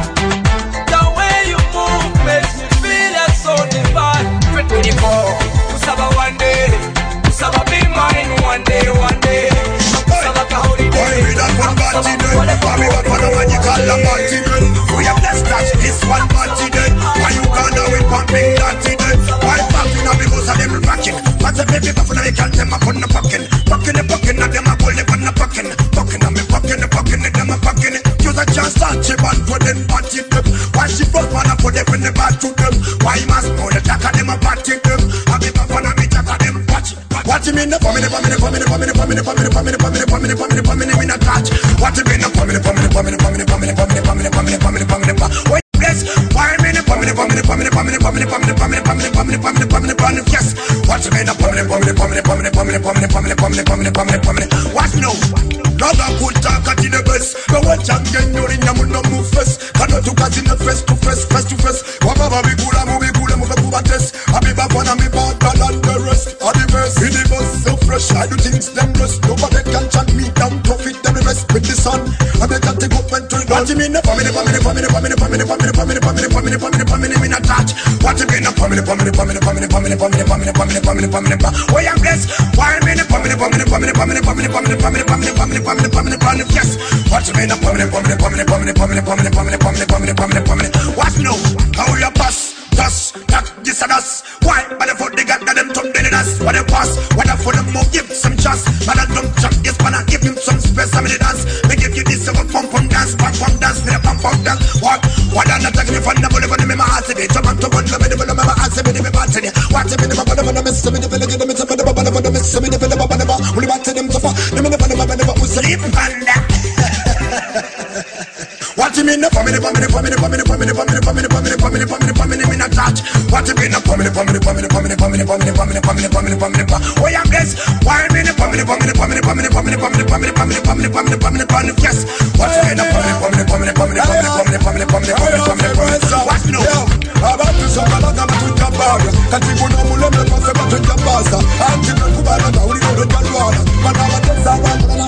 The way you move makes me feel it's so divine. Fit twenty-four, Kusaba one day, Kusaba be mine one day, one day. Kusaba ka holiday. We don't want party day. We want for the magical party day. We have let's touch this one party day. Why you gonna we pumping that today? Why pumping up because of them rocking? But the baby buffalo they can't them up on the pucking. Pucking the pucking and them a pull up on the pucking. Pucking and me pucking the pucking and them a pucking. Use a chance to chip and put them party them. Why she first wanna put them when they back to them? Why must know the jack of them a party them? I be buffalo me jack of them watch. What you mean the family, family, family, family, family, family, family, family, family, family, family, me not touch. What you mean the family, family, family, family, family, family, family, family, family, family, family. Yes, why me the family, family, family, family, family, family, family, family, family, family, family, family. Yes, what you mean the family, family, family, family, family, family, family, family, family, family, family. What no? Love a good talk at the best. Go watch and get your in your no move first. Cannot to catch in the face to face, face to face. Wababa be good, I'm be good, I'm a good test. I be back when I'm a bad than the rest. All the best, in the bus so fresh. I do things them rest. Nobody can chat me down, profit them rest with the sun. I be got to go and turn. What you mean the family, family, family, family, family, family, family, family, family, family, family, me not touch. What you mean the family, family, family, family, family, family, family, family, family, family, family. Why I'm blessed? Why me the family, family, family, family, family, family, family, family, family, family, family, family. Yes. What you mean the family, family, family, family, family, family, family, family, family, family, family. What no? How you pass? Thus, that, this and us. Why? But the foot they got that them tongue in us. What they pass? What the foot them move? Give some chance. But I don't chuck this man. I give him some space. I'm in the dance. They give you this over pump pump dance, pump pump dance, me a pump pump dance. What? What I'm not taking me from the bullet, but me my heart to be. Come on, come on, come on, come on, come on, come on, come on. What you mean the bubble, the miss, me the feel, the miss, me the bubble, the miss, me the feel, the bubble, the bubble. Only back to them so far. Them in the bubble, the bubble, who's sleep panda. What you mean the family, family, family, family, family, family, family, family, family, family, family, me not touch. What you mean the family, family, family, family, family, family, family, family, family, family, family. Why I'm blessed? Why I mean the family, family, family, family, family, family, family, family, family, family, family, family. Yes. What you mean the family, family, family, family, family, family, family, family, family, family, family. What no? About to some about them to jump out. Katibu no mule me ko feba to jump out. Anti no kubala na uli no jalwa. Manaba tesa wa na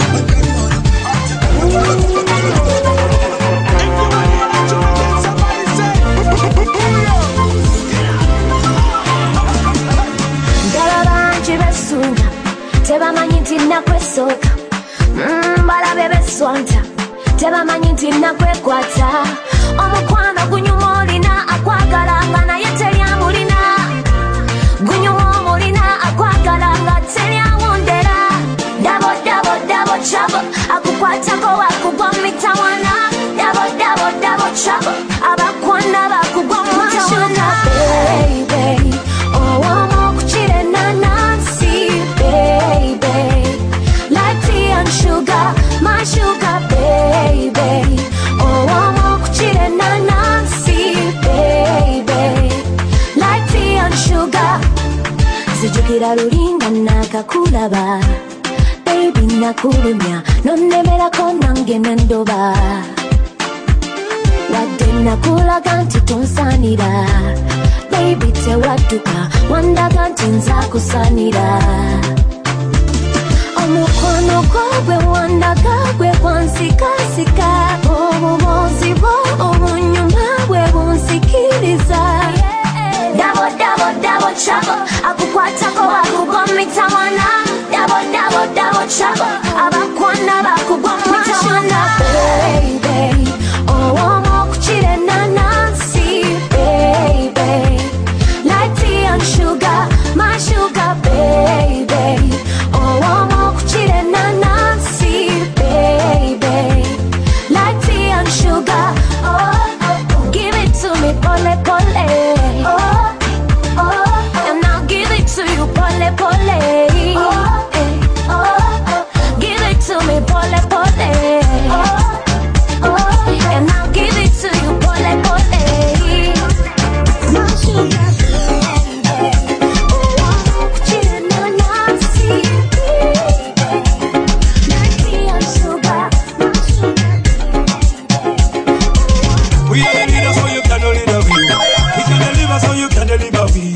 tebamanyi nti nakwesoka balabe beswanta tebamanyi nti nakwekwata omukwano gunyuma olina akwagalanga naye teryamu Nkugira lulinga nakakulaba Baby nakulumya Nonnemerako nange nendoba Wadde nakulaga nti tonsanira Baby tewadduka wandaga nti nzakusanira Omukono gwe wandaga gwe wansikasika Obubozi bwo obunyuma bwe bunsikiriza Double, double, double trouble Akukwatako akugwa mitamana Double, double, double trouble Abakwana bakugwa mitamana Baby, oh omokuchire nanansi Baby, like tea and sugar My sugar, baby Oh omokuchire nanansi Baby, like tea and sugar Oh, oh, give it to me, pole, pole Oh and I'll give it to you, pole, pole. Oh, eh, oh, oh. Give it to me, pole, pole. Oh, oh. And I'll give it to you, pole, pole. My sugar, baby. Oh, chillin' on your seat, baby. Like me and sugar, my sugar. We are the leaders, so you can deliver me. We can deliver, so you can deliver me.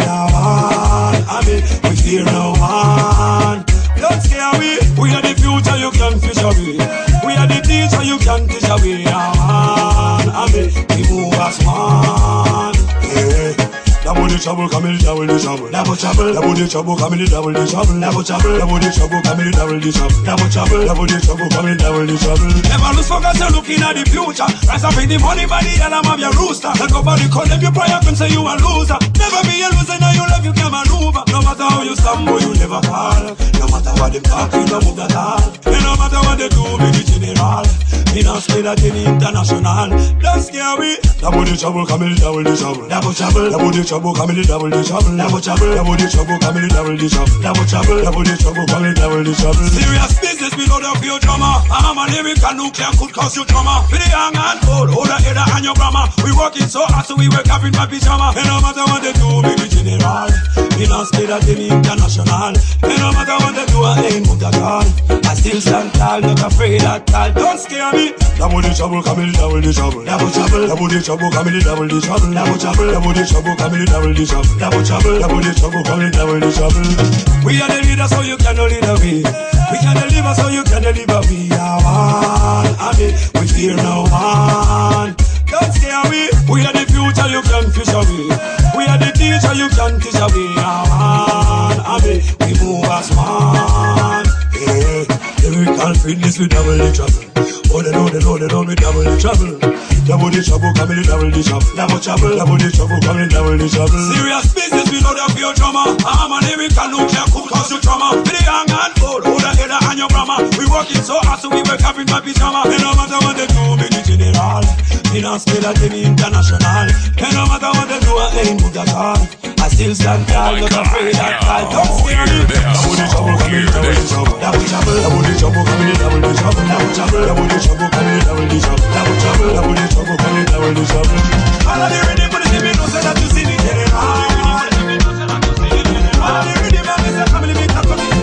We fear no one. Don't scare me. We are the future, you can fish away. We are the teacher, you can teach away. Amen. We move as one. Yeah. Double the trouble, coming double the trouble. Double trouble, double the trouble, coming double the trouble. Double trouble, double the trouble, coming double the trouble. Double trouble, double the trouble, coming double the trouble. Never lose focus, you're looking at the future. Rise up in the money, body, and I'm of your rooster. Let nobody call them your prayer, can say you a loser. Never be a loser, now you love, you can maneuver. No matter how you stumble, you never fall. No matter what them talk, you don't move at all. And no matter what they do, be the general. Me not scared at any international. Don't scare me. Double the trouble, coming double the trouble. Double trouble, double the trouble, coming double the trouble. Double trouble, double the trouble, coming double the trouble. Double trouble, double the trouble, coming double the trouble. Serious business below the pure drama. I'm a lyrical nuclear could cause you trauma. For the young and old, hold the head and your grammar. We working so hard so we wake up in my pyjama. And no matter what they do, be the general. Me not scared at any international. And no matter what they do, I ain't moved at all. I still stand tall, not afraid at all. Don't scare me. Double the trouble, coming double the trouble. Double trouble, double the trouble, coming double the trouble. Double trouble, double the trouble, coming double the trouble. Double trouble, double the trouble, coming double the trouble. We are the leaders, so you can deliver me. We can deliver, so you can deliver me. One, amen. We fear no one. Don't scare me. We are the future, you can fish away. We are the teacher, you can teach away. One, amen. We move as one. Yeah, lyrical fitness with double the trouble. Oh, they know, they know, they know, we double the trouble. Double the trouble, coming in double the trouble. Double trouble, double the trouble, coming in double the trouble. Serious business, we know that pure drama. I'm a lyrical nuclear could cause you trauma. For the young and old, hold the head and your grammar. We working so hard so we wake up in my pyjama. And no matter what they do, be the general. Me not scared at any international. And no matter what they do, I ain't moved at all. I still stand tall, not afraid at all. Don't scare me. Double the trouble, coming in double the trouble. Double trouble, double the trouble, coming in double the trouble. Double trouble, double the trouble, coming in double the trouble. Double trouble, double the trouble, coming in double the trouble. All of the rhythm, but the me know say that you see the general. All of the rhythm, and me say family make that coming.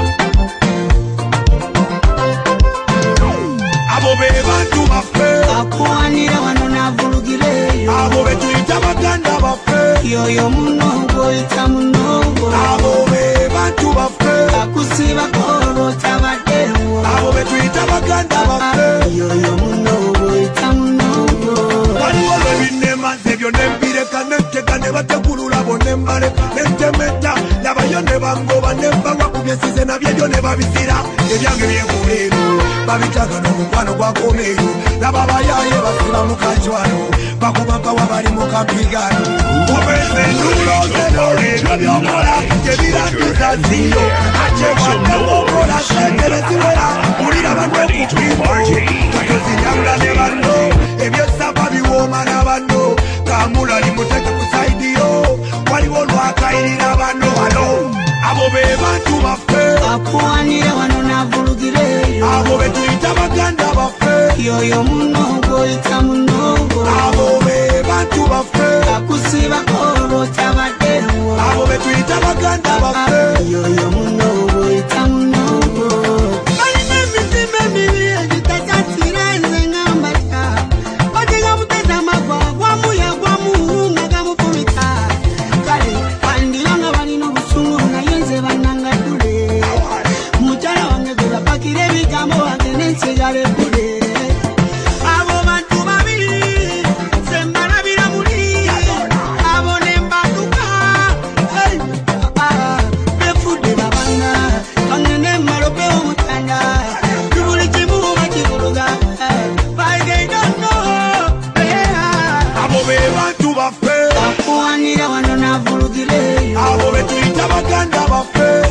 Abo beba tu bafe. Akuanira wanona vulugireyo. Abo betu itabaganda bafe. Yoyo munogo ita munogo. Abo beba tu bafe. Akusiba koro tabadewo. Abo betu itabaganda bafe. Yoyo munogo ita munogo. Wani wale bine manzebyo nembire kanete kane batekulula bonembare. Nente meta laba yone bango banemba wakubyesize na byejo ne babisira. Ebyange byekuleero babitaka n'omukwano gwakomeero. Laba bayaye basira mu kajwano bakubaka wabali mu kampigano. Obese nduloze n'oleka byokola tebirangiza ziro. Ate bwakabokola setereziwera ulira banno kupimbo. Tozinyanga ne banno ebyesaba biwooma na banno. Kamula limuteke ku saidi yo waliwo lwakayirira banno wano. Abo be bantu baffe. Akuanira wanona vulugireyo. Abo betuyita baganda baffe. Yoyo munogo ita munogo. Abo be bantu baffe. Akusiba koro tabadewo. Abo betuyita baganda baffe.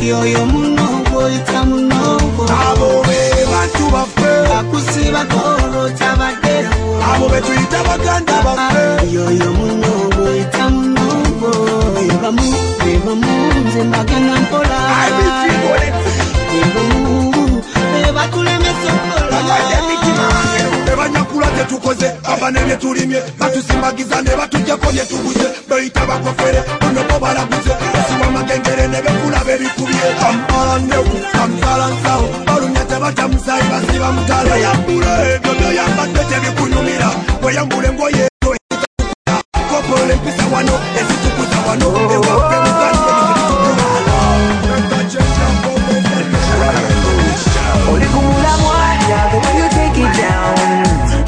Yo yo munobo ita munobo. Abo be bantu bafe. Akusiba koro tabade. Abo be tuita baganda bafe. Yo yo munobo ita munobo. Eba mu, eba mu, zembagana mpola. I be feel it. Eba mu, eba kule mesokola. Eba nyakula tetukoze, abane byetulimye, batusimbagiza ne batujjako byetuguze, beyita bakofere, tunobo balaguze, siwa magengere ne bekula bebikubye, kampala nneku, kamsala nsawo, balumya tebatamusayi basiba mutala, weyambule ebyo byoyambadde tebikunyumira, weyambule ngoye kopole mpisa wano, ezitukuza wano, ewape muganje nizitukuza. Olikumula mwanya, the way you take it down.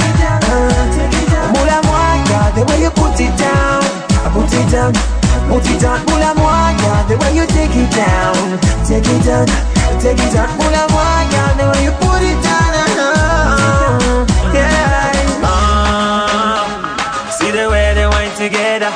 Mula mwanya, the way you put it down. Put it down, put it down. Mula mwanya, the way you take it down. Take it down, take it down. Mula mwanya, the way you put it down. Yeah. Uh, see the way they went together.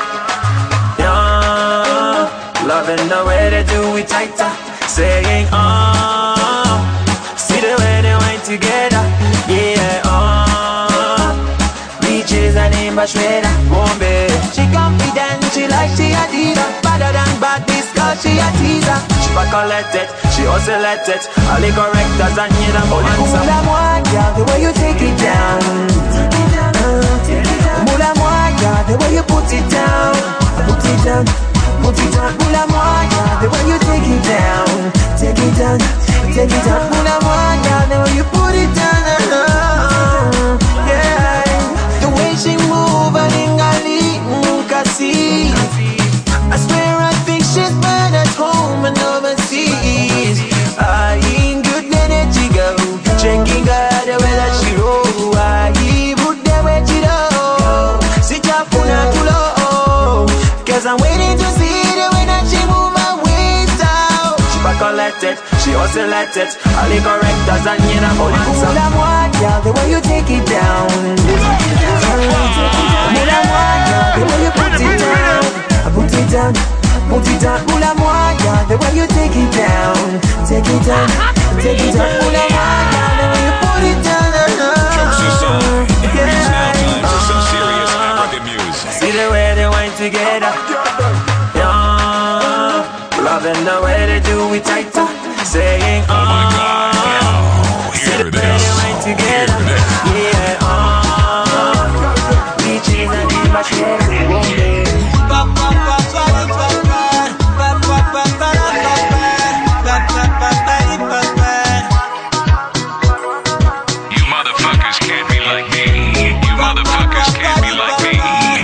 Yeah. Loving the way they do it tighter. Saying, ah. Uh, see the way they went together. Yeah. Uh, Reaches and name but shredder. Bombe. She confident, she like she a diva. Better than bad this girl, she a teaser. She back and let it, she also let it. All the correctors and you know more answer. Mula mwanya, the way you take it down. Mula mwanya, the way you put it down. Put it down, put it down. Mula mwanya, the way you take it down. Take it down, take it down. Mula mwanya, the way you put it down. Yeah, the way she move and ingali mukasi. I swear I think she's been at home and overseas. I in good energy go, checking out the way that she roll. I put the way she do, sit up on her tulo. Cause I'm waiting to see the way that she move my waist out. She back and let it, she also let it. All the correctors and you know more answer. Mula mwanya, the way you take it down. Mula mwanya, the way you put it down. Put it down, put it down. Mula mwanya, the way you take it down. Take it down, take it down. Mula mwanya, the way you put it down. See the way they went together. Yeah. Loving the way they do it tighter. Saying, oh my God, yeah. See the way they went together. Yeah, uh, reaching and in my share. You motherfuckers can't be like me. You motherfuckers can't be like me.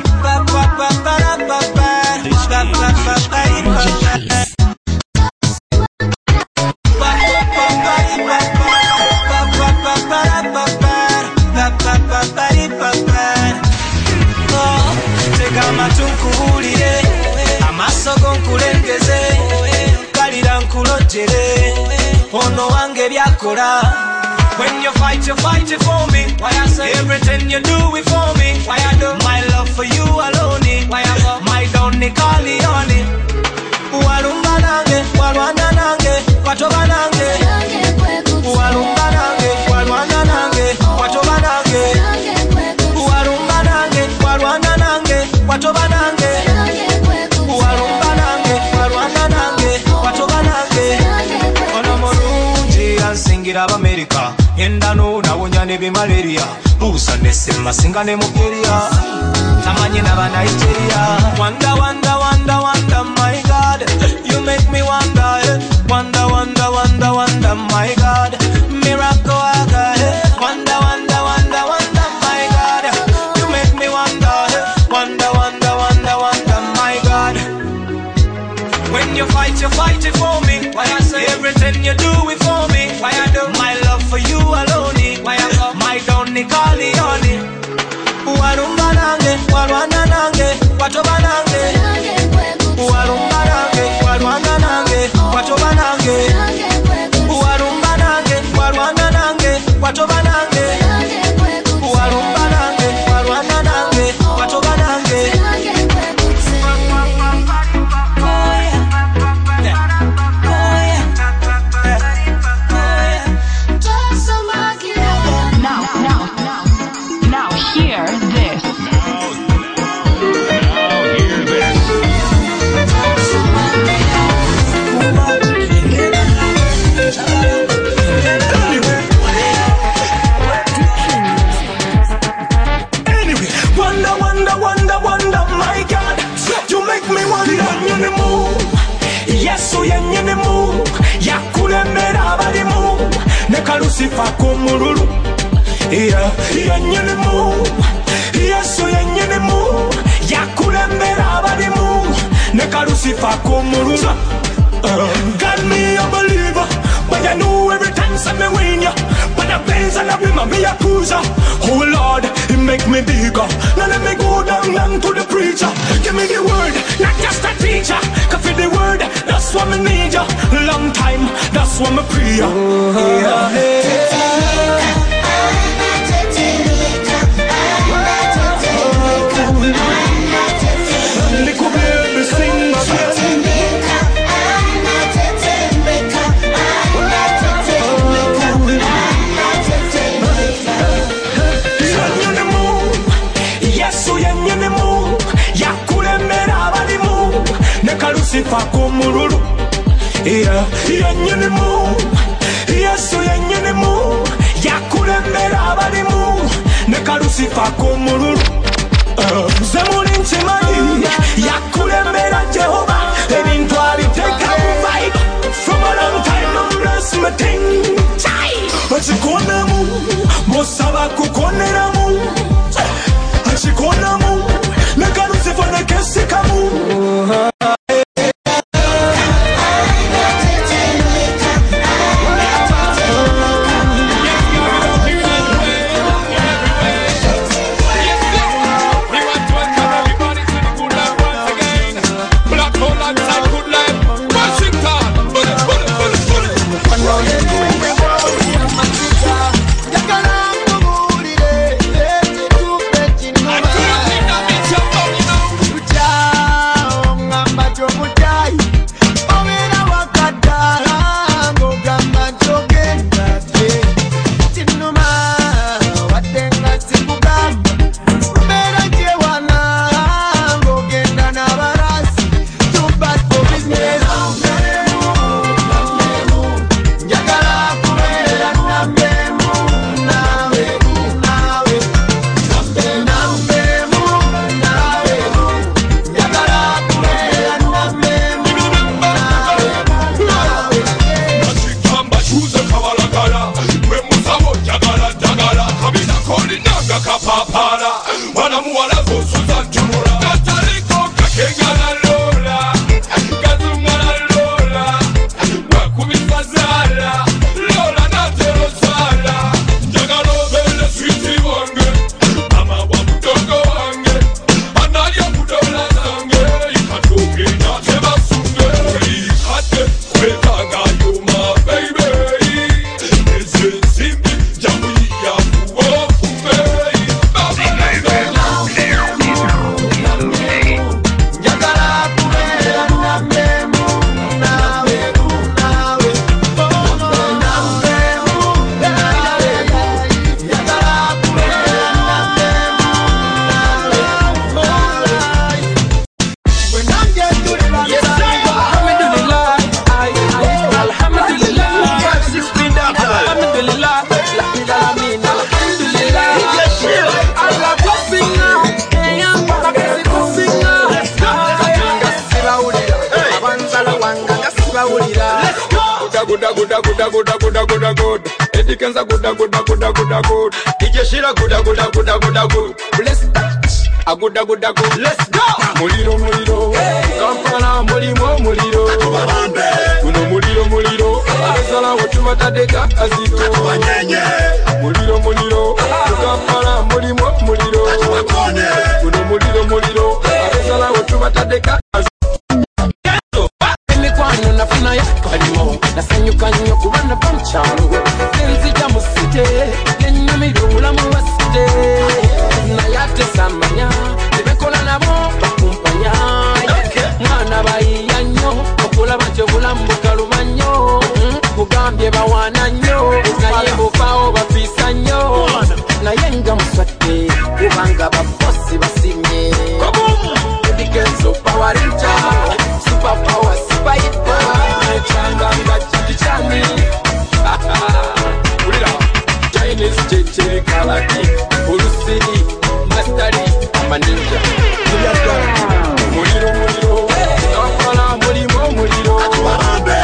Amatunkulire amasogo nkulengeze kalira nkulojere ono wange byakola. When you fight, you fight it for me. Why I say everything you do it for me. Why I do my love for you alone. Why I go my Donny Corleone. Walumba nange, walwana nange, watoba nange. Walumba nange, walwana nange, watoba nange. Walumba nange, walwana nange, watoba nange. Walumba nange, walwana nange, watoba nange. Ono mulungi ansingira Abamerika. Endano nawonya ne bimalaria. Buusa ne Semasinga ne Mugeria. Tamanyi n'aba Nigeria. Wonder, wonder, wonder, wonder, my God. You make me wonder, eh. Wonder, wonder, wonder, wonder, my God. Miracle, aga, eh. Wonder, wonder, wonder, wonder, my God. You make me wonder, eh. Wonder, wonder, wonder, wonder, my God. When you fight, you fight it for me. Why I say everything you do it for me. Why I do my love for you alone. Why I go my Donny Corleone. Walumba nange, walwana nange, watoba nange. Walumba nange, walwana nange, watoba nange. Walumba nange, walwana nange, watoba nange. Walumba nange, walwana nange, watoba nange. Oh yeah, oh yeah. Lucifer kumururu. Yeah, yenyene mu. Yesu yenyene mu. Yakulembera abali mu. Neka Lucifer kumururu. God me a believer, but I know every time some me win ya. But the pains and the women me a cruiser. Oh Lord, it make me bigger. Now let me go down long to the preacher. Give me the word, not just a teacher. Cause for the word, that's what me need ya. Long time, that's what me pray ya. Yeah. Little baby sing Lucifer kumururu. Yeah, yenyene mu. Yesu yenyene mu. Yakulembera abali mu. Neka Lucifer kumururu. Zemuli nchimani. Yakulembera Jehovah. Ebintu abiteka vibe. From a long time no bless me thing. Achikona mu. Mosaba kukonera mu. Achikona mu. Neka Lucifer nekesika mu. Guda guda guda guda guda guda good. Eddie Kenza guda guda guda guda good. D J Shira guda guda guda guda good. Bless that. A guda guda good. Let's go. Muliro muliro. Kampala mulimo muliro. Kuno muliro muliro. Abesala wachuma tadeka azito. Muliro muliro. Kampala mulimo muliro. Kuno muliro muliro. Abesala wachuma tadeka azito. Kwano nafuna yakalimo nasanyuka nnyo kubana bamchangu nzija mu site nenyumira obulamu bwa site naye ate samanya tebekola nabo bakumpanya mwana bayiya nnyo okulaba nti obulamu bukaluma nnyo kugambye bawaana nnyo naye buvaawo bafiisa nnyo naye nga muswadde kubanga babosi basimye edigenzo pawarinta super power Fight boy, changa chichani. Ulira, Chinese chichi kalaki, Ulusidi, Mastari, Maninja. Muliro muliro, Kampala mulimo muliro.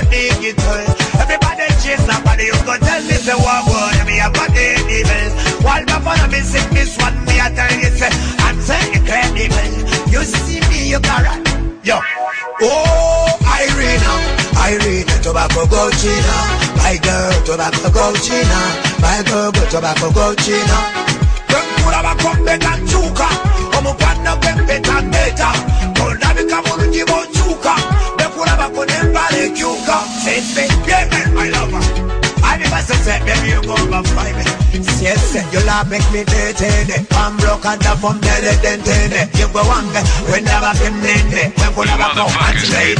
dig it well. Everybody chase somebody, you go tell me say what boy, me a body evil. While my father me sing this one, me a tell you say I'm saying incredible. You see me, you got yo. Oh, Irina, Irina, tobacco go China. My girl, tobacco go China. My girl, go tobacco go China. Kura bakombe kachuka, omupanda bembe tangeta. Kona bikamuru jibo chuka, bekura bakone mbale chuka. Say say, baby, I love her. I never said, baby, you go back five me. Yes, you love make me dirty. I'm broken down from the dead end. You go on when never been named. When could never go and say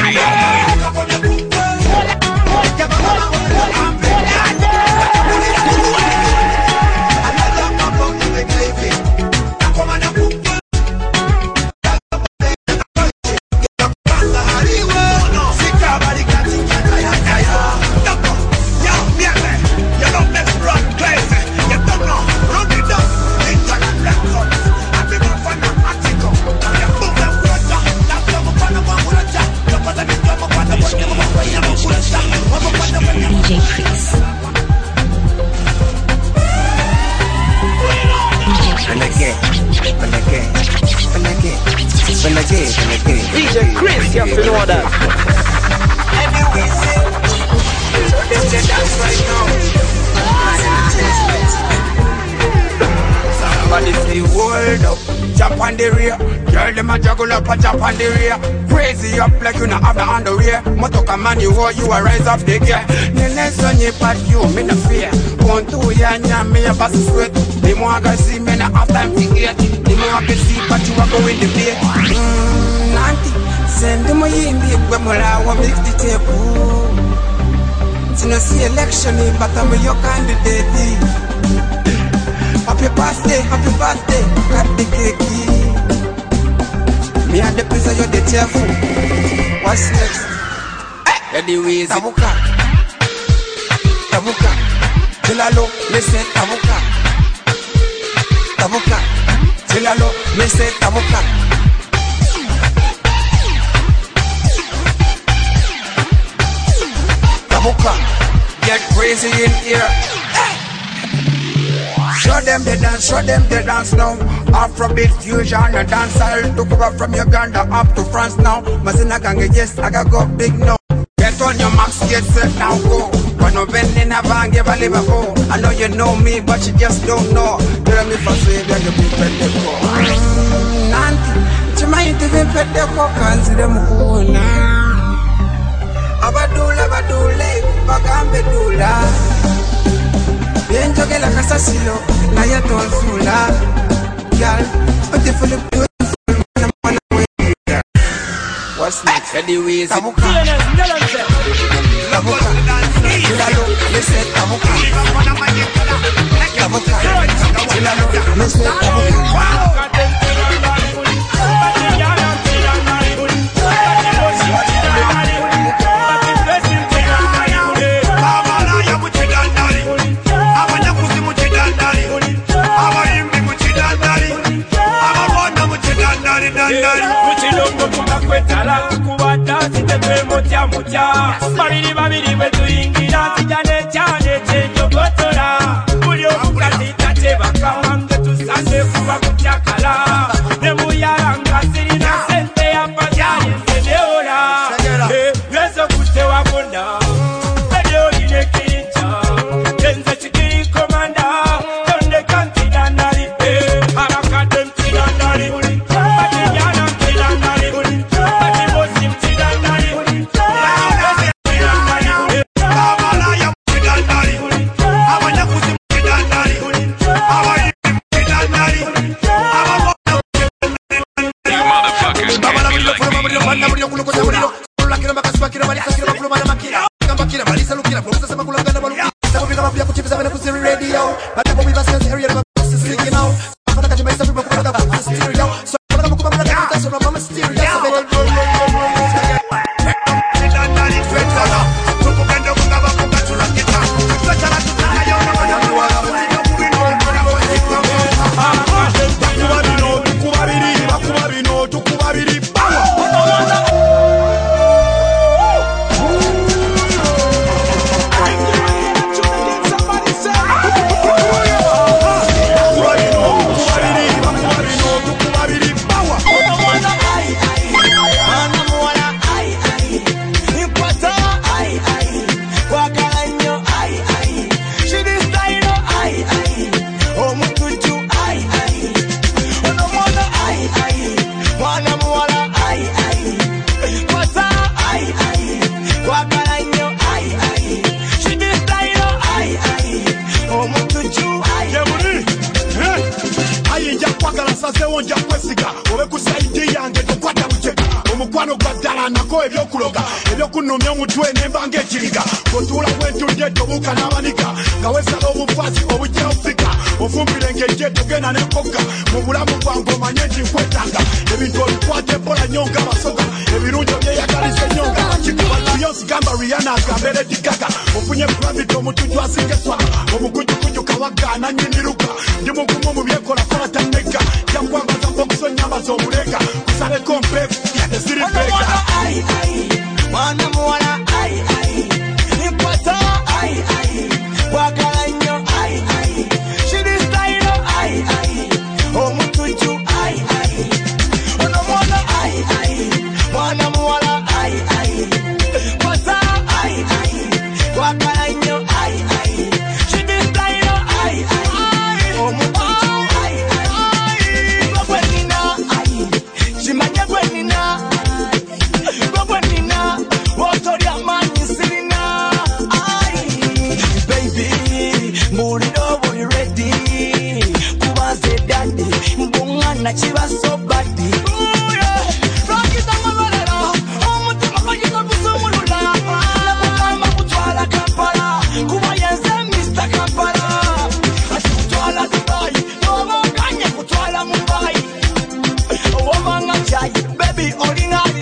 D J Chris, you have to know that. Somebody say hold up, jump on the rear. Girl, them a juggle up and jump on the rear. Crazy up like you not have the underwear. Motoka man, you hold, you a rise up the gear. Nene sonye pat you, me no fear. One two ya nya me a pass sweat. The more I see me no have time to eat. The more I can see but you a go in the beer. Mmm, nanti send them a yindi when we la mix the table. It's no see election, but I'm your candidate. Happy birthday, happy birthday, cut the cake. Me and the pizza, you're the cheerful. What's next? Hey, the ways. Tabuka, tabuka, tilalo, me say tabuka, tabuka, tilalo, me say tabuka. Tabuka, get crazy in here. Show them the dance, show them the dance now. Afrobeat fusion, a dancehall. Took over from Uganda up to France now. Mazina gange, yes, I got go big now. Get on your marks, get set now, go. When no bending a bang, give a liver go. I know you know me, but you just don't know. Tell me for say that you be fed the go. Nanti, you might even fed the go, can't see them go now. Abadula, abadule, bagambe dula. Benjoge la casa silo, na ya don fula. Girl, but if you do it, what's next? Anyways, tabuka, tabuka, tilalo, listen, tabuka, tabuka, tilalo, listen, tabuka. Muchilongo kumakwetala kubata sitebe moja moja. Babiri babiri betuyingira tijane chane chenjogotora. Mulio kukati tate bakamange tusande kuba kuchakala. Nemu yaranga sirina sente ya pazari sedeora. Yeso kute wabunda Bedio ine kincha Tenze chikiri komanda Tonde kanti dandari Harakadem ti dandari Batijana ti dandari Batibosim ti dandari okwagala sasewo nja kwesiga obe kusaidi yange tokwata bucheka omukwano gwaddala nako ebyokuloga ebyokunnumya omutwe nembanga ekiriga kotuula bwentulye tobuuka n'abanika nga wesala obufaasi obujja ofika ofumbire ng'ejje togenda n'enkokka mu bulamu bwange omanye nti nkwetanga ebintu obikwata ebola nnyo nga basoga ebirungi obyeyagaliza ennyo nga bakikuba Beyonce gamba Rihanna agamba Lady Gaga ofunye Grammy omutujju asinga eswaga omukujukuju kawagana nyindiruka ndi mugumu mu byekola kola tannega jakwambaza bokuso nyambaza omulega kusaleko mpeefu eziri bega mwana muwala ai ai nikwata ai ai wagala nnyo ai ai shiri style ai ai omutuju ai ai ono mwana ai ai mwana muwala ai ai kwata ai ai wagala nnyo ai ai shiri style ai ai omutuju ai ai gwenina ai chimanya gwenina gwenina wotoria manyi sirina ai baby muliro buli ready kubaze daddy mbungana chibaso badi baby ordinary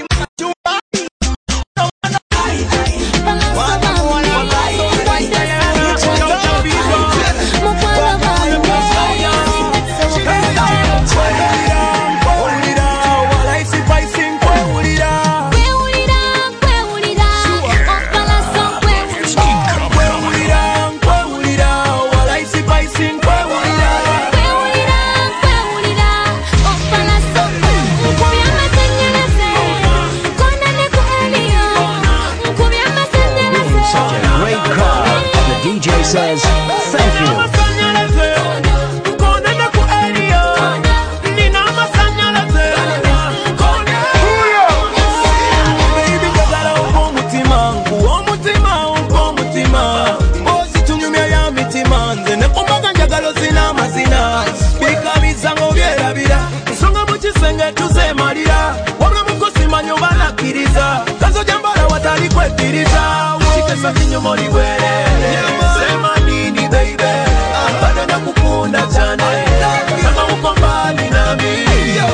says thank you. Sema nini baby, bado nakukunda chane, kama uko mbali nami.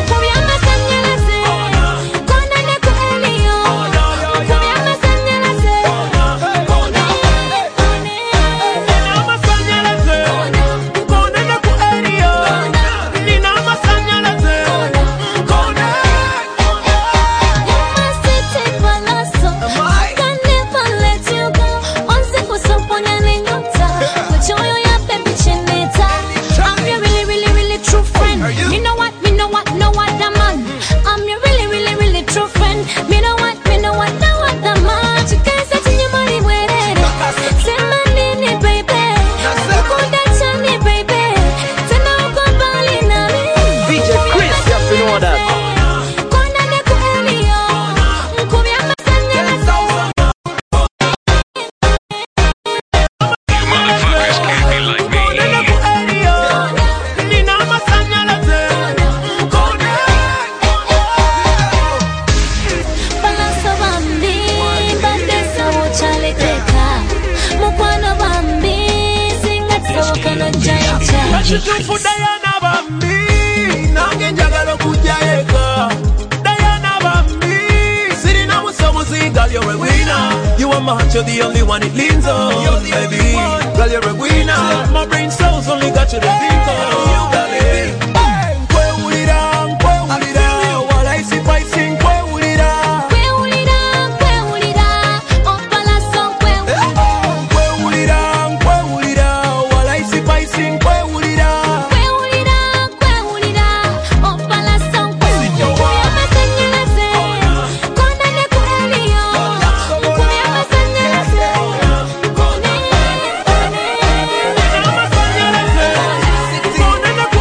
Kitufu Diana Bambi nange njagala kujayeka Diana Bambi sirina musomuzi girl you're a winner. You are my heart, you're the only one it leans on. You're the baby girl, you're a winner. My brain cells only got you to think of. You got it. Kwe ulira, kwe ulira, while I see I sing kwe ulira. Kwe ulira, kwe ulira, opala song kwe ulira. Kwe ulira, kwe ulira, while I see I sing kwe ulira. Kwe ulira, kwe ulira, opala song kwe ulira. Kuya masanyalaze, kona ne kuelio. Kuya masanyalaze, kone, kone. Masanyalaze, kona ne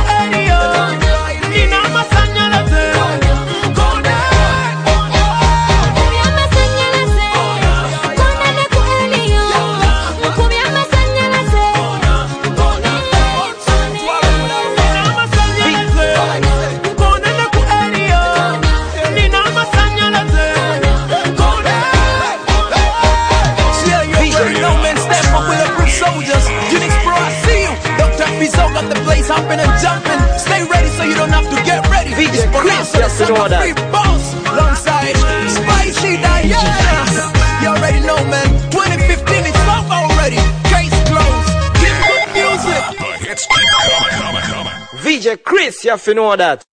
you know that. Alongside Spicy Diana. You already know, man. twenty fifteen is up already. Case closed. Give good music. The hits keep coming, coming, coming. V J Chris, you have to know that.